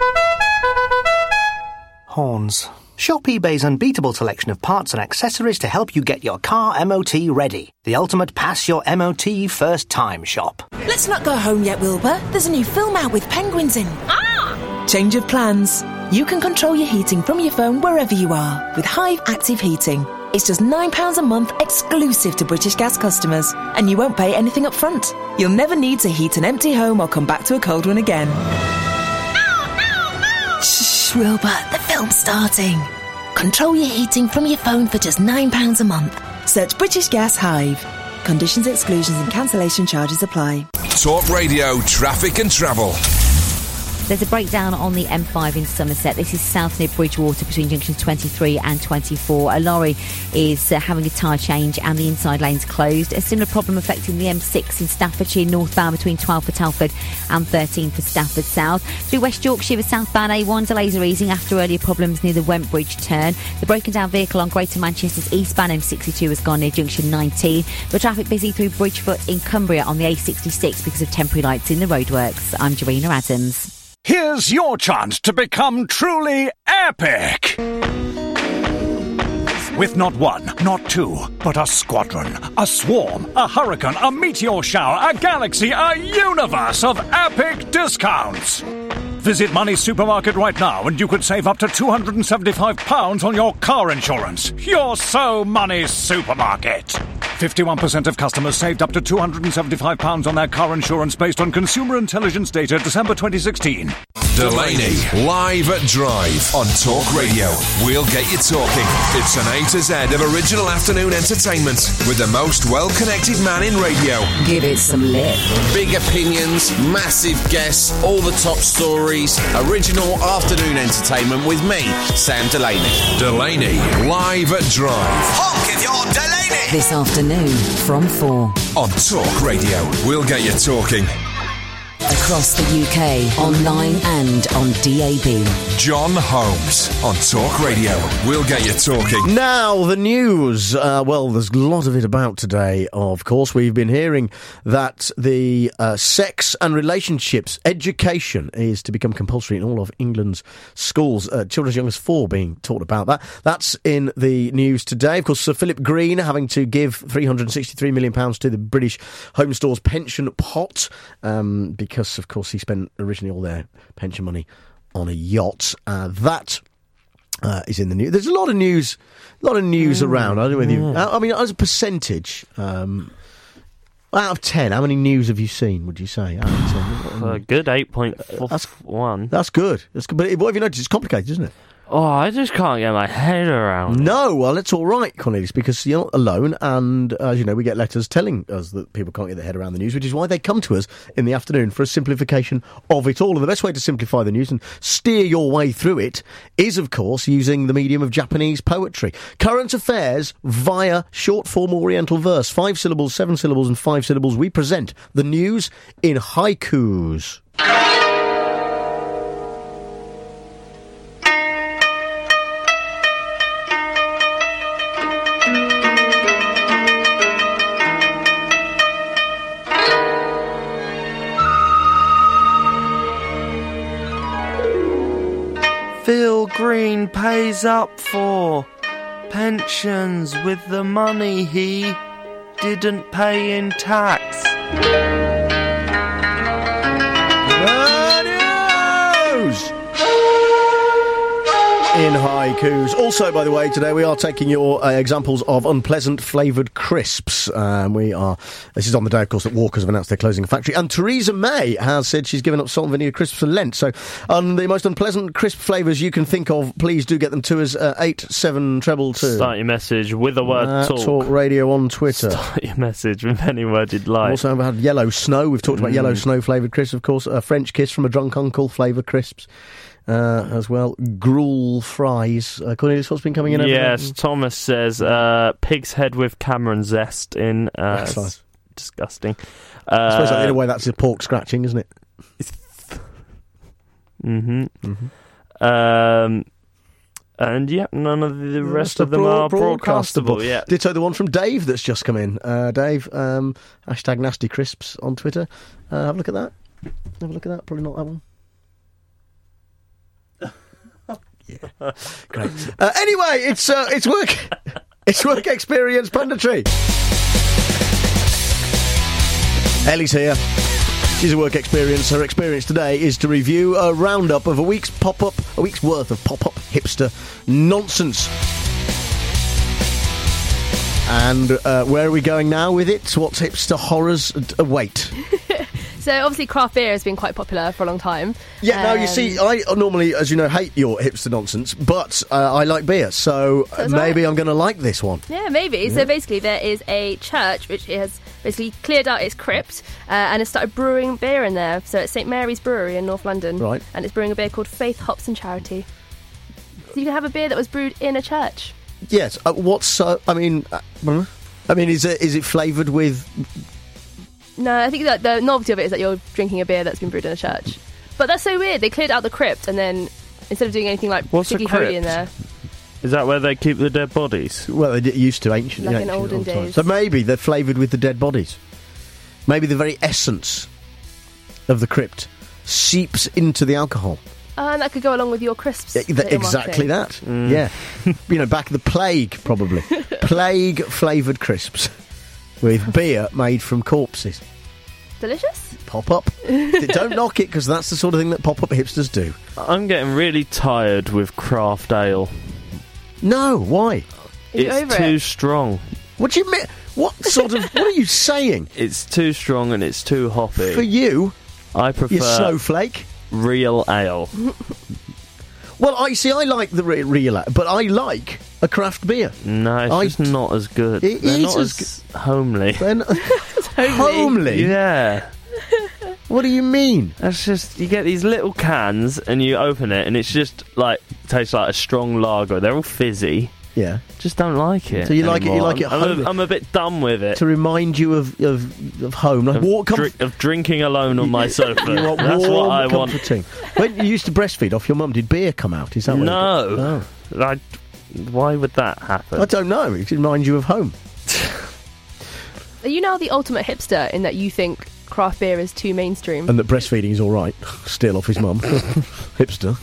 Horns. Shop eBay's unbeatable selection of parts and accessories to help you get your car M O T ready. The ultimate pass your M O T first time shop. Let's not go home yet, Wilbur. There's a new film out with penguins in. Ah! Change of plans. You can control your heating from your phone wherever you are with Hive Active Heating. It's just nine pounds a month exclusive to British Gas customers, and you won't pay anything up front. You'll never need to heat an empty home or come back to a cold one again. Shh, Wilbur, the film's starting. Control your heating from your phone for just nine pounds a month. Search British Gas Hive. Conditions, exclusions and cancellation charges apply. Talk Radio, traffic and travel. There's a breakdown on the M five in Somerset. This is south near Bridgewater between junctions twenty-three and twenty-four. A lorry is uh, having a tyre change and the inside lane's closed. A similar problem affecting the M six in Staffordshire northbound between twelve for Telford and thirteen for Stafford South. Through West Yorkshire with southbound A one, delays are easing after earlier problems near the Wentbridge turn. The broken down vehicle on Greater Manchester's eastbound M sixty-two has gone near junction nineteen. But traffic busy through Bridgefoot in Cumbria on the A sixty-six because of temporary lights in the roadworks. I'm Jarina Adams. Here's your chance to become truly epic! With not one, not two, but a squadron, a swarm, a hurricane, a meteor shower, a galaxy, a universe of epic discounts! Visit Money Supermarket right now and you could save up to two hundred seventy-five pounds on your car insurance. You're so Money Supermarket! fifty-one percent of customers saved up to two hundred seventy-five pounds on their car insurance based on consumer intelligence data December twenty sixteen. Delaney, live at Drive on Talk Radio. We'll get you talking. It's an A to Z of original afternoon entertainment with the most well-connected man in radio. Give it some lip. Big opinions, massive guests, all the top stories. Original afternoon entertainment with me, Sam Delaney. Delaney, live at Drive. Honk if you're Delaney! This afternoon from four. On Talk Radio. We'll get you talking. across the U K, online and on D A B. John Holmes on Talk Radio. We'll get you talking. Now, the news. Uh, well, there's a lot of it about today, of course. We've been hearing that the uh, sex and relationships education is to become compulsory in all of England's schools. Uh, children as young as four being taught about that. That's in the news today. Of course, Sir Philip Green having to give three hundred sixty-three million pounds to the British Home Stores pension pot um, because, of course, he spent originally all their pension money on a yacht. Uh, that uh, is in the news. There's a lot of news, a lot of news mm, around. I don't know whether you. I mean, as a percentage, um, out of ten, how many news have you seen? Would you say? Out of ten? A good eight point one. That's good. That's good. But what have you noticed? It's complicated, isn't it? Oh, I just can't get my head around it. No, well, it's all right, Cornelius, because you're not alone, and as you know, we get letters telling us that people can't get their head around the news, which is why they come to us in the afternoon for a simplification of it all. And the best way to simplify the news and steer your way through it is, of course, using the medium of Japanese poetry. Current affairs via short-form Oriental verse. Five syllables, seven syllables, and five syllables. We present the news in haikus. Phil Green pays up for pensions with the money he didn't pay in tax. The news! In haikus. Also, by the way, today we are taking your uh, examples of unpleasant flavoured crisps. Um, we are. This is on the day, of course, that Walkers have announced they're closing a factory, and Theresa May has said she's given up salt and vinegar crisps for Lent. So, on the most unpleasant crisp flavours you can think of, please do get them to us. Uh, eight seven treble two. Start your message with the word uh, talk. Talk Radio on Twitter. Start your message with any word you'd like. Also, we've had yellow snow. We've talked about Mm. yellow snow flavoured crisps, of course. A French kiss from a drunk uncle flavoured crisps. Uh, as well, gruel fries. Uh, Cornelius, what's been coming in over Yes, there? Thomas says uh, pig's head with Cameron zest in. Uh, That's nice. Disgusting. I Uh, suppose like, in a way that's a pork scratching, isn't it? Mm-hmm. mm-hmm. Um, and yep, none of the rest That's of them broad- are broadcastable. Yeah. Ditto the one from Dave that's just come in. Uh, Dave, um, hashtag nasty crisps on Twitter. Uh, have a look at that. Have a look at that. Probably not that one. Yeah, great. Uh, anyway, it's uh, it's work, it's work experience punditry. Ellie's here. She's a work experience. Her experience today is to review a roundup of a week's pop-up, a week's worth of pop-up hipster nonsense. And uh, where are we going now with it? What hipster horrors await? So obviously craft beer has been quite popular for a long time. Yeah, um, no, you see, I normally, as you know, hate your hipster nonsense, but uh, I like beer, so uh, maybe right. I'm going to like this one. Yeah, maybe. Yeah. So basically there is a church which has basically cleared out its crypt uh, and has started brewing beer in there. So it's Saint Mary's Brewery in North London. Right. And it's brewing a beer called Faith, Hops and Charity. So you can have a beer that was brewed in a church. Yes, uh, what's, uh, I mean, uh, I mean, is it is it flavoured with... No, I think that the novelty of it is that you're drinking a beer that's been brewed in a church. But that's so weird. They cleared out the crypt and then instead of doing anything like What's a particularly holy in crypt? there. Is that where they keep the dead bodies? Well, they used to, ancient, Like in ancient olden old times. days. So maybe they're flavoured with the dead bodies. Maybe the very essence of the crypt seeps into the alcohol. Uh, and that could go along with your crisps. Yeah, that you're exactly marketing. that. Yeah. You know, back the plague, probably. Plague flavoured crisps with beer made from corpses. Delicious. Pop up. Don't knock it, because that's the sort of thing that pop up hipsters do. I'm getting really tired with craft ale. No, why? Are you it's over too it? strong. What do you mean? What sort of? What are you saying? It's too strong and it's too hoppy. For you, I prefer you snowflake. real ale. Well, I see. I like the re- real, ale, but I like a craft beer. No, it's I just not as good. It They're is not as as homely. Then homely. Yeah. What do you mean? That's just, you get these little cans and you open it and it's just like, tastes like a strong lager. They're all fizzy. Yeah. Just don't like it. So you like it? You anymore. like it? I'm, home- a, I'm a bit done with it. to remind you of of, of home, like Of, walk comf- dri- of drinking alone on my sofa. You want That's warm, what I want. comforting. When you used to breastfeed off your mum, did beer come out? Is that what No. it did? I, why would that happen? Oh. I don't know. It reminds you of home. Are you now the ultimate hipster in that you think craft beer is too mainstream? And that breastfeeding is all right. Still off his mum. Hipster.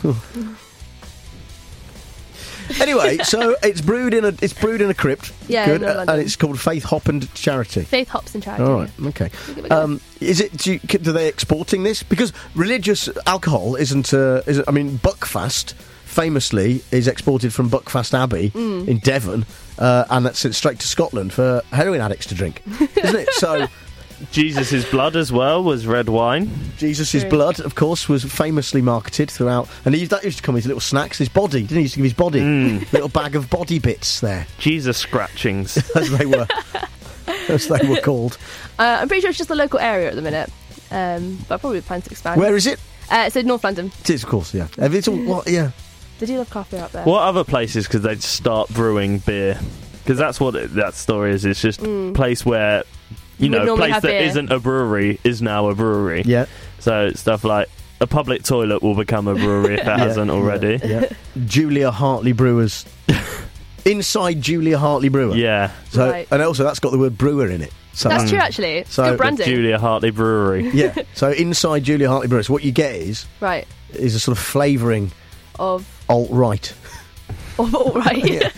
Anyway, so it's brewed in a it's brewed in a crypt. Yeah, Good. in uh, London. and it's called Faith Hop and Charity. Faith Hops and Charity. All right, okay. Um, is it? Do, you, do they exporting this? Because religious alcohol isn't. Uh, is I mean, Buckfast famously is exported from Buckfast Abbey Mm. in Devon, uh, and that's sent straight to Scotland for heroin addicts to drink, isn't it? So. Jesus' blood as well was red wine. Jesus' blood, of course, was famously marketed throughout, and he used, that used to come in his little snacks. His body, didn't he? He used to give his body Mm. little bag of body bits there, Jesus scratchings, as they were, as they were called. Uh, I'm pretty sure it's just the local area at the minute, um, but I probably plan to expand. Where is it? Uh, so North London. It is, of course, yeah. If It's all, what, yeah. They do love craft beer up there. What other places could they start brewing beer? Because that's what it, that story is. It's just Mm. a place where, you You would know, a normally place have that beer. isn't a brewery is now a brewery. Yeah. So stuff like a public toilet will become a brewery if it Yeah, hasn't already. Yeah. Julia Hartley Brewers. Inside Julia Hartley Brewer. Yeah. So, Right. and also that's got the word brewer in it. So, That's true, actually. It's So- good branding. Julia Hartley Brewery. yeah. So inside Julia Hartley Brewers, what you get is Right. is a sort of flavouring Of. alt right. Of all right.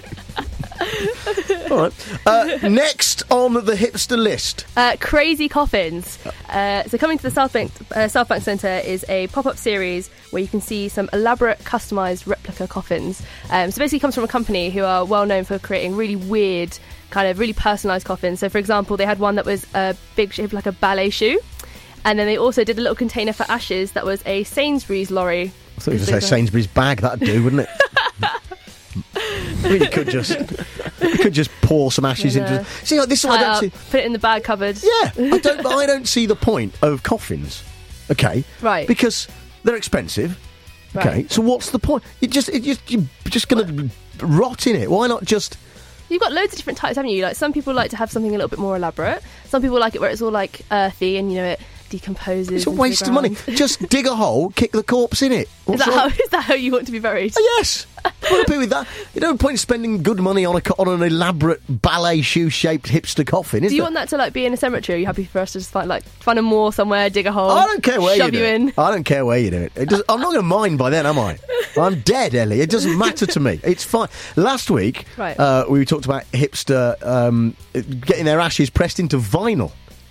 All right. Uh, next on the hipster list. Uh, crazy coffins. Uh, so coming to the South Bank, uh, South Bank Centre is a pop-up series where you can see some elaborate, customised replica coffins. Um, so basically, it comes from a company who are well known for creating really weird, kind of really personalised coffins. So, for example, they had one that was a big shape like a ballet shoe, and then they also did a little container for ashes that was a Sainsbury's lorry. I thought you were going to say Sainsbury's bag. That'd do, wouldn't it? I mean, you could just you could just pour some ashes And, uh, into. See, like, this is what I tie don't it see. up, put it in the bag cupboard. Yeah, I don't. I don't see the point of coffins. Okay, Right. Because they're expensive. Okay, Right. so what's the point? You just it just you're just going to rot in it. Why not just? You've got loads of different types, haven't you? Like, some people like to have something a little bit more elaborate. Some people like it where it's all like earthy and, you know, it decomposes. It's a into the waste of money. ground. Just dig a hole, kick the corpse in it. Is What's that, wrong? how, is that how you want to be buried? Oh, yes. What do with that? You don't point spending good money on a co- on an elaborate ballet shoe shaped hipster coffin, is Do you there? want that to like be in a cemetery? Or are you happy for us to just find like find a moor somewhere, dig a hole? I don't care where shove you do you it. in. I don't care where you do it. it does, I'm not going to mind by then, am I? I'm dead, Ellie. It doesn't matter to me. It's fine. Last week, Right. uh, we talked about hipster um, getting their ashes pressed into vinyl.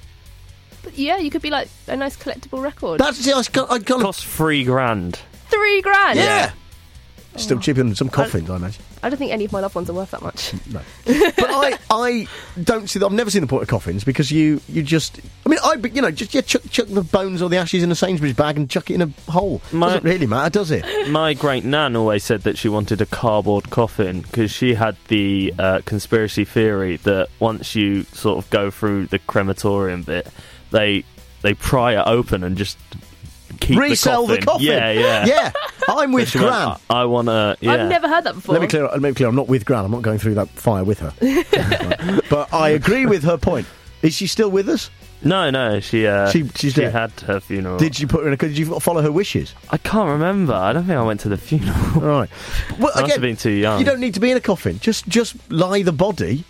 But yeah, you could be like a nice collectible record. That's see, I, was go- I kind of Cost three grand. Three grand. yeah. Still cheaper than some coffins, I imagine. I don't think any of my loved ones are worth that much. No. But I, I don't see. I've never seen the point of coffins because you, you just. I mean, I, but, you know, just yeah, chuck, chuck the bones or the ashes in a Sainsbury's bag and chuck it in a hole. My- Doesn't really matter, does it? My great nan always said that she wanted a cardboard coffin because she had the uh, conspiracy theory that once you sort of go through the crematorium bit, they they pry it open and just keep Resell the the coffin. coffin. Yeah, yeah. Yeah, I'm with So she went, Gran. I, I want to. Yeah. I've never heard that before. Let me clear. Let me be clear. I'm not with Gran. I'm not going through that fire with her. Right. But I agree with her point. Is she still with us? No, no. She uh, She- she's she dead. had her funeral. Did you put her in a? Did you follow her wishes? I can't remember. I don't think I went to the funeral. All right. Well, I must have been too young. You don't need to be in a coffin. Just just lie the body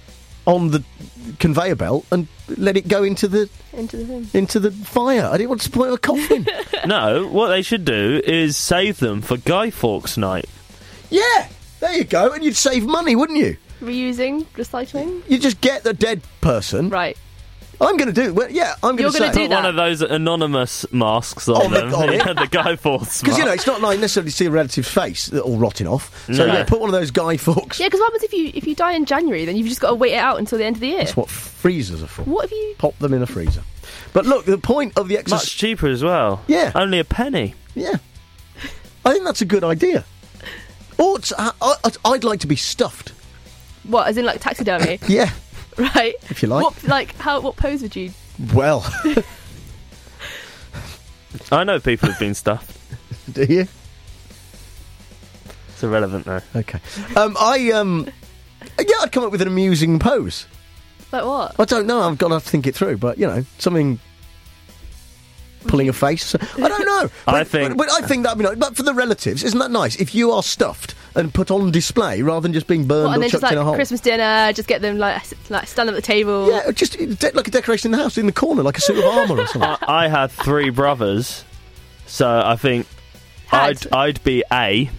on the conveyor belt and let it go into the Into the thing. into the fire. I didn't want to spoil a coffin. No, what they should do is save them for Guy Fawkes night. Yeah, there you go, and you'd save money, wouldn't you? Reusing, recycling. You just get the dead person. Right. I'm going to do. Well, yeah, I'm going You're to gonna say do Put one of those anonymous masks on, On the- them. on it. Yeah, the Guy Fawkes because you know mask. it's not like necessarily see a relative's face all rotting off. So No. yeah, put one of those Guy Fawkes. Yeah, because what happens if you if you die in January? Then you've just got to wait it out until the end of the year. That's what freezers are for. What have you? Pop them in a freezer. But look, the point of the Much exercise. cheaper as well. Yeah. Only a penny. Yeah, I think that's a good idea. Or it's- I, I, I'd like to be stuffed. What, as in like taxidermy? Yeah, Right. if you like. What like how? What pose would you? Well, I know people who've been stuffed. do you? It's irrelevant now. Okay. Um, I, um... Yeah, I'd come up with an amusing pose. Like what? I don't know, I've got to think it through, but, you know, something... Pulling a face. I don't know. But, I think... But, but I think that, you know, but for the relatives, isn't that nice? If you are stuffed and put on display rather than just being burned What, and or then chucked just like in a hole. Christmas dinner, just get them like s- like stand at the table. Yeah, just de- like a decoration in the house, in the corner, like a suit of armour or something. I, I had three brothers, so I think Had. I'd, I'd be A.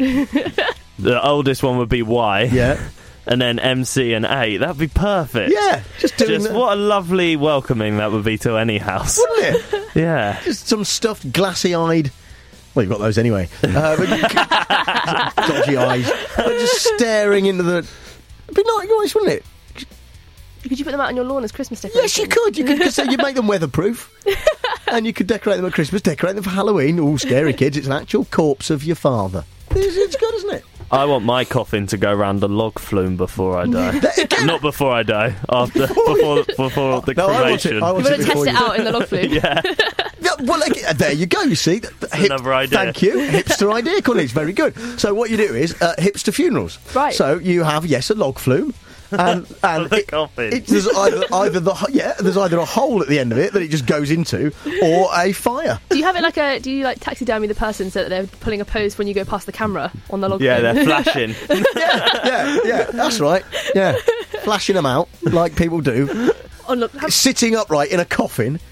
The oldest one would be Y. Yeah. And then M C and A. That'd be perfect. Yeah, just doing Just that. what a lovely welcoming that would be to any house. Wouldn't it? Yeah. Just some stuffed, glassy-eyed... Well, you've got those anyway. Uh, but you could, dodgy eyes. But just staring into the... It'd be nice, wouldn't it? Could you put them out on your lawn as Christmas decorations? Yes, you could. You could cause you make them weatherproof. And you could decorate them at Christmas, decorate them for Halloween. All scary kids. It's an actual corpse of your father. It's, it's good, isn't it? I want my coffin to go round a log flume before I die. Not before I die. After before before the No, I want cremation. it- I want You it want to test before it you- out in the log flume? Yeah. Yeah, well, like, uh, there you go, you see. That's another idea. Thank you. Hipster idea, Cornelius. Very good. So what you do is uh, hipster funerals. Right. So you have, yes, a log flume. And, and The it- coffin. it- there's either, either the ho- yeah, there's either a hole at the end of it that it just goes into, or a fire. Do you have it like a? Do you like taxidermy the person so that they're pulling a pose when you go past the camera on the log? Yeah, flume? they're flashing. yeah, yeah, yeah. That's right. Yeah, flashing them out like people do, Oh, look, have- sitting upright in a coffin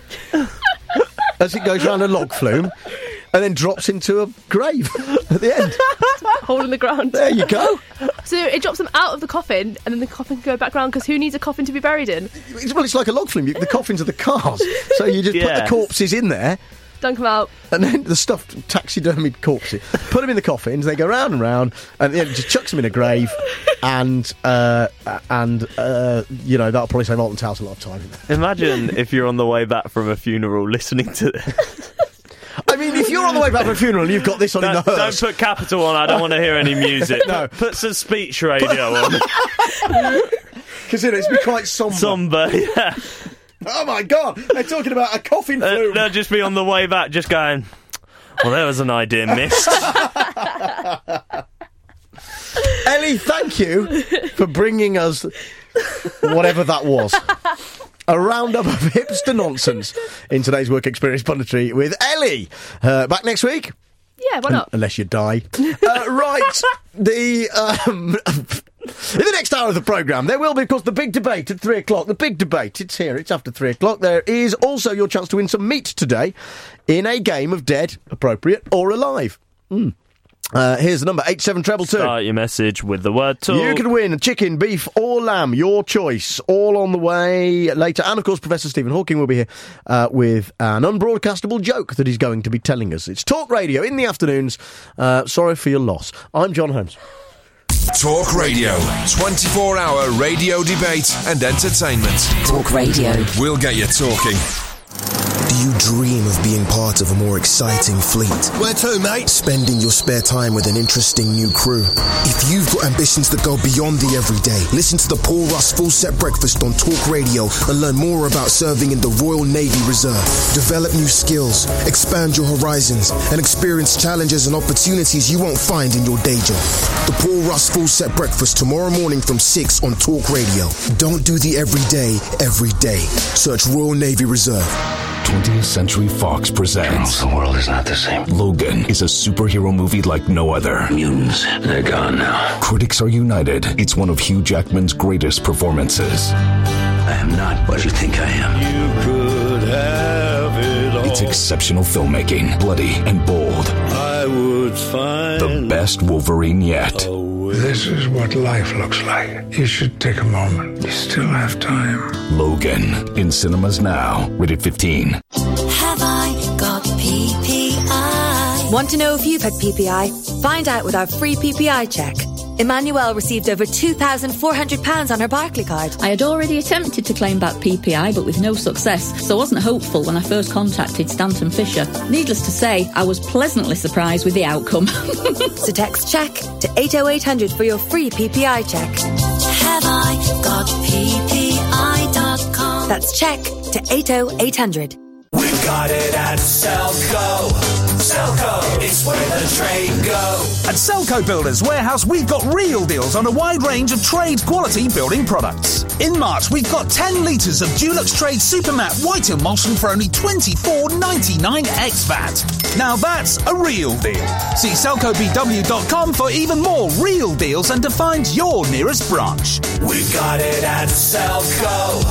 as it goes round a log flume, and then drops into a grave at the end. hole in the ground. There you go. So it drops them out of the coffin, and then the coffin can go back round, because who needs a coffin to be buried in? It's, well, it's like a log flume. You, the coffins are the cars, so you just put Yeah. the corpses in there, Dunk them out. and then the stuffed taxidermied corpses, put them in the coffins. They go round and round, and then just chucks them in a grave, and uh, and uh, you know that'll probably save Alton Towers a lot of time. Imagine if you're on the way back from a funeral listening to this. I mean, if you're on the way back from a funeral and you've got this on in the Don't, don't hearse, put Capital on. I don't want to hear any music. No. Put some speech radio on. because you know, it's been quite sombre. Somber, yeah. Oh my God! They're talking about a coffin Uh, flume. they'll just be on the way back, just going, well, there was an idea missed. Ellie, thank you for bringing us whatever that was. A roundup of hipster nonsense in today's Work Experience Punditry with Ellie. Uh, back next week. Yeah, why not? Unless you die. uh, right. The... Um, in the next hour of the programme, there will be, of course, the big debate at three o'clock. The big debate. It's here. It's after three o'clock. There is also your chance to win some meat today in a game of Dead, Appropriate, or Alive. Mm. Uh, here's the number, eight seven two two. Start your message with the word talk. You can win chicken, beef or lamb, your choice. All on the way later. And, of course, Professor Stephen Hawking will be here uh, with an unbroadcastable joke that he's going to be telling us. It's Talk Radio in the afternoons. Uh, sorry for your loss. I'm John Holmes. Talk Radio. twenty-four hour radio debate and entertainment. Talk Radio. We'll get you talking. Do you dream of being part of a more exciting fleet? Where to, mate? Spending your spare time with an interesting new crew? If you've got ambitions that go beyond the everyday, listen to the Paul Russ Full Set Breakfast on Talk Radio and learn more about serving in the Royal Navy Reserve. Develop new skills, expand your horizons, and experience challenges and opportunities you won't find in your day job. The Paul Russ Full Set Breakfast tomorrow morning from six on Talk Radio. Don't do the everyday every day. Search Royal Navy Reserve. twentieth Century Fox presents... The world is not the same. Logan is a superhero movie like no other. Mutants, they're gone now. Critics are united. It's one of Hugh Jackman's greatest performances. I am not what you think I am. You could have it all. It's exceptional filmmaking, bloody and bold. I would find The best Wolverine yet. This is what life looks like. You should take a moment. You still have time. Logan, in cinemas now. Rated fifteen. Have I got P P I? Want to know if you've had P P I? Find out with our free P P I check. Emmanuelle received over two thousand four hundred pounds on her Barclaycard. I had already attempted to claim back P P I, but with no success, so I wasn't hopeful when I first contacted Stanton Fisher. Needless to say, I was pleasantly surprised with the outcome. So text check to eight oh eight hundred for your free P P I check. Have I got P P I dot com? That's check to eight oh eight hundred. We've got it at Selco. Selco, it's where the trade go. At Selco Builders Warehouse, we've got real deals on a wide range of trade quality building products. In March, we've got ten litres of Dulux Trade Supermatte White Emulsion for only twenty-four ninety-nine ex V A T. Now that's a real deal. See selco b w dot com for even more real deals and to find your nearest branch. We've got it at Selco.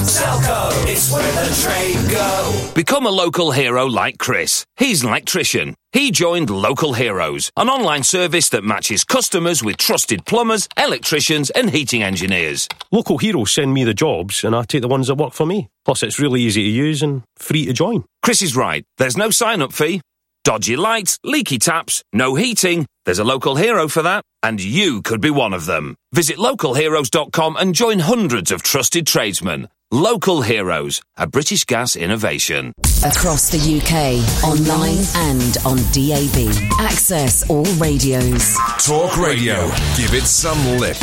Selco, it's where the trade go. Become a local hero like Chris. He's an electrician. He joined Local Heroes, an online service that matches customers with trusted plumbers, electricians and heating engineers. Local Heroes send me the jobs and I take the ones that work for me. Plus it's really easy to use and free to join. Chris is right. There's no sign-up fee. Dodgy lights, leaky taps, no heating. There's a local hero for that, and you could be one of them. Visit local heroes dot com and join hundreds of trusted tradesmen. Local Heroes, a British Gas innovation. Across the U K, online and on D A B. Access all radios. Talk Radio. Give it some lip.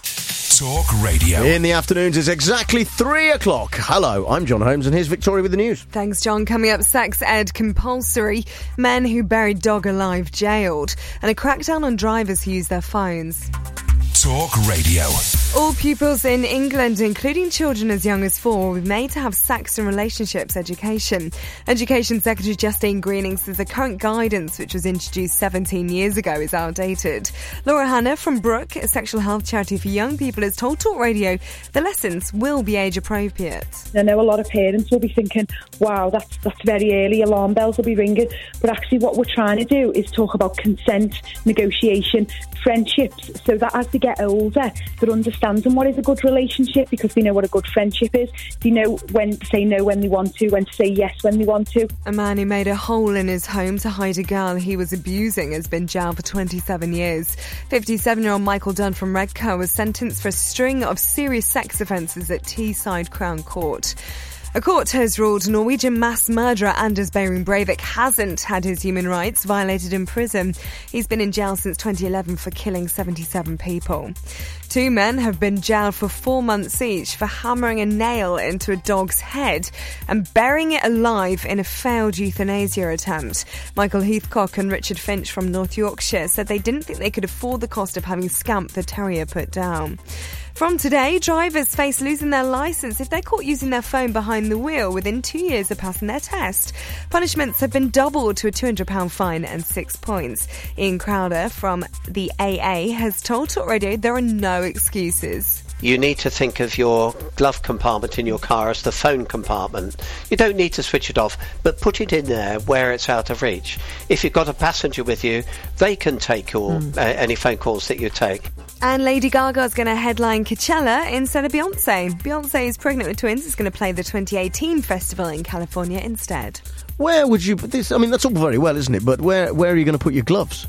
Talk Radio. In the afternoons, it's exactly three o'clock. Hello, I'm John Holmes, and here's Victoria with the news. Thanks, John. Coming up, sex ed compulsory, men who buried dog alive jailed, and a crackdown on drivers who use their phones. Talk Radio. All pupils in England, including children as young as four, will be made to have sex and relationships education. Education Secretary Justine Greening says the current guidance, which was introduced seventeen years ago, is outdated. Laura Hanna from Brook, a sexual health charity for young people, has told Talk Radio the lessons will be age appropriate. I know a lot of parents will be thinking, wow, that's, that's very early, alarm bells will be ringing. But actually what we're trying to do is talk about consent, negotiation, friendships, so that as they get older, they're understanding what is a good relationship because they know what a good friendship is. They know when to say no when they want to, when to say yes when they want to. A man who made a hole in his home to hide a girl he was abusing has been jailed for twenty-seven years. fifty-seven-year-old Michael Dunn from Redcar was sentenced for a string of serious sex offences at Teesside Crown Court. A court has ruled Norwegian mass murderer Anders Behring Breivik hasn't had his human rights violated in prison. He's been in jail since twenty eleven for killing seventy-seven people. Two men have been jailed for four months each for hammering a nail into a dog's head and burying it alive in a failed euthanasia attempt. Michael Heathcock and Richard Finch from North Yorkshire said they didn't think they could afford the cost of having Scamp the terrier put down. From today, drivers face losing their licence if they're caught using their phone behind the wheel within two years of passing their test. Punishments have been doubled to a two hundred pounds fine and six points. Ian Crowder from the A A has told Talk Radio there are no excuses. You need to think of your glove compartment in your car as the phone compartment. You don't need to switch it off, but put it in there where it's out of reach. If you've got a passenger with you, they can take your, mm. uh, any phone calls that you take. And Lady Gaga's going to headline Coachella instead of Beyonce. Beyonce is pregnant with twins. Is going to play the twenty eighteen festival in California instead. Where would you put this? I mean, that's all very well, isn't it? But where where are you going to put your gloves?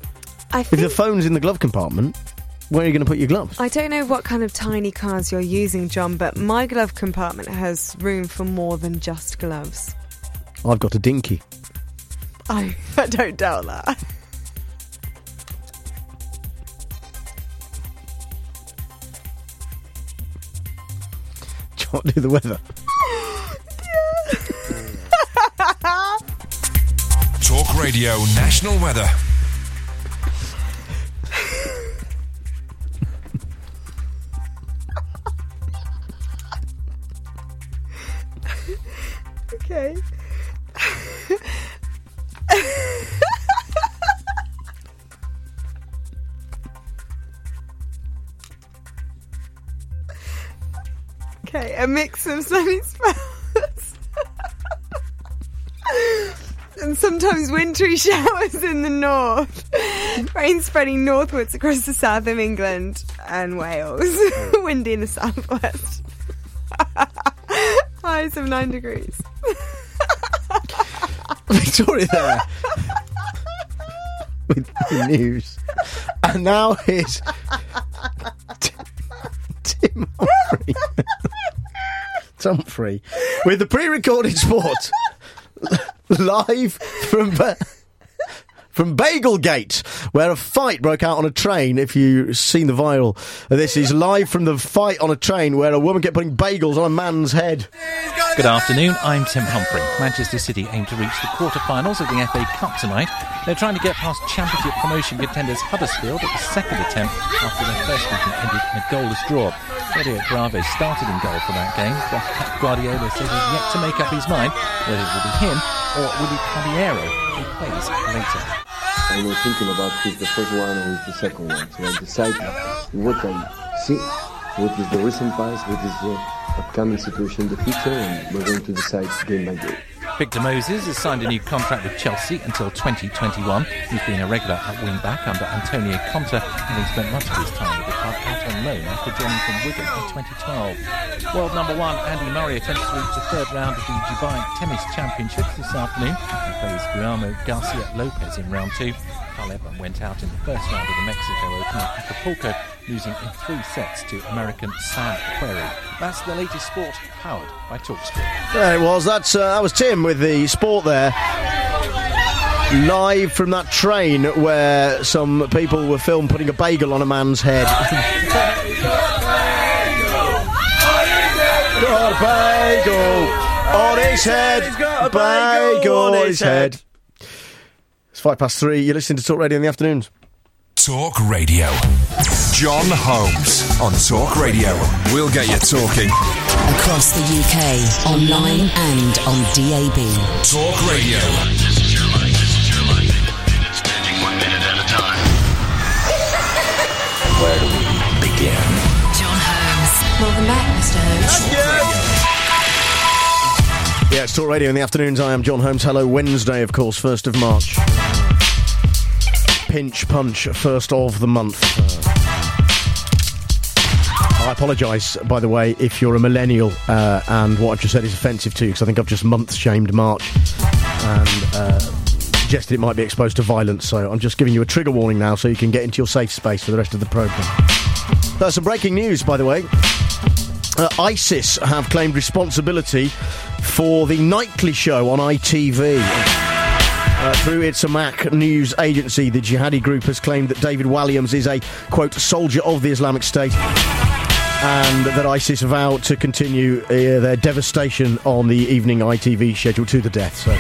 I think if the phone's in the glove compartment, where are you going to put your gloves? I don't know what kind of tiny cars you're using, John, but my glove compartment has room for more than just gloves. I've got a dinky. I, I don't doubt that. Do you want to do the weather? Talk Radio National Weather. Okay. Okay, a mix of sunny spells and sometimes wintry showers in the north. Rain spreading northwards across the south of England and Wales. Windy in the southwest. Highs of nine degrees. Victoria there with the news. And now here's T- Tim Humphrey. Humphrey with the pre-recorded sport live from Bur- from Bagelgate, where a fight broke out on a train. If you've seen the viral, this is live from the fight on a train where a woman kept putting bagels on a man's head. Good afternoon, I'm Tim Humphrey. Manchester City aim to reach the quarter-finals of the F A Cup tonight. They're trying to get past Championship promotion contenders Huddersfield at the second attempt after their first meeting ended in a goalless draw. Sergio Bravo started in goal for that game, but Pep Guardiola says he's yet to make up his mind whether it will be him or Willy Caballero who plays later. I'm not thinking about who's the first one or who's the second one, so I decide what I see, what is the recent past, what is the upcoming situation in the future, and we're going to decide game by game. Victor Moses has signed a new contract with Chelsea until twenty twenty-one. He's been a regular at wing-back under Antonio Conte, having spent much of his time with the club out on loan after joining from Wigan in twenty twelve. World number one Andy Murray attempts to reach the third round of the Dubai Tennis Championships this afternoon. He plays Guillermo Garcia Lopez in round two. Carl Edmund went out in the first round of the Mexico Open at Acapulco, losing in three sets to American Sam Querrey. That's the latest sport, powered by TalkSport. There it was. That's uh, that was Tim with the sport there. Live from that train where some people were filmed putting a bagel on a man's head. Got a bagel on his head. He's got a bagel, bagel on his head. It's five past three. You're listening to Talk Radio in the afternoons. Talk Radio. John Holmes on Talk Radio. We'll get you talking. Across the U K, online and on D A B. Talk Radio. This is your life. This is your life. Standing one minute at a time. Where do we begin? John Holmes. Welcome back, Mister Holmes. Yeah, it's Talk Radio in the afternoons. I am John Holmes. Hello, Wednesday, of course, first of March. Pinch punch, first of the month. Uh, I apologise, by the way, if you're a millennial uh, and what I've just said is offensive to you, because I think I've just month-shamed March and uh, suggested it might be exposed to violence. So I'm just giving you a trigger warning now so you can get into your safe space for the rest of the programme. There's some breaking news, by the way. Uh, ISIS have claimed responsibility for the nightly show on I T V. Uh, through its Amaq news agency, the jihadi group has claimed that David Walliams is a, quote, soldier of the Islamic State, and that ISIS vow to continue uh, their devastation on the evening I T V schedule to the death. So,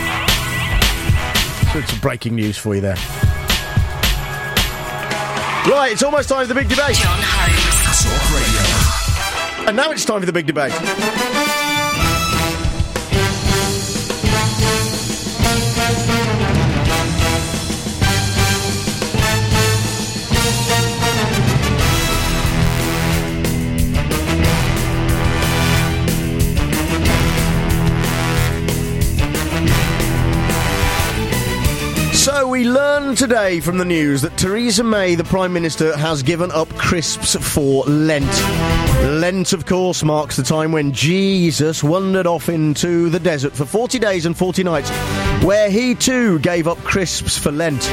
so it's some breaking news for you there. Right, it's almost time for the big debate. John Holmes. Talk Radio. And now it's time for the big debate. So we learned today from the news that Theresa May, the Prime Minister, has given up crisps for Lent. Lent, of course, marks the time when Jesus wandered off into the desert for forty days and forty nights, where he too gave up crisps for Lent.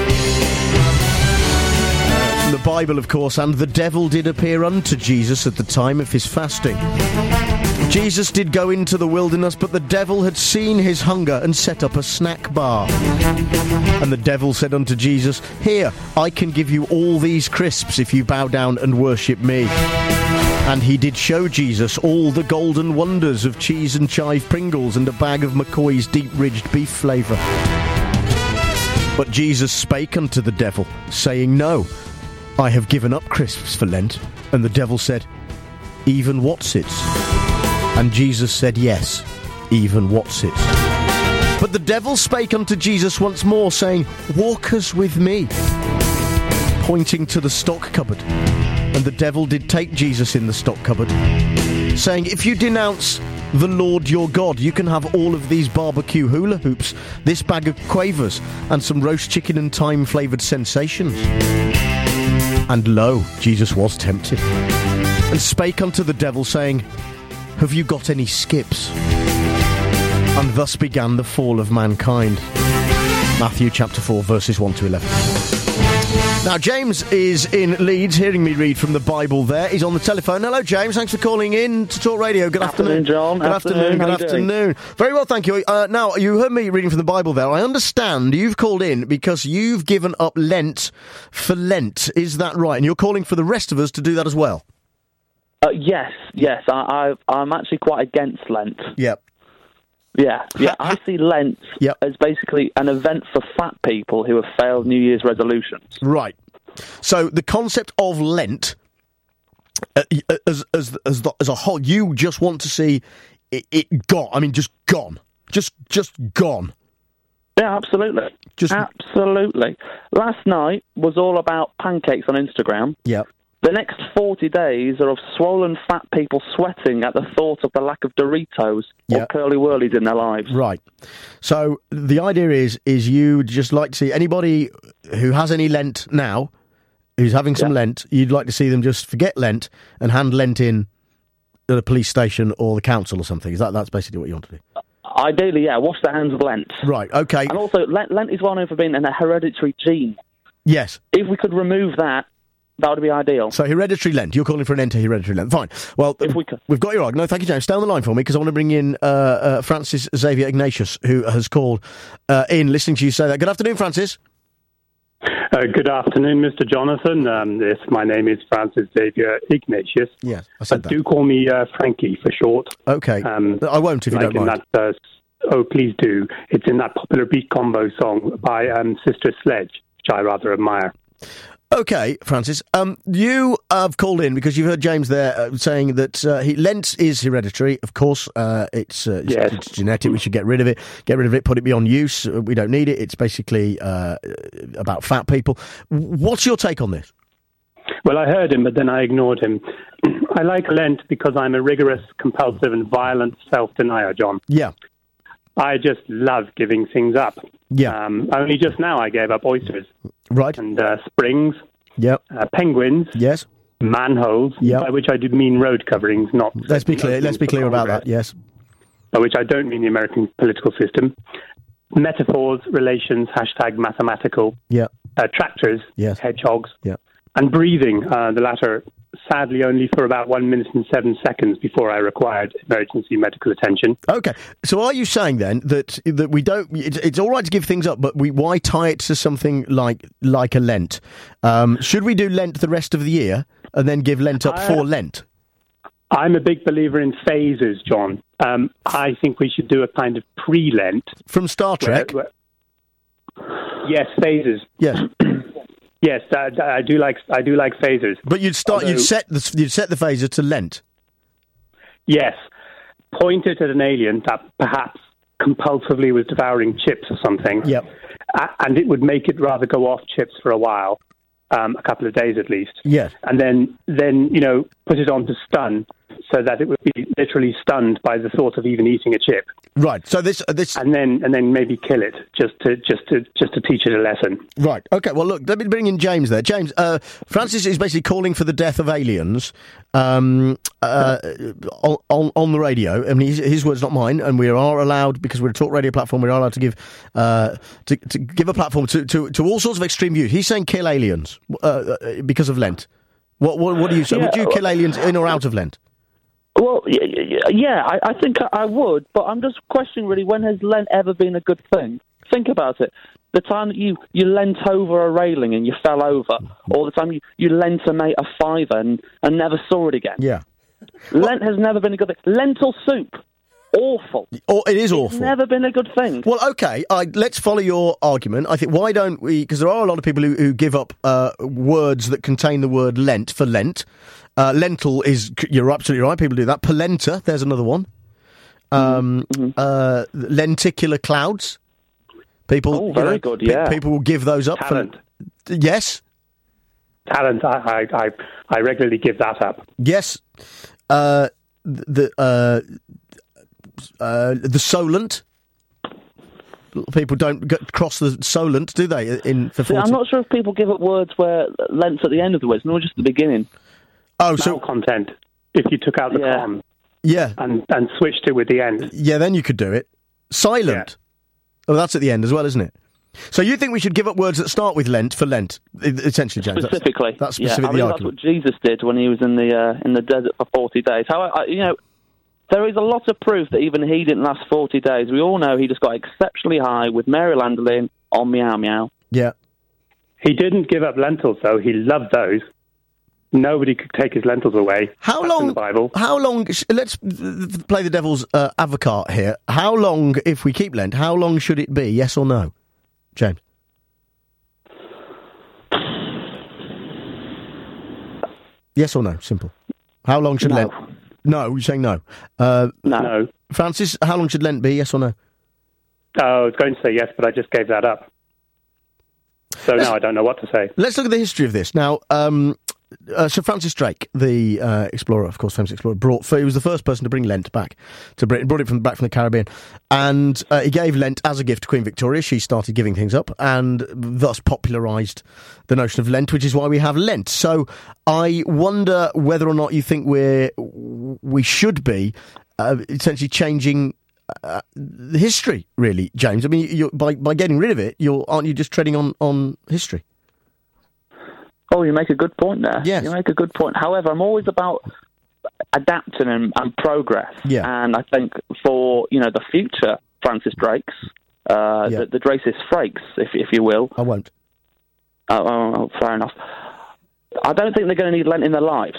Uh, from the Bible, of course, and the devil did appear unto Jesus at the time of his fasting. Jesus did go into the wilderness, but the devil had seen his hunger and set up a snack bar. And the devil said unto Jesus, "Here, I can give you all these crisps if you bow down and worship me." And he did show Jesus all the golden wonders of cheese and chive Pringles and a bag of McCoy's deep-ridged beef flavour. But Jesus spake unto the devil, saying, "No, I have given up crisps for Lent." And the devil said, "Even Watsits?" And Jesus said, "Yes, even Watsits." But the devil spake unto Jesus once more, saying, "Walk us with me," pointing to the stock cupboard. And the devil did take Jesus in the stock cupboard, saying, "If you denounce the Lord your God, you can have all of these barbecue hula hoops, this bag of quavers, and some roast chicken and thyme-flavoured sensations." And lo, Jesus was tempted, and spake unto the devil, saying, "Have you got any skips?" And thus began the fall of mankind. Matthew chapter four, verses one to eleven. Now, James is in Leeds, hearing me read from the Bible there. He's on the telephone. Hello, James. Thanks for calling in to Talk Radio. Good afternoon. Afternoon, John. Good afternoon. Afternoon. Good How you afternoon. Very well, thank you. Uh, now, you heard me reading from the Bible there. I understand you've called in because you've given up Lent for Lent. Is that right? And you're calling for the rest of us to do that as well? Uh, yes, yes. I, I, I'm actually quite against Lent. Yep. Yeah, yeah. I see Lent yep. as basically an event for fat people who have failed New Year's resolutions. Right. So the concept of Lent, uh, as as as the, as a whole, you just want to see it, it gone. I mean, just gone, just just gone. Yeah, absolutely. Just absolutely. Last night was all about pancakes on Instagram. Yep. The next forty days are of swollen fat people sweating at the thought of the lack of Doritos Yeah. or Curly Whirlies in their lives. Right. So the idea is, is you just like to see anybody who has any Lent now, who's having some Yeah. Lent, you'd like to see them just forget Lent and hand Lent in at a police station or the council or something. Is that that's basically what you want to do? Ideally, yeah, wash their hands of Lent. Right, okay. And also, Lent, Lent is well known for being an hereditary gene. Yes. If we could remove that, that would be ideal. So hereditary Lent. You're calling for an end to hereditary Lent. Fine. Well, if we could. We've got your argument. No, thank you, James. Stay on the line for me because I want to bring in uh, uh, Francis Xavier Ignatius, who has called uh, in, listening to you say that. Good afternoon, Francis. Uh, good afternoon, Mister Jonathan. Um, yes, my name is Francis Xavier Ignatius. Yes, I said uh, that. Do call me uh, Frankie for short. Okay. Um, I won't if you like don't in mind. That, uh, oh, please do. It's in that popular beat combo song by um, Sister Sledge, which I rather admire. Okay, Francis. Um, you have called in because you've heard James there uh, saying that uh, he, Lent is hereditary. Of course, uh, it's, uh, it's, Yes. it's genetic. We should get rid of it. Get rid of it. Put it beyond use. Uh, We don't need it. It's basically uh, about fat people. What's your take on this? Well, I heard him, but then I ignored him. I like Lent because I'm a rigorous, compulsive, and violent self-denier, John. Yeah. I just love giving things up. Yeah. Um, only just now I gave up oysters. Right. And uh, springs. Yep. Uh, penguins. Yes. Manholes. Yep. By which I do mean road coverings, not... Let's be clear. Let's be clear about that. Yes. By which I don't mean the American political system. Metaphors, relations, hashtag mathematical. Yeah. Uh, tractors. Yes. Hedgehogs. Yeah. And breathing, uh, the latter, sadly, only for about one minute and seven seconds before I required emergency medical attention. Okay, so are you saying then that that we don't? It's, it's all right to give things up, but we why tie it to something like like a Lent? Um, should we do Lent the rest of the year and then give Lent up I- for Lent? I'm a big believer in phases, John. Um, I think we should do a kind of pre-Lent. From Star Trek? Where- where- yes, phases. Yes. Yes, I, I do like I do like phasers. But you'd start. Although- You'd set the you'd set the phaser to Lent. Yes, pointed at an alien that perhaps compulsively was devouring chips or something. Yep. Uh, and it would make it rather go off chips for a while, um, a couple of days at least. Yes. And then, then you know, put it on to stun, so that it would be literally stunned by the thought of even eating a chip. Right. So this uh, this and then and then maybe kill it just to just to just to teach it a lesson. Right. Okay. Well, look. Let me bring in James there. James, uh, Francis is basically calling for the death of aliens um, uh, on, on on the radio. I mean, his, his words, not mine. And we are allowed, because we're a talk radio platform, we are allowed to give uh, to, to give a platform to, to, to all sorts of extreme views. He's saying kill aliens uh, uh, because of Lent. What what, what do you say? Yeah, Would you kill aliens in or out of Lent? Well, y- y- yeah, I, I think I- I would, but I'm just questioning really, when has Lent ever been a good thing? Think about it. The time that you, you leant over a railing and you fell over, or the time you, you lent a mate a fiver and, and never saw it again. Yeah. Lent has never been a good thing. Lentil soup. Awful. Oh, it is awful. It's never been a good thing. Well, okay, I, let's follow your argument. I think, why don't we, because there are a lot of people who, who give up uh, words that contain the word Lent for Lent. Uh, lentil is, you're absolutely right, people do that. Polenta, there's another one. Um, mm-hmm. uh, lenticular clouds. People, Oh, you very know, good, pe- yeah. people will give those up. Talent. For, yes? Talent, I, I, I, I regularly give that up. Yes. Uh, the, uh, uh, the Solent. People don't get, cross the Solent, do they? In for See, I'm not sure if people give up words where Lent's at the end of the words, nor just the beginning. Oh, so content. If you took out the Yeah. con yeah, and, and switched it with the end. yeah, then you could do it. Silent. Oh, that's at the end as well, isn't it? So you think we should give up words that start with Lent for Lent, essentially, James? Specifically. That's, that's yeah, specifically I the mean, argument. that's what Jesus did when he was in the uh, in the desert for forty days. However, I, you know, there is a lot of proof that even he didn't last forty days. We all know he just got exceptionally high with Mary Landlin on Meow Meow. Yeah. He didn't give up lentils, though. He loved those. Nobody could take his lentils away. How That's long? in the Bible. How long? Let's play the devil's uh, advocate here. How long, if we keep Lent, how long should it be? Yes or no, James? Yes or no? Simple. How long should No. Lent? No, you're saying no. Uh, no. Francis, how long should Lent be? Yes or no? Oh, I was going to say yes, but I just gave that up. So now I don't know what to say. Let's look at the history of this. Now, um, uh, Sir Francis Drake, the uh, explorer, of course, famous explorer, brought. He was the first person to bring Lent back to Britain. Brought it from back from the Caribbean, and uh, he gave Lent as a gift to Queen Victoria. She started giving things up, and thus popularised the notion of Lent, which is why we have Lent. So, I wonder whether or not you think we're we should be uh, essentially changing. Uh, the history, really, James. I mean, you're, by by getting rid of it, you're aren't you just treading on, on history? Oh, you make a good point there. Yes. You make a good point. However, I'm always about adapting and, and progress. Yeah. And I think for, you know, the future Francis Drakes, uh, Yeah. the, the Dracis Frakes, if if you will. I won't. Oh, oh, oh, fair enough. I don't think they're going to need Lent in their lives.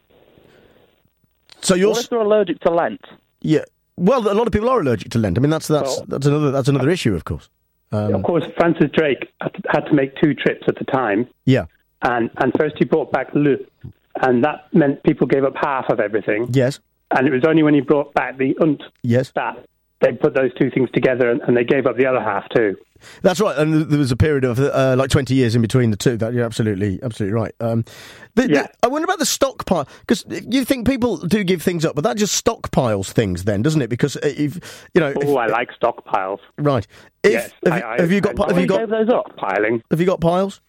So you're What if they're allergic to Lent? Yeah. Well, a lot of people are allergic to Lent. I mean, that's that's Well- that's another that's another issue, of course. Um, Of course, Francis Drake had to, had to make two trips at the time. Yeah. And and first he brought back Le, and that meant people gave up half of everything. Yes. And it was only when he brought back the unt Yes. that they put those two things together, and, and they gave up the other half too. That's right, and there was a period of uh, like twenty years in between the two. That you're absolutely, absolutely right. Um, the, Yeah. the, I wonder about the stockpile, because you think people do give things up, but that just stockpiles things, then, doesn't it? Because if you know, Oh, I like stockpiles. right? If, Yes, have, I- you- I- have you got I have you got gave those up? Piling. have you got piles?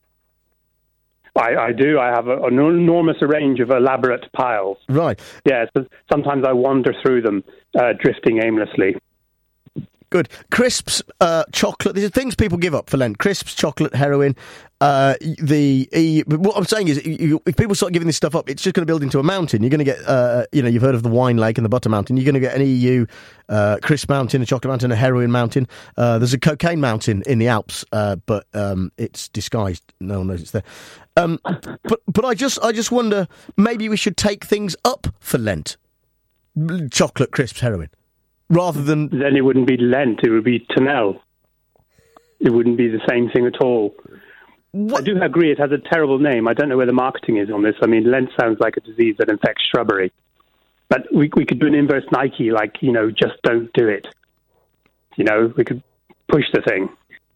I, I do. I have a, an enormous range of elaborate piles. Right. Yes, but sometimes I wander through them, uh, drifting aimlessly. Good. Crisps, uh, chocolate. These are things people give up for Lent. Crisps, chocolate, heroin. Uh, the e, but what I'm saying is, you, if people start giving this stuff up, it's just going to build into a mountain. You're going to get, uh, you know, you've heard of the Wine Lake and the Butter Mountain. You're going to get an E U uh, crisp mountain, a chocolate mountain, a heroin mountain. Uh, there's a cocaine mountain in the Alps, uh, but um, it's disguised. No one knows it's there. Um, but but I just I just wonder, maybe we should take things up for Lent. Chocolate, crisps, heroin. Rather than... Then it wouldn't be Lent, it would be Tonel. It wouldn't be the same thing at all. What? I do agree it has a terrible name. I don't know where the marketing is on this. I mean, Lent sounds like a disease that infects shrubbery. But we we could do an inverse Nike, like, you know, just don't do it. You know, we could push the thing.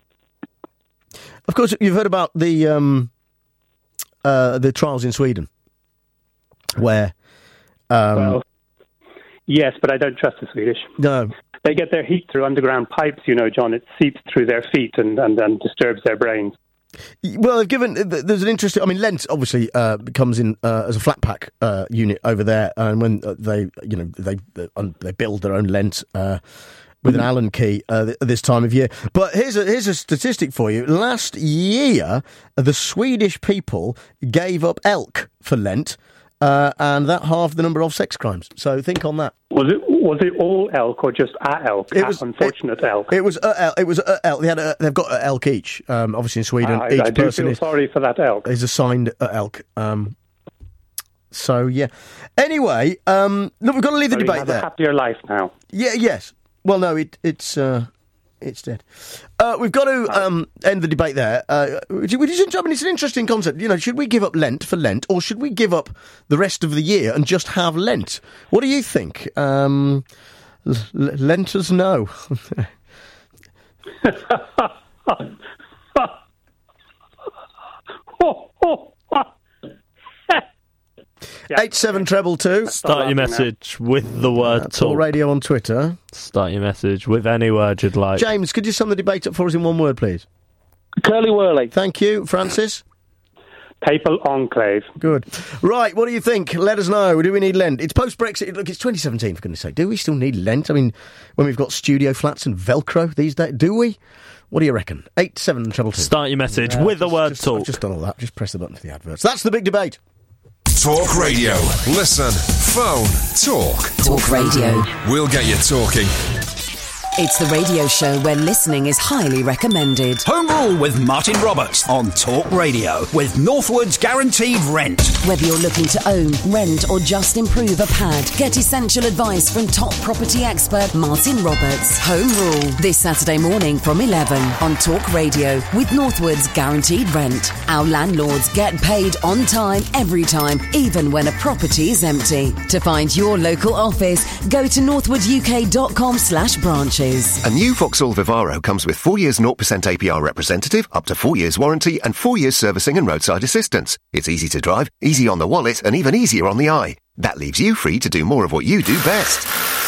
Of course, you've heard about the um, uh, the trials in Sweden, where... Um, Well, yes, but I don't trust the Swedish. No. They get their heat through underground pipes, you know, John. It seeps through their feet and, and, and disturbs their brains. Well, they've given. There's an interesting. I mean, Lent obviously uh, comes in uh, as a flat pack uh, unit over there, and when uh, they, you know, they they, they build their own Lent uh, with an Allen key uh, th- this time of year. But here's a here's a statistic for you. Last year, the Swedish people gave up elk for Lent, uh, and that halved the number of sex crimes. So think on that. Was it was it all elk or just a elk? It a was unfortunate elk. It was a elk. It was a elk. They had a, they've got a elk each. Um, obviously in Sweden, I, each I do person feel is, sorry for that elk. is assigned a elk. Um, so yeah. Anyway, um, look, we've got to leave the So he debate has there. a happier life now. Yeah. Yes. Well, no. It, it's uh, it's dead. Uh, we've got to um, end the debate there. Uh, which, which is, I mean, it's an interesting concept. You know, should we give up Lent for Lent, or should we give up the rest of the year and just have Lent? What do you think? Um, L- Lent us know. Eight seven treble two. Start your message with the word Talk talk. Radio on Twitter. Start your message with any word you'd like. James, could you sum the debate up for us in one word, please? Curly whirly. Thank you, Francis. Papal enclave. Good. Right, what do you think? Let us know. Do we need Lent? It's post-Brexit. Look, it's twenty seventeen, for goodness sake. Do we still need Lent? I mean, when we've got studio flats and Velcro these days, do we? What do you reckon? Eight, seven, treble two. Start your message Yeah, with the just- word just- talk. I've just done all that. Just press the button for the adverts. That's the big debate. Talk Radio. Listen, phone, talk. Talk Radio. We'll get you talking. It's the radio show where listening is highly recommended. Home Rule with Martin Roberts on Talk Radio with Northwood's Guaranteed Rent. Whether you're looking to own, rent or just improve a pad, get essential advice from top property expert Martin Roberts. Home Rule, this Saturday morning from eleven on Talk Radio with Northwood's Guaranteed Rent. Our landlords get paid on time, every time, even when a property is empty. To find your local office, go to northwooduk.com slash branches. A new Vauxhall Vivaro comes with four years zero percent A P R representative, up to four years warranty and four years servicing and roadside assistance. It's easy to drive, easy on the wallet and even easier on the eye. That leaves you free to do more of what you do best.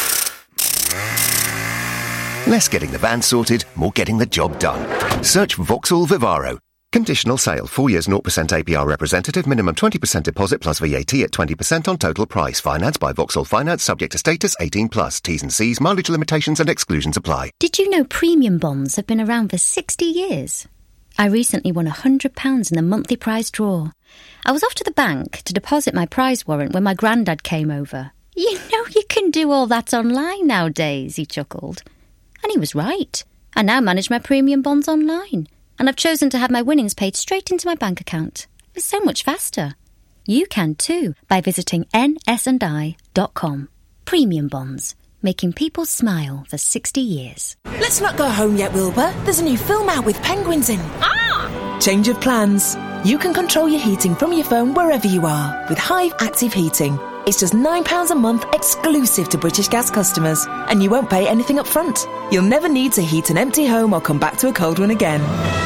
Less getting the van sorted, more getting the job done. Search Vauxhall Vivaro. Conditional sale, four years zero percent A P R representative, minimum twenty percent deposit plus V A T at twenty percent on total price. Financed by Vauxhall Finance, subject to status, eighteen plus. T's and C's, mileage limitations and exclusions apply. Did you know premium bonds have been around for sixty years? I recently won one hundred pounds in the monthly prize draw. I was off to the bank to deposit my prize warrant when my granddad came over. You know you can do all that online nowadays, he chuckled. And he was right. I now manage my premium bonds online. And I've chosen to have my winnings paid straight into my bank account. It's so much faster. You can too by visiting N S and I dot com. Premium bonds, making people smile for sixty years. Let's not go home yet, Wilbur. There's a new film out with penguins in. Ah! Change of plans. You can control your heating from your phone wherever you are with Hive Active Heating. It's just nine pounds a month exclusive to British Gas customers, and you won't pay anything up front. You'll never need to heat an empty home or come back to a cold one again.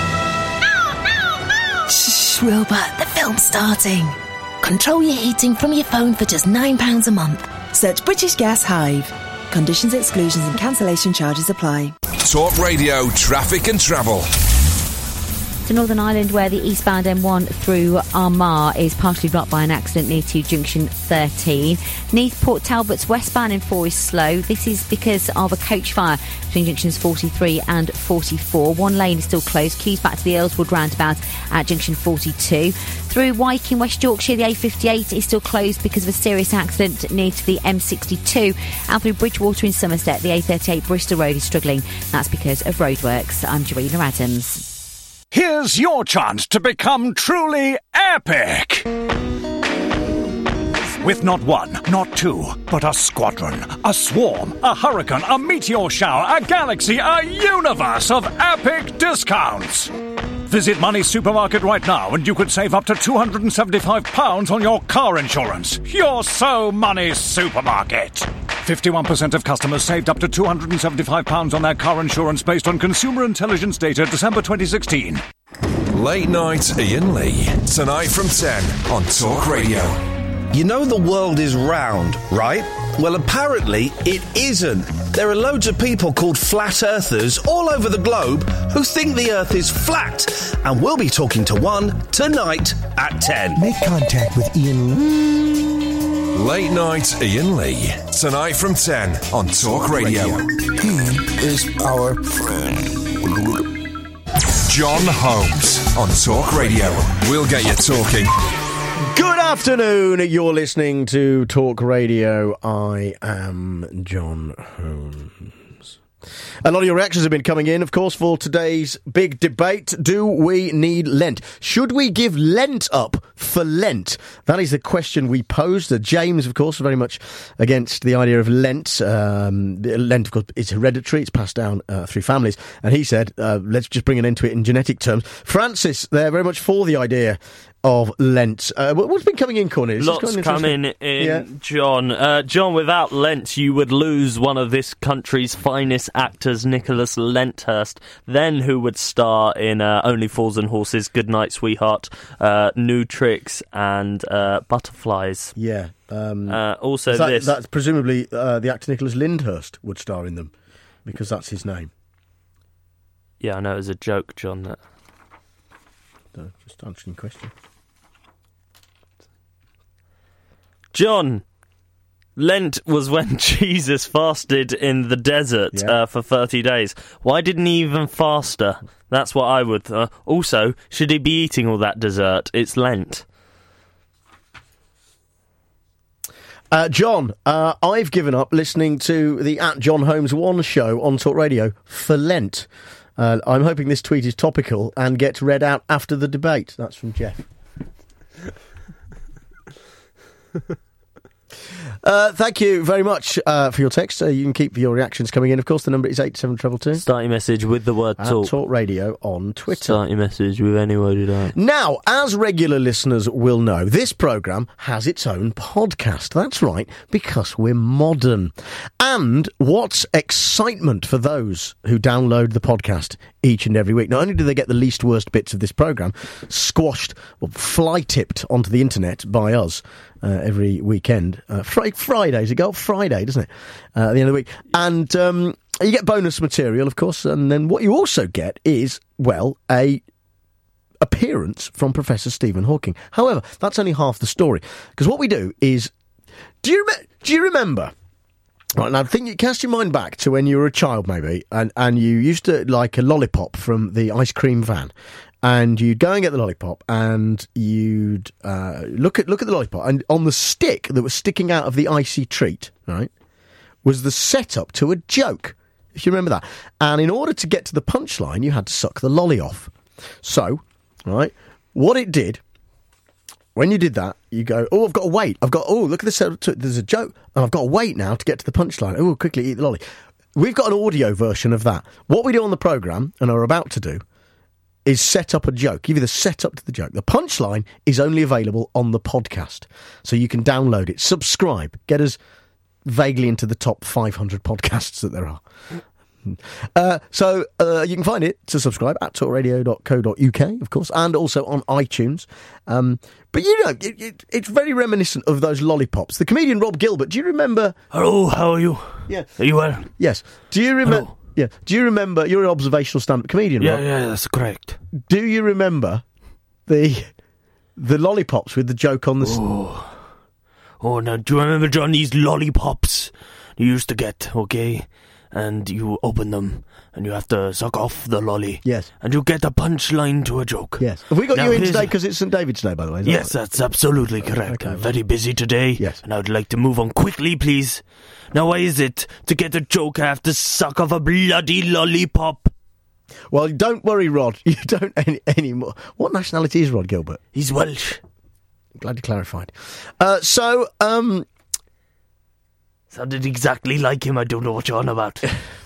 Shh, Wilbur, the film's starting. Control your heating from your phone for just nine pounds a month. Search British Gas Hive. Conditions, exclusions and cancellation charges apply. Talk Radio, traffic and travel. To Northern Ireland, where the eastbound M one through Armagh is partially blocked by an accident near to junction thirteen. Neath Port Talbot's westbound M four is slow. This is because of a coach fire between junctions forty-three and forty-four. One lane is still closed. Queues back to the Earlswood roundabout at junction forty-two. Through Wyke in West Yorkshire, the A fifty-eight is still closed because of a serious accident near to the M sixty-two. And through Bridgewater in Somerset, the A thirty-eight Bristol Road is struggling. That's because of roadworks. I'm Jarena Adams. Here's your chance to become truly epic! With not one, not two, but a squadron, a swarm, a hurricane, a meteor shower, a galaxy, a universe of epic discounts! Visit Money Supermarket right now and you could save up to two hundred seventy-five pounds on your car insurance. You're so Money Supermarket! fifty-one percent of customers saved up to two hundred seventy-five pounds on their car insurance based on consumer intelligence data December twenty sixteen. Late night Ian Lee. Tonight from ten on Talk Radio. You know the world is round, right? Well, apparently it isn't. There are loads of people called flat earthers all over the globe who think the earth is flat. And we'll be talking to one tonight at ten. Make contact with Ian Lee. Late night Ian Lee. Tonight from ten on Talk Radio. He is our friend. John Holmes on Talk Radio. We'll get you talking. Good afternoon. You're listening to Talk Radio. I am John Holmes. A lot of your reactions have been coming in, of course, for today's big debate. Do we need Lent? Should we give Lent up for Lent? That is the question we posed. Uh, James, of course, very much against the idea of Lent. Um, Lent, of course, is hereditary. It's passed down uh, through families. And he said, uh, let's just bring an end to it in genetic terms. Francis, they're very much for the idea of Lent. Uh, what's been coming in, Cornelius? Lots coming in, yeah. John. Uh, John, without Lent, you would lose one of this country's finest actors, Nicholas Lenthurst. Then who would star in uh, Only Fools and Horses, Goodnight Sweetheart, uh, New Tricks, and uh, Butterflies. Yeah. Um, uh, also that, this. That's presumably uh, the actor Nicholas Lyndhurst would star in them, because that's his name. Yeah, I know it was a joke, John. That. No, just answering question. John, Lent was when Jesus fasted in the desert Yeah. uh, for thirty days. Why didn't he even faster? That's what I would... Uh, also, should he be eating all that dessert? It's Lent. Uh, John, uh, I've given up listening to the at John Holmes One show on Talk Radio for Lent. Uh, I'm hoping this tweet is topical and gets read out after the debate. That's from Jeff. Uh, thank you very much uh, for your text. Uh, you can keep your reactions coming in. Of course, the number is eight seven two two. Start your message with the word At talk. Talk Radio on Twitter. Start your message with any word you like. Now, as regular listeners will know, this programme has its own podcast. That's right, because we're modern. And what's excitement for those who download the podcast each and every week? Not only do they get the least worst bits of this programme squashed or fly-tipped onto the internet by us uh, every weekend. Uh, fr- Fridays, it go Friday, doesn't it? Uh, at the end of the week. And um, you get bonus material, of course, and then what you also get is, well, a appearance from Professor Stephen Hawking. However, that's only half the story, because what we do is, do you rem- do you remember? Right, now I think you cast your mind back to when you were a child, maybe, and and you used to like a lollipop from the ice cream van, and you'd go and get the lollipop, and you'd uh, look at look at the lollipop, and on the stick that was sticking out of the icy treat, right, was the setup to a joke. If you remember that, and in order to get to the punchline, you had to suck the lolly off. So, right, what it did, when you did that, you go, oh, I've got to wait. I've got, oh, look at this. There's a joke. And I've got to wait now to get to the punchline. Oh, quickly eat the lolly. We've got an audio version of that. What we do on the programme, and are about to do, is set up a joke. Give you the setup to the joke. The punchline is only available on the podcast. So you can download it, subscribe, get us vaguely into the top five hundred podcasts that there are. Uh, so uh, you can find it to subscribe at talk radio dot co dot uk, of course, and also on iTunes. Um, but you know, it, it, it's very reminiscent of those lollipops. The comedian Rob Gilbert. Do you remember? Hello, how are you? Yeah, are you well? Yes. Do you remember? Yeah. Do you remember? You're an observational stand-up comedian, Yeah, Rob? yeah, that's correct. Do you remember the the lollipops with the joke on the? Oh, oh now do you remember, John, these lollipops you used to get? Okay. And you open them, and you have to suck off the lolly. Yes. And you get a punchline to a joke. Yes. Have we got Now, you in here's- today because it's Saint David's Day, by the way? is that Yes, right? that's absolutely correct. I'm very busy today. Yes. And I would like to move on quickly, please. Now, why is it to get a joke I have to suck off a bloody lollipop? Well, don't worry, Rod. You don't any anymore. What nationality is Rod Gilbert? He's Welsh. Glad you clarified. Uh, so, um... Sounded exactly like him. I don't know what you're on about.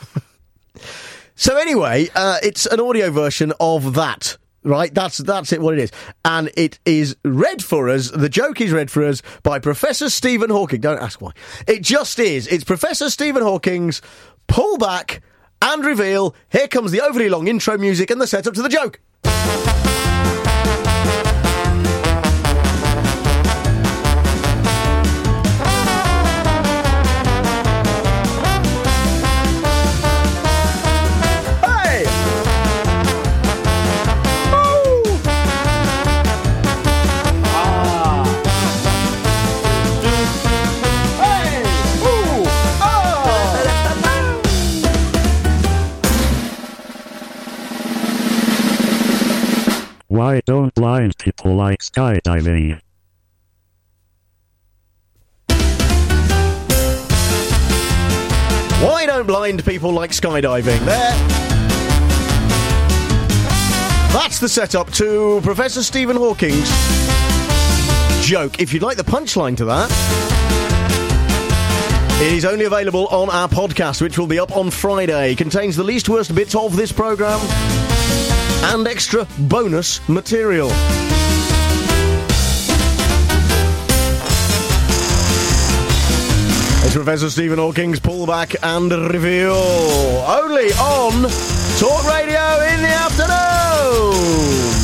So anyway, uh, it's an audio version of that, right? That's that's it, what it is. And it is read for us, the joke is read for us by Professor Stephen Hawking. Don't ask why. It just is. It's Professor Stephen Hawking's Pull Back and Reveal. Here comes the overly long intro music and the setup to the joke. Why don't blind people like skydiving? Why don't blind people like skydiving? There. That's the setup to Professor Stephen Hawking's joke. If you'd like the punchline to that, it is only available on our podcast, which will be up on Friday. It contains the least worst bits of this programme and extra bonus material. It's Professor Stephen Hawking's Pull Back and Reveal. Only on Talk Radio in the afternoon.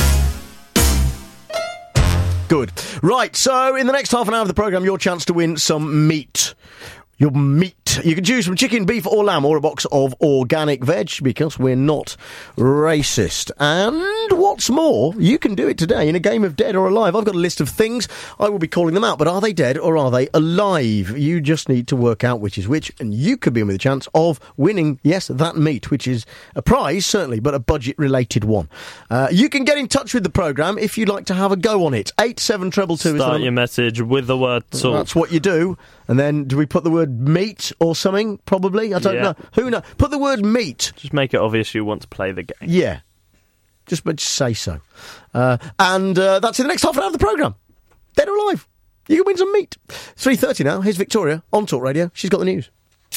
Good. Right, so in the next half an hour of the programme, your chance to win some meat. Your meat. meat. You can choose from chicken, beef or lamb or a box of organic veg because we're not racist. And what's more, you can do it today in a game of Dead or Alive. I've got a list of things. I will be calling them out, but are they dead or are they alive? You just need to work out which is which, and you could be in with a chance of winning, yes, that meat, which is a prize, certainly, but a budget-related one. Uh, you can get in touch with the programme if you'd like to have a go on it. eight seven two two two. Start your message with the word salt. That's what you do. And then, do we put the word meat or something? Probably. I don't Yeah. know. Who knows? Put the word meat. Just make it obvious you want to play the game. Yeah. Just, but just say so. Uh, and uh, that's in the next half an hour of the programme. Dead or alive. You can win some meat. three thirty now. Here's Victoria on Talk Radio. She's got the news.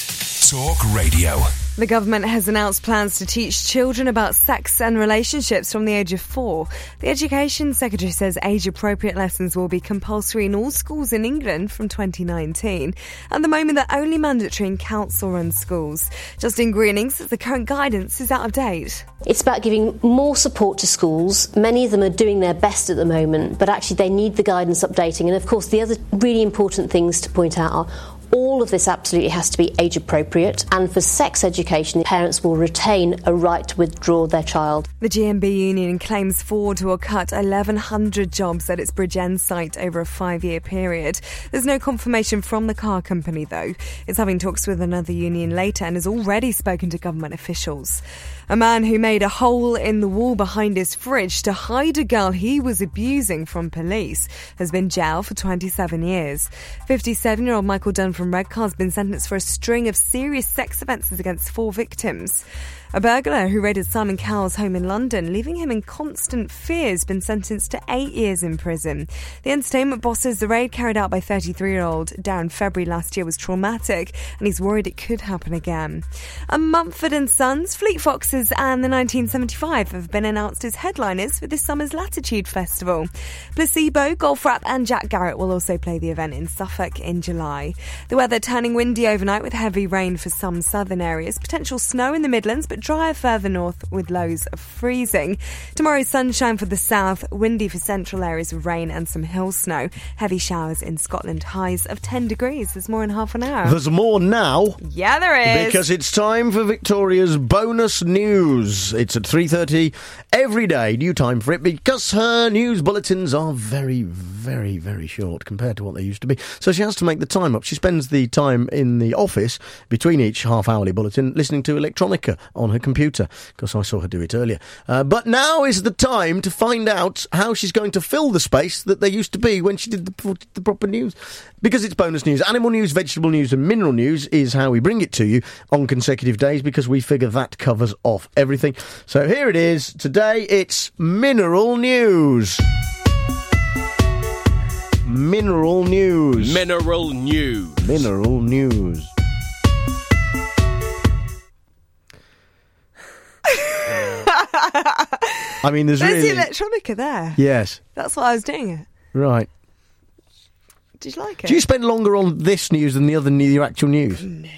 Talk Radio. The government has announced plans to teach children about sex and relationships from the age of four. The Education Secretary says age-appropriate lessons will be compulsory in all schools in England from twenty nineteen. At the moment, they're only mandatory in council-run schools. Justine Greening says the current guidance is out of date. It's about giving more support to schools. Many of them are doing their best at the moment, but actually they need the guidance updating. And of course, the other really important things to point out are all of this absolutely has to be age appropriate, and for sex education, parents will retain a right to withdraw their child. The G M B union claims Ford will cut eleven hundred jobs at its Bridgend site over a five-year period. There's no confirmation from the car company, though. It's having talks with another union later and has already spoken to government officials. A man who made a hole in the wall behind his fridge to hide a girl he was abusing from police has been jailed for twenty-seven years. fifty-seven-year-old Michael Dunn from Redcar has been sentenced for a string of serious sex offences against four victims. A burglar who raided Simon Cowell's home in London, leaving him in constant fear, has been sentenced to eight years in prison. The entertainment boss says the raid carried out by thirty-three-year-old Darren February last year was traumatic, and he's worried it could happen again. And Mumford and Sons, Fleet Foxes and the nineteen seventy-five have been announced as headliners for this summer's Latitude Festival. Placebo, Golf Rap and Jack Garrett will also play the event in Suffolk in July. The weather turning windy overnight with heavy rain for some southern areas, potential snow in the Midlands, but drier further north with lows of freezing. Tomorrow, sunshine for the south, windy for central areas with rain and some hill snow. Heavy showers in Scotland, highs of ten degrees. There's more in half an hour. There's more now. Yeah, there is. Because it's time for Victoria's bonus news. It's at three thirty every day. New time for it because her news bulletins are very, very, very short compared to what they used to be. So she has to make the time up. She spends the time in the office between each half-hourly bulletin listening to electronica on her computer, because I saw her do it earlier. Uh, but now is the time to find out how she's going to fill the space that there used to be when she did the, the proper news. Because it's bonus news. Animal news, vegetable news and mineral news is how we bring it to you on consecutive days, because we figure that covers off everything. So here it is. Today it's mineral news. Mineral news. Mineral news. Mineral news. I mean, there's, there's really... the electronica there. Yes. That's what I was doing it. Right. Did you like it? Do you spend longer on this news than the other new, your actual news? No.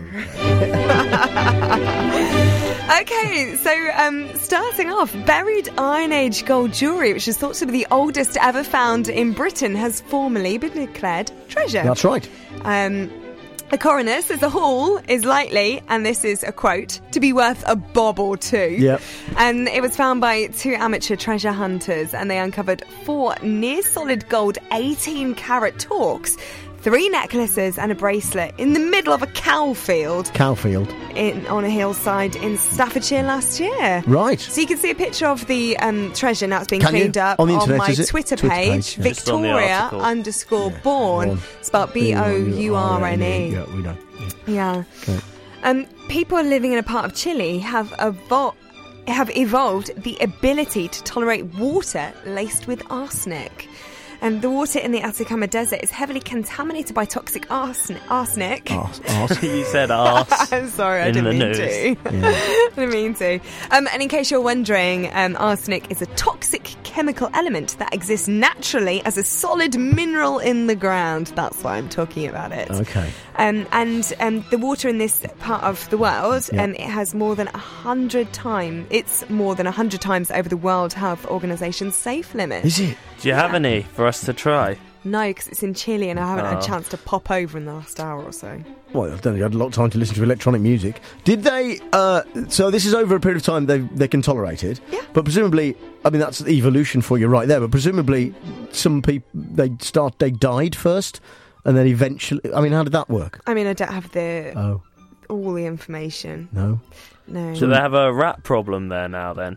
Okay, so um, starting off, buried Iron Age gold jewellery, which is thought to be the oldest ever found in Britain, has formally been declared treasure. That's right. Um... The coroner says the haul is likely, and this is a quote, to be worth a bob or two. Yep. And it was found by two amateur treasure hunters, and they uncovered four near-solid gold eighteen carat torques, three necklaces and a bracelet in the middle of a cow field. Cow field. In, on a hillside in Staffordshire last year. Right. So you can see a picture of the um, treasure. Now it's been can cleaned you? up on, the internet, on my Twitter, Twitter page. page yeah. Victoria underscore yeah. born. born. Spelled B O U R N E. Yeah, we know. Yeah. yeah. Okay. Um, people living in a part of Chile have evolved. have evolved the ability to tolerate water laced with arsenic. And the water in the Atacama Desert is heavily contaminated by toxic arsenic. Arsenic. Ars- ars- you said arse. I'm sorry, I in didn't the mean news. to. Yeah. I didn't mean to. Um, and in case you're wondering, um, arsenic is a toxic chemical element that exists naturally as a solid mineral in the ground. That's why I'm talking about it. Okay. Um, and um, the water in this part of the world, yeah. um, it has more than a hundred times. It's more than a hundred times over the World Health Organization's safe limit. Is it? Do you have any for us to try? No, because it's in Chile and I haven't had Oh. a chance to pop over in the last hour or so. Well, I don't think I had a lot of time to listen to electronic music. Did they? Uh, so this is over a period of time they they can tolerate it. Yeah. But presumably, I mean that's the evolution for you right there. But presumably, some people they start they died first, and then eventually. I mean, how did that work? I mean, I don't have the Oh. all the information. No. No. Do they have a rat problem there now then?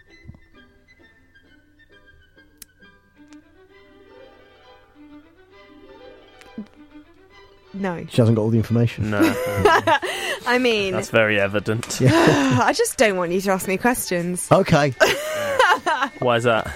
No. She hasn't got all the information. No. I mean, That's very evident. I just don't want you to ask me questions. Okay. Why is that?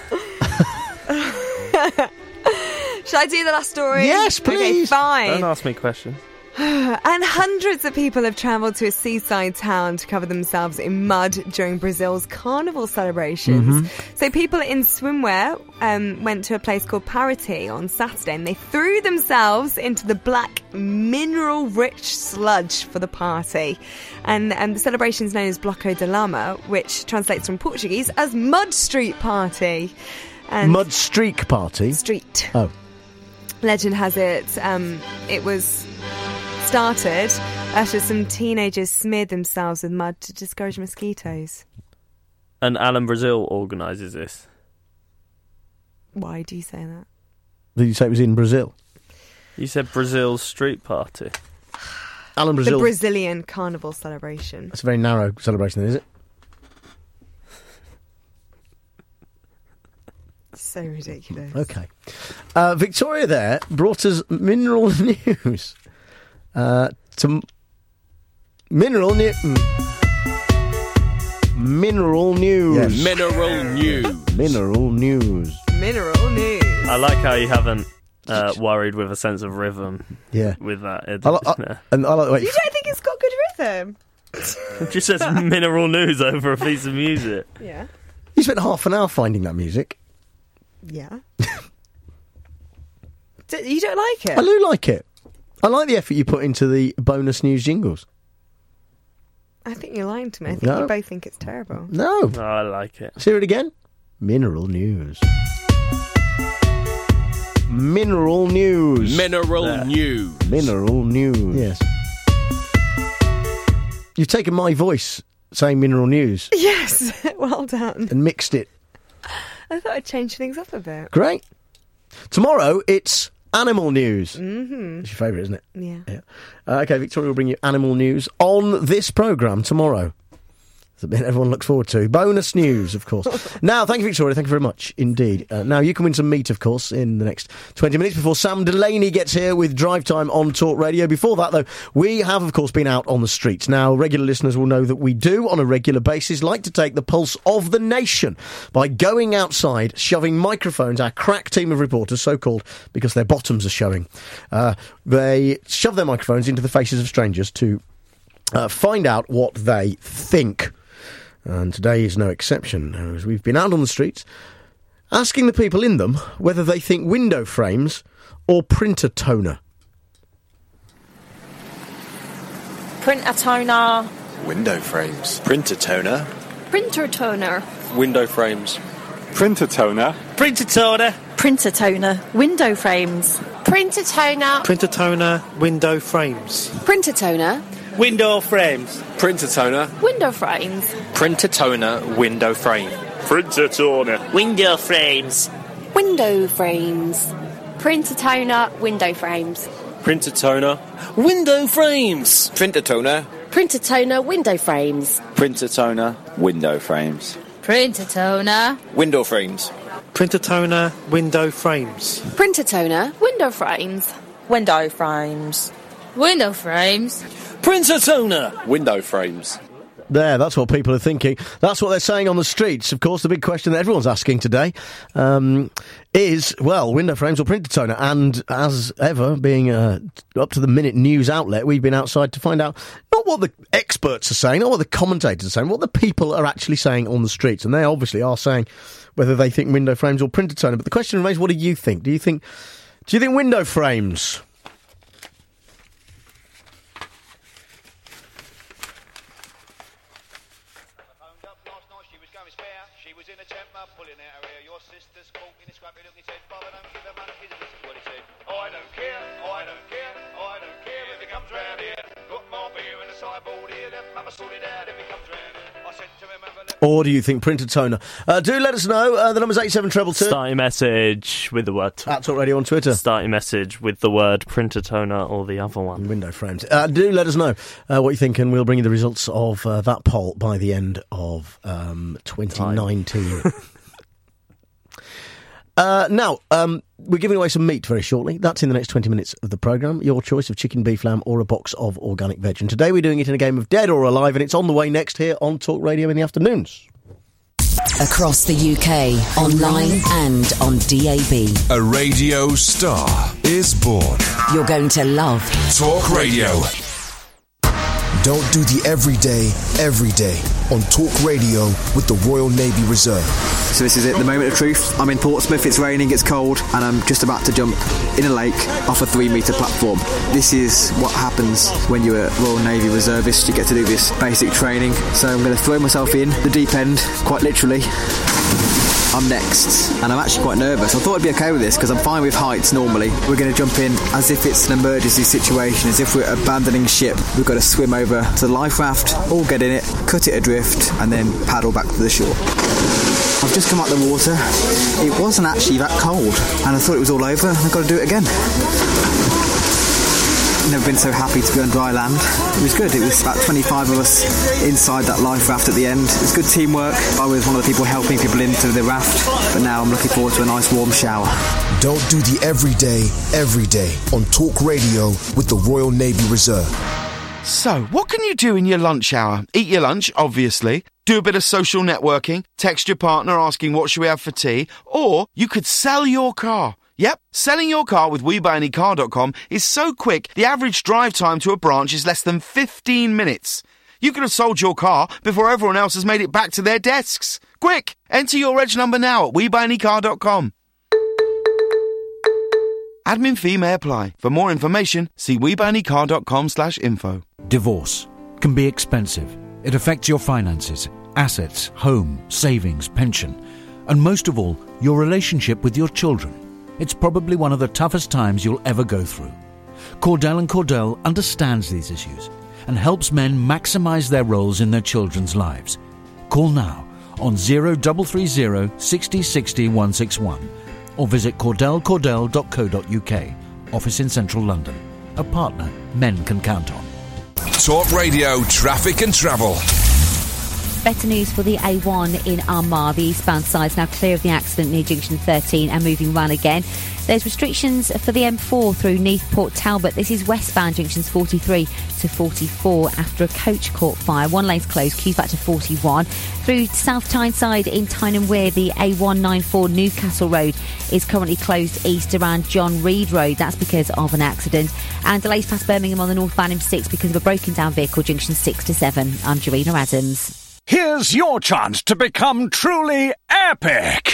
Should I do the last story? Yes, please. Okay, fine. Don't ask me questions. And hundreds of people have travelled to a seaside town to cover themselves in mud during Brazil's carnival celebrations. Mhm. So people in swimwear um, went to a place called Paraty on Saturday and they threw themselves into the black mineral-rich sludge for the party. And, and the celebration is known as Bloco de Lama, which translates from Portuguese as Mud Street Party. And Mud Streak Party? Street. Oh. Legend has it, um, it was started after some teenagers smeared themselves with mud to discourage mosquitoes. And Alan Brazil organises this. Why do you say that? Did you say it was in Brazil? You said Brazil's street party. Alan Brazil. The Brazilian carnival celebration. That's a very narrow celebration, then, is it? So ridiculous. Okay. Uh, Victoria there brought us mineral news. Uh, to mineral news. Mineral news. Yes. Mineral news. Mineral news. Mineral news. I like how you haven't uh, worried with a sense of rhythm. Yeah. With that. It, I li- I- and I like the way- You don't think it's got good rhythm? it just says mineral news over a piece of music. Yeah. You spent half an hour finding that music. Yeah. D- you don't like it? I do like it. I like the effort you put into the bonus news jingles. I think you're lying to me. I think No. you both think it's terrible. No. Oh, I like it. Let's hear it again. Mineral news. Mineral news. Mineral There. news. Mineral news. Yes. You've taken my voice saying mineral news Yes. Well done. and mixed it. I thought I'd change things up a bit. Great. Tomorrow, it's animal news. Mm-hmm. It's your favourite, isn't it? Yeah. Yeah. Uh, okay, Victoria will bring you animal news on this programme tomorrow. It's a bit everyone looks forward to. Bonus news, of course. Now, thank you, Victoria. Thank you very much indeed. Uh, now, you can win some meat, of course, in the next twenty minutes before Sam Delaney gets here with Drive Time on Talk Radio. Before that, though, we have, of course, been out on the streets. Now, regular listeners will know that we do, on a regular basis, like to take the pulse of the nation by going outside, shoving microphones, our crack team of reporters, so-called because their bottoms are showing. Uh, they shove their microphones into the faces of strangers to uh, find out what they think. And today is no exception, as we've been out on the streets asking the people in them whether they think window frames or printer toner. Printer toner. Window frames. Printer toner. Printer toner. Window frames. Printer toner. Printer toner. Printer toner. Window frames. Printer toner. Printer toner. Window frames. Printer toner. Window frames. Printer toner. Window frames. Printer toner. Window frame. Printer toner. Window frames. Window frames. Printer toner. Window frames. Printer toner. Window frames. Printer toner. Printer toner. Window frames. Printer toner. Window frames. Printer toner. Window frames. Printer toner. Window frames. Printer toner. Window frames. Window frames. Window frames. Printer toner. Window frames. There, that's what people are thinking. That's what they're saying on the streets. Of course, the big question that everyone's asking today um, is, well, window frames or printer toner? And as ever, being a up-to-the-minute news outlet, we've been outside to find out not what the experts are saying, not what the commentators are saying, what the people are actually saying on the streets. And they obviously are saying whether they think window frames or printer toner. But the question remains, what do you think? Do you think, do you think window frames? She was in a temper, pulling out her hair. Your sister's caught in a scrappy look. He said, Father, don't give the monkeys. This is what he said. Or do you think printer toner? Uh, do let us know. Uh, the number's eight seven two two. Start your message with the word... At Talk Radio on Twitter. Start your message with the word printer toner or the other one. Window frames. Uh, do let us know uh, what you think, and we'll bring you the results of uh, that poll by the end of um, twenty nineteen. Uh, now, um, we're giving away some meat very shortly. That's in the next twenty minutes of the programme. Your choice of chicken, beef, lamb or a box of organic veg. And today we're doing it in a game of Dead or Alive, and it's on the way next here on Talk Radio in the afternoons. Across the U K, online and on D A B. A radio star is born. You're going to love Talk Radio. Don't do the everyday, every day on Talk Radio with the Royal Navy Reserve. So this is it, the moment of truth. I'm in Portsmouth, it's raining, it's cold, and I'm just about to jump in a lake off a three metre platform. This is what happens when you're a Royal Navy reservist. You get to do this basic training. So I'm going to throw myself in the deep end, quite literally. I'm next, and I'm actually quite nervous. I thought I'd be okay with this because I'm fine with heights normally. We're going to jump in as if it's an emergency situation, as if we're abandoning ship. We've got to swim over to the life raft, all get in it, cut it adrift, and then paddle back to the shore. I've just come out the water. It wasn't actually that cold, and I thought it was all over, and I've got to do it again. Never been so happy to be on dry land. It was good. It was about twenty-five of us inside that life raft at the end. It was good teamwork. I was one of the people helping people into the raft, but now I'm looking forward to a nice warm shower. Don't do the everyday, every day on Talk Radio with the Royal Navy Reserve. So, what can you do in your lunch hour? Eat your lunch, obviously. Do a bit of social networking. Text your partner asking what should we have for tea. Or you could sell your car. Yep, selling your car with we buy any car dot com is so quick, the average drive time to a branch is less than fifteen minutes. You could have sold your car before everyone else has made it back to their desks. Quick, enter your reg number now at we buy any car dot com. Admin fee may apply. For more information, see we buy any car dot com slash info. Divorce can be expensive. It affects your finances, assets, home, savings, pension, and most of all, your relationship with your children. It's probably one of the toughest times you'll ever go through. Cordell and Cordell understands these issues and helps men maximise their roles in their children's lives. Call now on zero three three zero six zero six zero one six one or visit cordell cordell dot co dot uk. Office in central London. A partner men can count on. Talk Radio Traffic and Travel. Better news for the A one in Armagh. The eastbound side is now clear of the accident near junction thirteen and moving well again. There's restrictions for the M four through Neath Port Talbot. This is westbound junctions forty-three to forty-four after a coach caught fire. One lane's closed, queues back to forty-one. Through South Tyneside in Tyne and Wear, the A one ninety-four Newcastle Road is currently closed east around John Reed Road. That's because of an accident. And delays past Birmingham on the northbound M six because of a broken down vehicle, junction six to seven. I'm Jarina Adams. Here's your chance to become truly epic.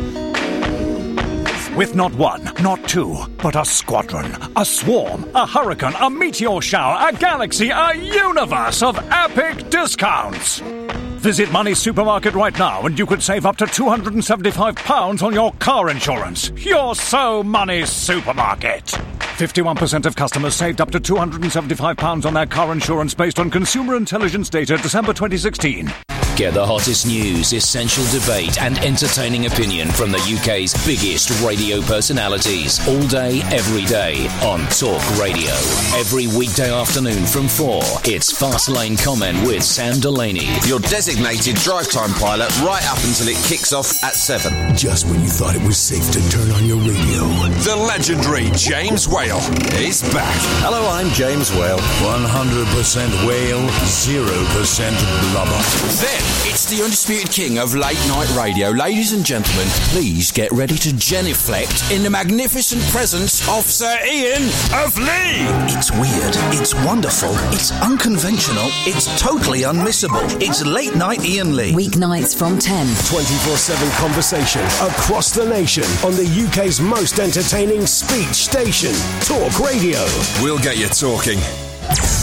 With not one, not two, but a squadron, a swarm, a hurricane, a meteor shower, a galaxy, a universe of epic discounts. Visit Money's Supermarket right now and you could save up to two hundred seventy-five pounds on your car insurance. You're so Money's Supermarket. fifty-one percent of customers saved up to two hundred seventy-five pounds on their car insurance based on consumer intelligence data December twenty sixteen. Get the hottest news, essential debate and entertaining opinion from the U K's biggest radio personalities all day, every day on Talk Radio. Every weekday afternoon from four, it's Fast Lane Comment with Sam Delaney. Your designated drive time pilot right up until it kicks off at seven. Just when you thought it was safe to turn on your radio. The legendary James Whale is back. Hello, I'm James Whale. one hundred percent whale, zero percent blubber. Then it's the undisputed king of late night radio. Ladies and gentlemen, please get ready to genuflect in the magnificent presence of Sir Ian of Lee. It's weird, it's wonderful, it's unconventional, it's totally unmissable. It's late night Ian Lee. Weeknights from ten. twenty-four seven conversation across the nation on the U K's most entertaining speech station, Talk Radio. We'll get you talking.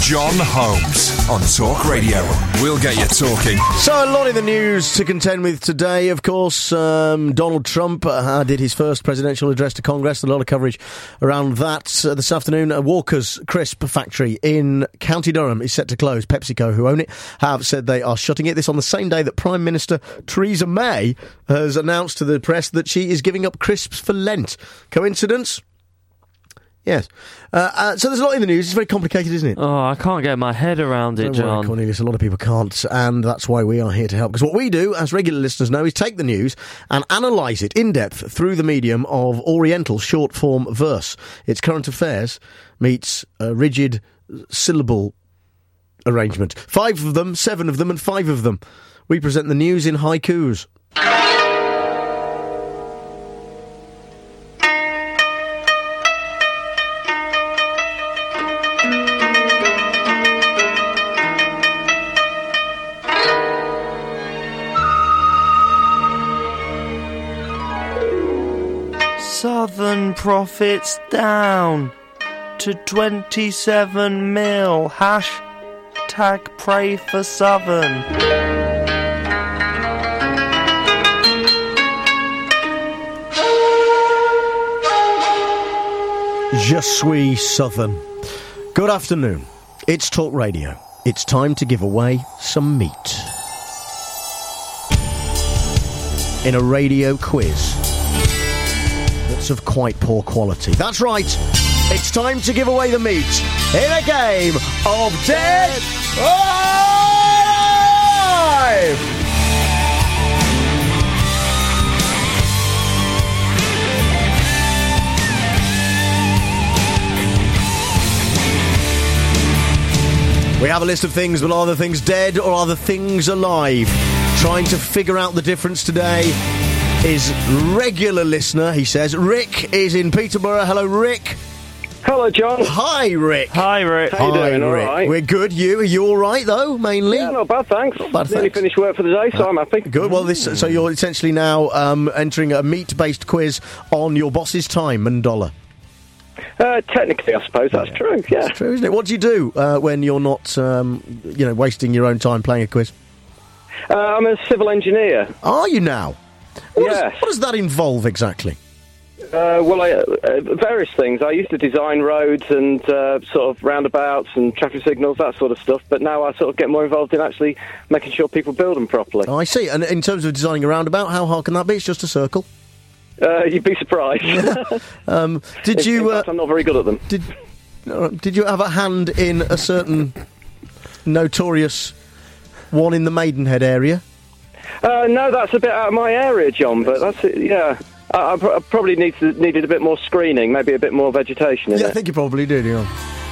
John Holmes on Talk Radio. We'll get you talking. So, a lot in the news to contend with today, of course. Um, Donald Trump uh, did his first presidential address to Congress. A lot of coverage around that. Uh, this afternoon, uh, Walker's Crisp factory in County Durham is set to close. PepsiCo, who own it, have said they are shutting it. This on the same day that Prime Minister Theresa May has announced to the press that she is giving up crisps for Lent. Coincidence? Yes. Uh, uh, so there's a lot in the news. It's very complicated, isn't it? Oh, I can't get my head around it, Don't John. worry, Cornelius, a lot of people can't, and that's why we are here to help. Because what we do, as regular listeners know, is take the news and analyse it in depth through the medium of Oriental short-form verse. It's current affairs meets a rigid syllable arrangement. Five of them, seven of them, and five of them. We present the news in haikus. Southern profits down to twenty-seven mil. Hashtag pray for Southern. Je suis Southern. Good afternoon. It's Talk Radio. It's time to give away some meat. In a radio quiz that's of quite poor quality. That's right. It's time to give away the meat in a game of Dead or Alive! We have a list of things, but are the things dead or are the things alive? Trying to figure out the difference today is regular listener, he says. Rick is in Peterborough. Hello, Rick. Hello, John. Hi, Rick. Hi, Rick. How you Hi, doing? Rick. All right? We're good. You? Are you all right, though, mainly? Yeah, not bad, thanks. Not bad, Nearly thanks. finished work for the day, so I'm happy. Good. Well, this so you're essentially now um, entering a meat-based quiz on your boss's time and dollar. Uh, technically, I suppose that's true, yeah. It's true, isn't it? What do you do uh, when you're not, um, you know, wasting your own time playing a quiz? Uh, I'm a civil engineer. Are you now? What Yes. Does, what does that involve exactly? Uh, well, I, uh, various things. I used to design roads and uh, sort of roundabouts and traffic signals, that sort of stuff, but now I sort of get more involved in actually making sure people build them properly. Oh, I see. And in terms of designing a roundabout, how hard can that be? It's just a circle. Uh, you'd be surprised. um, did in, you? in fact, I'm not very good at them. Did uh, Did you have a hand in a certain notorious one in the Maidenhead area? Uh, no, that's a bit out of my area, John. But that's it, yeah. I, I, pr- I probably need to, needed a bit more screening, maybe a bit more vegetation in Yeah, it. I think you probably did. Yeah.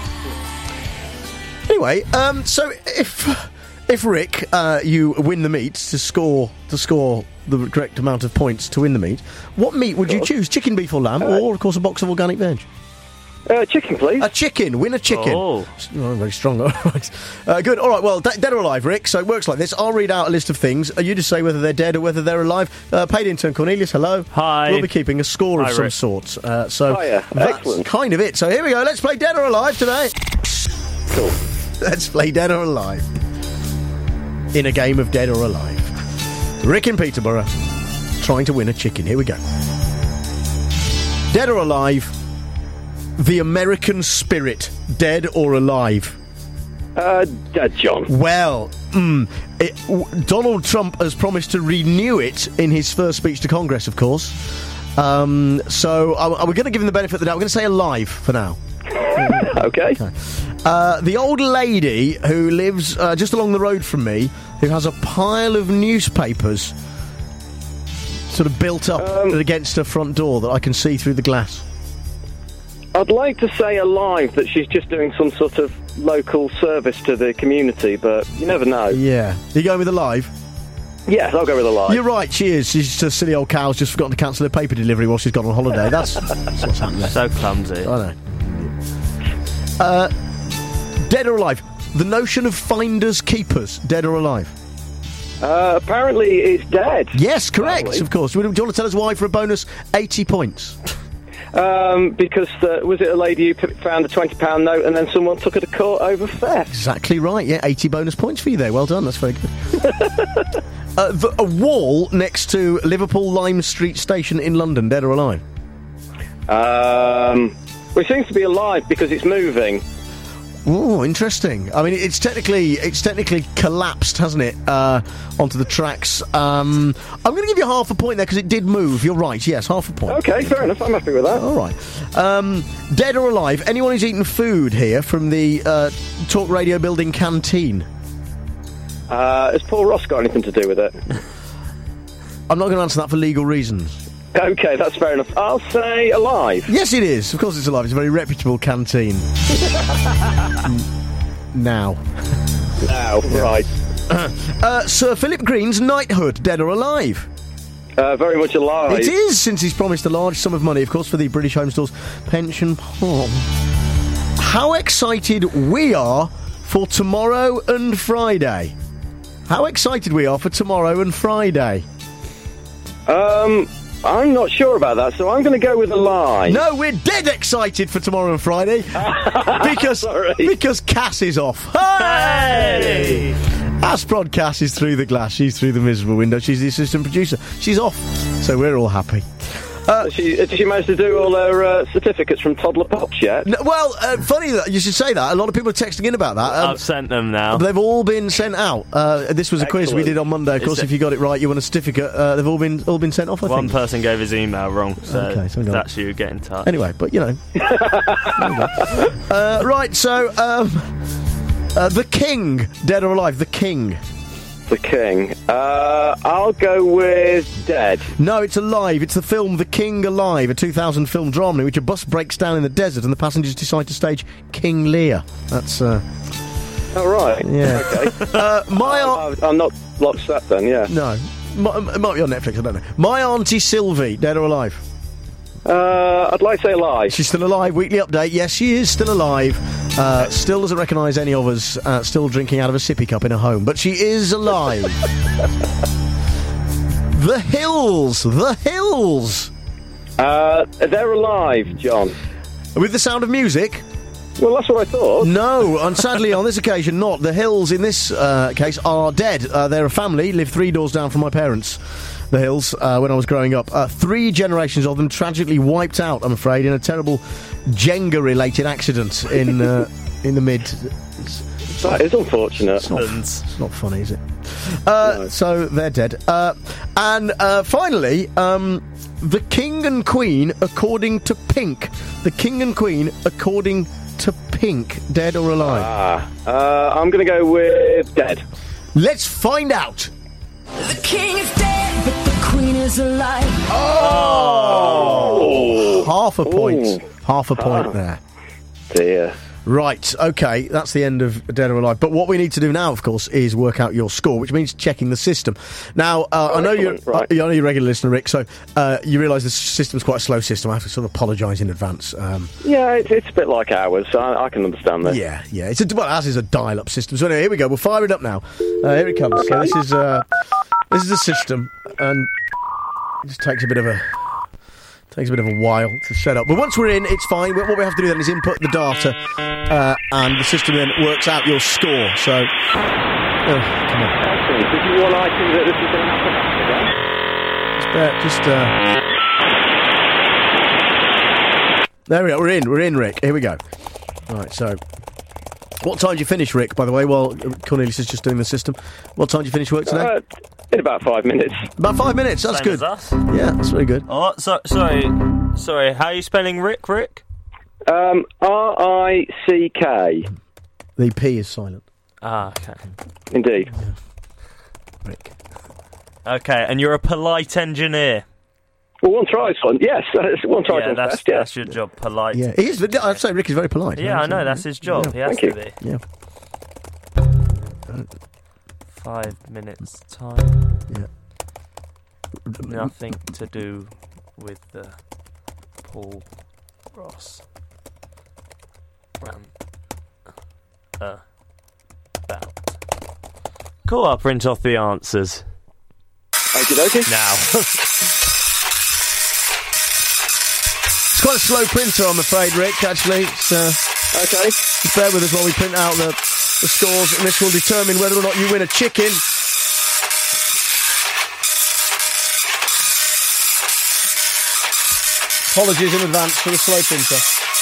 Anyway, um, so if if Rick, uh, you win the meat to score to score the correct amount of points to win the meat, what meat would you choose? Chicken, beef, or lamb, Uh, or of course a box of organic veg? Uh, chicken, please. A chicken. Win a chicken. Oh. Oh, very strong. All right. Uh, good. All right. Well, de- dead or alive, Rick. So it works like this. I'll read out a list of things. Uh, you just say whether they're dead or whether they're alive. Uh, paid intern Cornelius, hello. Hi. We'll be keeping a score of Hi, some Rick. sort. Uh, so Hiya. that's Excellent. kind of it. So here we go. Let's play dead or alive today. Cool. Let's play dead or alive. In a game of dead or alive. Rick in Peterborough trying to win a chicken. Here we go. Dead or alive. The American spirit, dead or alive? Uh, dead, John. Well, mm, it, w- Donald Trump has promised to renew it in his first speech to Congress, of course. Um, so, are, are we going to give him the benefit of the doubt? We're going to say alive for now. Okay. Okay. Uh, the old lady who lives uh, just along the road from me, who has a pile of newspapers sort of built up Um, against her front door that I can see through the glass. I'd like to say alive that she's just doing some sort of local service to the community, but you never know. Yeah. Are you going with alive? Yes, I'll go with alive. You're right, she is. She's just a silly old cow's just forgotten to cancel her paper delivery while she's gone on holiday. That's, that's what's happened there. So clumsy. I know. Uh, dead or alive? The notion of finders keepers, dead or alive? Uh, apparently it's dead. Yes, correct, Apparently. of course. Do you want to tell us why for a bonus eighty points? Um, because, uh, was it a lady who p- found a twenty pound note and then someone took her to court over theft? Exactly right, yeah, eighty bonus points for you there. Well done, that's very good. uh, the, a wall next to Liverpool Lime Street Station in London, dead or alive? Um, well, it seems to be alive because it's moving. Oh, interesting. I mean, it's technically it's technically collapsed, hasn't it, uh, onto the tracks. Um, I'm going to give you half a point there because it did move. You're right, yes, half a point. Okay, fair enough. I'm happy with that. All right. Um, dead or alive, anyone who's eaten food here from the uh, Talk Radio building canteen? Uh, has Paul Ross got anything to do with it? I'm not going to answer that for legal reasons. Okay, that's fair enough. I'll say alive. Yes, it is. Of course it's alive. It's a very reputable canteen. Now. Now, right. uh, Sir Philip Green's knighthood, dead or alive? Uh, very much alive. It is, since he's promised a large sum of money, of course, for the British Home Stores pension pot. How excited we are for tomorrow and Friday. How excited we are for tomorrow and Friday. Um... I'm not sure about that, so I'm going to go with a lie. No, we're dead excited for tomorrow and Friday because because Cass is off. Hey! Asprod Cass is through the glass. She's through the miserable window. She's the assistant producer. She's off, so we're all happy. Uh, did, she, did she manage to do all her uh, certificates from Toddler Pops yet? No, well, uh, funny that you should say that. A lot of people are texting in about that. Um, I've sent them now. They've all been sent out. Uh, this was a Excellent. quiz we did on Monday. Of course, Is if you got it right, you won a certificate. Uh, they've all been all been sent off, I One think. person gave his email wrong, so Okay, so we got that's you. Get in touch. Anyway, but you know. uh, right, so um, uh, the King, dead or alive? The King. The King. Uh, I'll go with dead. No, it's alive. It's the film The King Alive, a two thousand film drama in which a bus breaks down in the desert and the passengers decide to stage King Lear. That's, uh... Oh, right. Yeah. Okay. uh, my aunt... I'm not locked that then, yeah. No. My, it might be on Netflix, I don't know. My Auntie Sylvie, dead or alive? Uh, I'd like to say alive. She's still alive. Weekly update. Yes, she is still alive. Uh, still doesn't recognise any of us. Uh, still drinking out of a sippy cup in her home. But she is alive. The Hills. The Hills. Uh, they're alive, John. With the Sound of Music? Well, that's what I thought. No, and sadly on this occasion not. The Hills, in this uh, case, are dead. Uh, they're a family, live three doors down from my parents. The Hills, uh, when I was growing up. Uh, three generations of them tragically wiped out, I'm afraid, in a terrible Jenga-related accident in uh, in the mid... It's, that is unfortunate. It's not, it's not funny, is it? Uh, no. So, they're dead. Uh, and uh, finally, um, the King and Queen, according to Pink. The King and Queen, according to Pink, dead or alive? Ah, uh, I'm going to go with dead. Let's find out. The king is dead, but the queen is alive. Oh! Half a point. Ooh. Half a point ah. there. Dear. Right, okay, that's the end of Dead or Alive. But what we need to do now, of course, is work out your score, which means checking the system. Now, uh, oh, I know you're, right. I know you're a regular listener, Rick, so uh, you realise the system's quite a slow system. I have to sort of apologise in advance. Um, yeah, it's, it's a bit like ours, so I, I can understand that. Yeah, yeah. It's a, well, ours is a dial-up system. So anyway, here we go. We'll fire it up now. Uh, here it comes. Okay. So this is, uh, this is the system, and it just takes a bit of a... Takes a bit of a while to set up. But once we're in, it's fine. What we have to do then is input the data, uh, and the system then works out your score. So, oh, come on. Excellent. Did you want I think that this is going to happen again? Just, uh, just, uh... There we go. We're in. We're in, Rick. Here we go. Right, so... What time do you finish, Rick, by the way, while Cornelius is just doing the system? What time do you finish work today? Uh, in about five minutes. About five minutes, that's Same good. As us. Yeah, that's very good. Oh, so, sorry, sorry, how are you spelling Rick, Rick? Um, R I C K. The P is silent. Ah, okay. Indeed. Yeah. Rick. Okay, and you're a polite engineer. Well, one tries one. Yes, one tries yeah, one that's, best, yeah. that's your job, polite. Yeah, he is. I'd say Rick is very polite. Yeah, I know, that's his job. Yeah. He has Thank to you. be. Yeah. Five minutes time. Yeah. Nothing to do with the Paul Ross. Um, uh, about. Cool, I'll print off the answers. Okie dokie. Now. It's quite a slow printer, I'm afraid, Rick, actually. It's, uh, okay. Just bear with us while we print out the, the scores, and this will determine whether or not you win a chicken. Apologies in advance for the slow printer.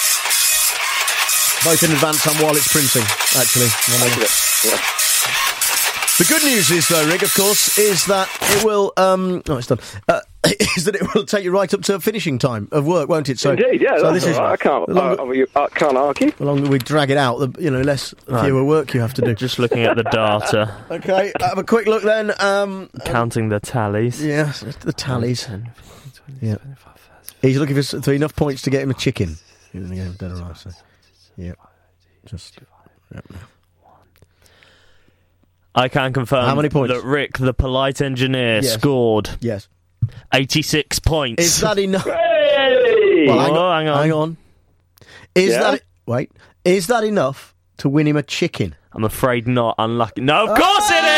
Both in advance and while it's printing, actually. Yeah. The good news is, though, Rick, of course, is that it will... Um, oh, it's done. Uh, is that it will take you right up to finishing time of work, won't it? So, Indeed, yeah. So that's this is, right. I can't, longer, I, I, I can't argue. The longer we drag it out, the you know, less Right. fewer work you have to do. Just looking at the data. Okay, have a quick look then. Um, Counting the tallies. Yeah, the tallies. Yeah. He's looking for, for enough points to get him a chicken. In the game, dead or alive, so. Yeah. Just. Yep. I can confirm How many points? that Rick, the polite engineer, Yes. scored Yes. eighty-six points. Is that enough? Hey! Well, hang, Oh, on, hang on. hang on. Is Yeah? that... Wait. Is that enough to win him a chicken? I'm afraid not. Unlucky. No, of course it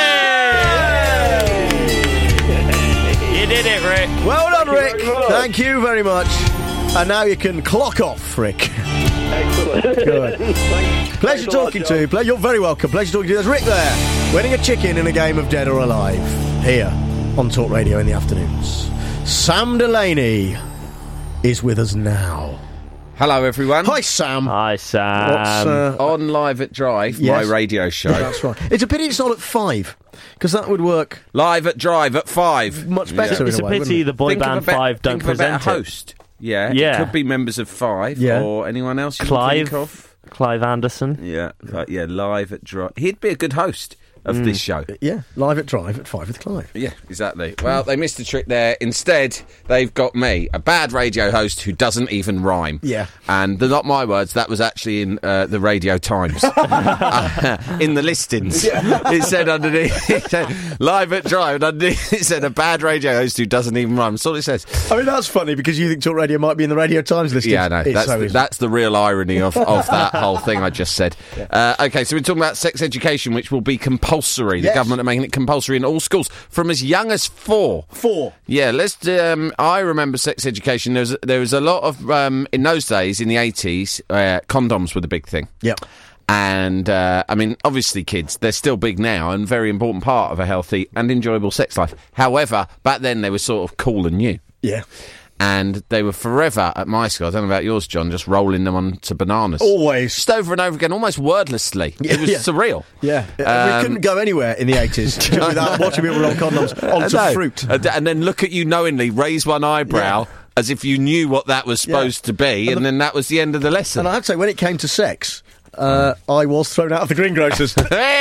is! You did it, Rick. Well done, Thank Rick. you very much. Thank you very much. And now you can clock off, Rick. Excellent. Good. Thanks. Pleasure Thanks a lot, talking John. to you. Ple- You're very welcome. Pleasure talking to you. There's Rick there, winning a chicken in a game of Dead or Alive, here on Talk Radio in the afternoons. Sam Delaney is with us now. Hello, everyone. Hi, Sam. Hi, Sam. What's, uh, On Live at Drive, Yes. my radio show. That's right. It's a pity it's not at five, because that would work Live at Drive at five. much better. It's in a a way, pity wouldn't the boy Think of band a bet- five don't think of a better present it. host. Yeah, Yeah. It could be members of Five Yeah. or anyone else you Clive. can think of. Clive Anderson. Yeah, uh, yeah, Live at Drive. He'd be a good host of Mm. this show. it? Yeah, Live at Drive at five with Clive. Yeah, exactly. Well, they missed a trick there. Instead, they've got me, a bad radio host who doesn't even rhyme. Yeah. And they're not my words, that was actually in uh, the Radio Times. uh, in the listings. It said underneath, it said, Live at Drive, and underneath it said, a bad radio host who doesn't even rhyme. That's all it says. I mean, that's funny, because you think Talk Radio might be in the Radio Times list. Yeah, I know. It's That's, so the, easy. that's the real irony of, of that whole thing I just said. Uh, okay, so we're talking about sex education, which will be compulsory. The Yes. government are making it compulsory in all schools from as young as four. Four. Yeah, let's. Um, I remember sex education. There was there was a lot of um, in those days in the eighties. Uh, condoms were the big thing. Yep. And uh, I mean, obviously, kids they're still big now and very important part of a healthy and enjoyable sex life. However, back then they were sort of cool and new. Yeah. And they were forever at my school. I don't know about yours, John. Just rolling them onto bananas, Always. just over and over again, almost wordlessly. It was Yeah. surreal. Yeah. Um, we couldn't go anywhere in the eighties without watching people roll condoms onto No. fruit. And, and then look at you knowingly, raise one eyebrow as if you knew what that was supposed to be, and, And the- then that was the end of the lesson. And I have to say, when it came to sex, uh, I was thrown out of the greengrocers.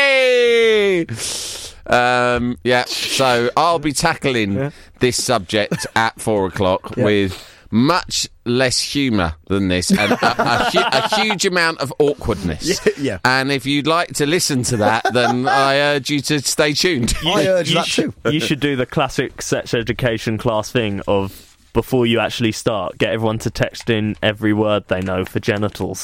Hey! Um, yeah, so I'll be tackling Yeah. this subject at four o'clock Yeah. with much less humour than this and a, a, hu- a huge amount of awkwardness. Yeah, yeah. And if you'd like to listen to that, then I urge you to stay tuned. I urge you that should, too. You should do the classic sex education class thing of, before you actually start, get everyone to text in every word they know for genitals.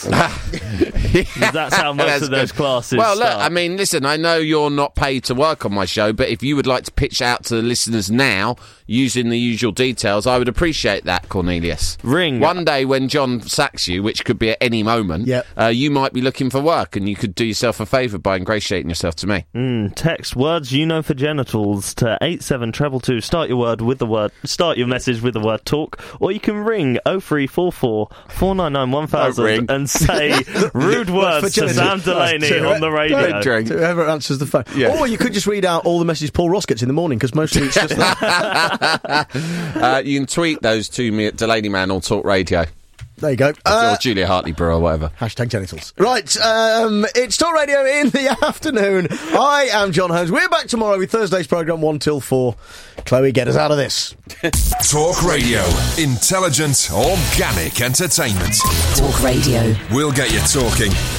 That's how most That's of those good. classes Well, look, start. I mean, listen, I know you're not paid to work on my show, but if you would like to pitch out to the listeners now using the usual details, I would appreciate that, Cornelius. Ring. One day when John sacks you, which could be at any moment, Yep. uh, you might be looking for work and you could do yourself a favour by ingratiating yourself to me. Mm, text words you know for genitals to eight seven two two two. Start your word with the word. Start your message with the word talk, or you can ring oh three four four, four nine nine, one thousand ring. and say rude words to Sam Delaney on the radio. drink. To whoever answers the phone. Yeah. Or you could just read out all the messages Paul Ross gets in the morning, because mostly it's just that. uh, you can tweet those to me at Delaney Man or Talk Radio. There you go. or Uh, Julia Hartley Brewer or whatever. Hashtag genitals. Right, um, it's Talk Radio in the afternoon. I am John Holmes. We're back tomorrow with Thursday's programme, one till four. Chloe, get us out of this. Talk Radio. Intelligent, organic entertainment. Talk Radio. We'll get you talking.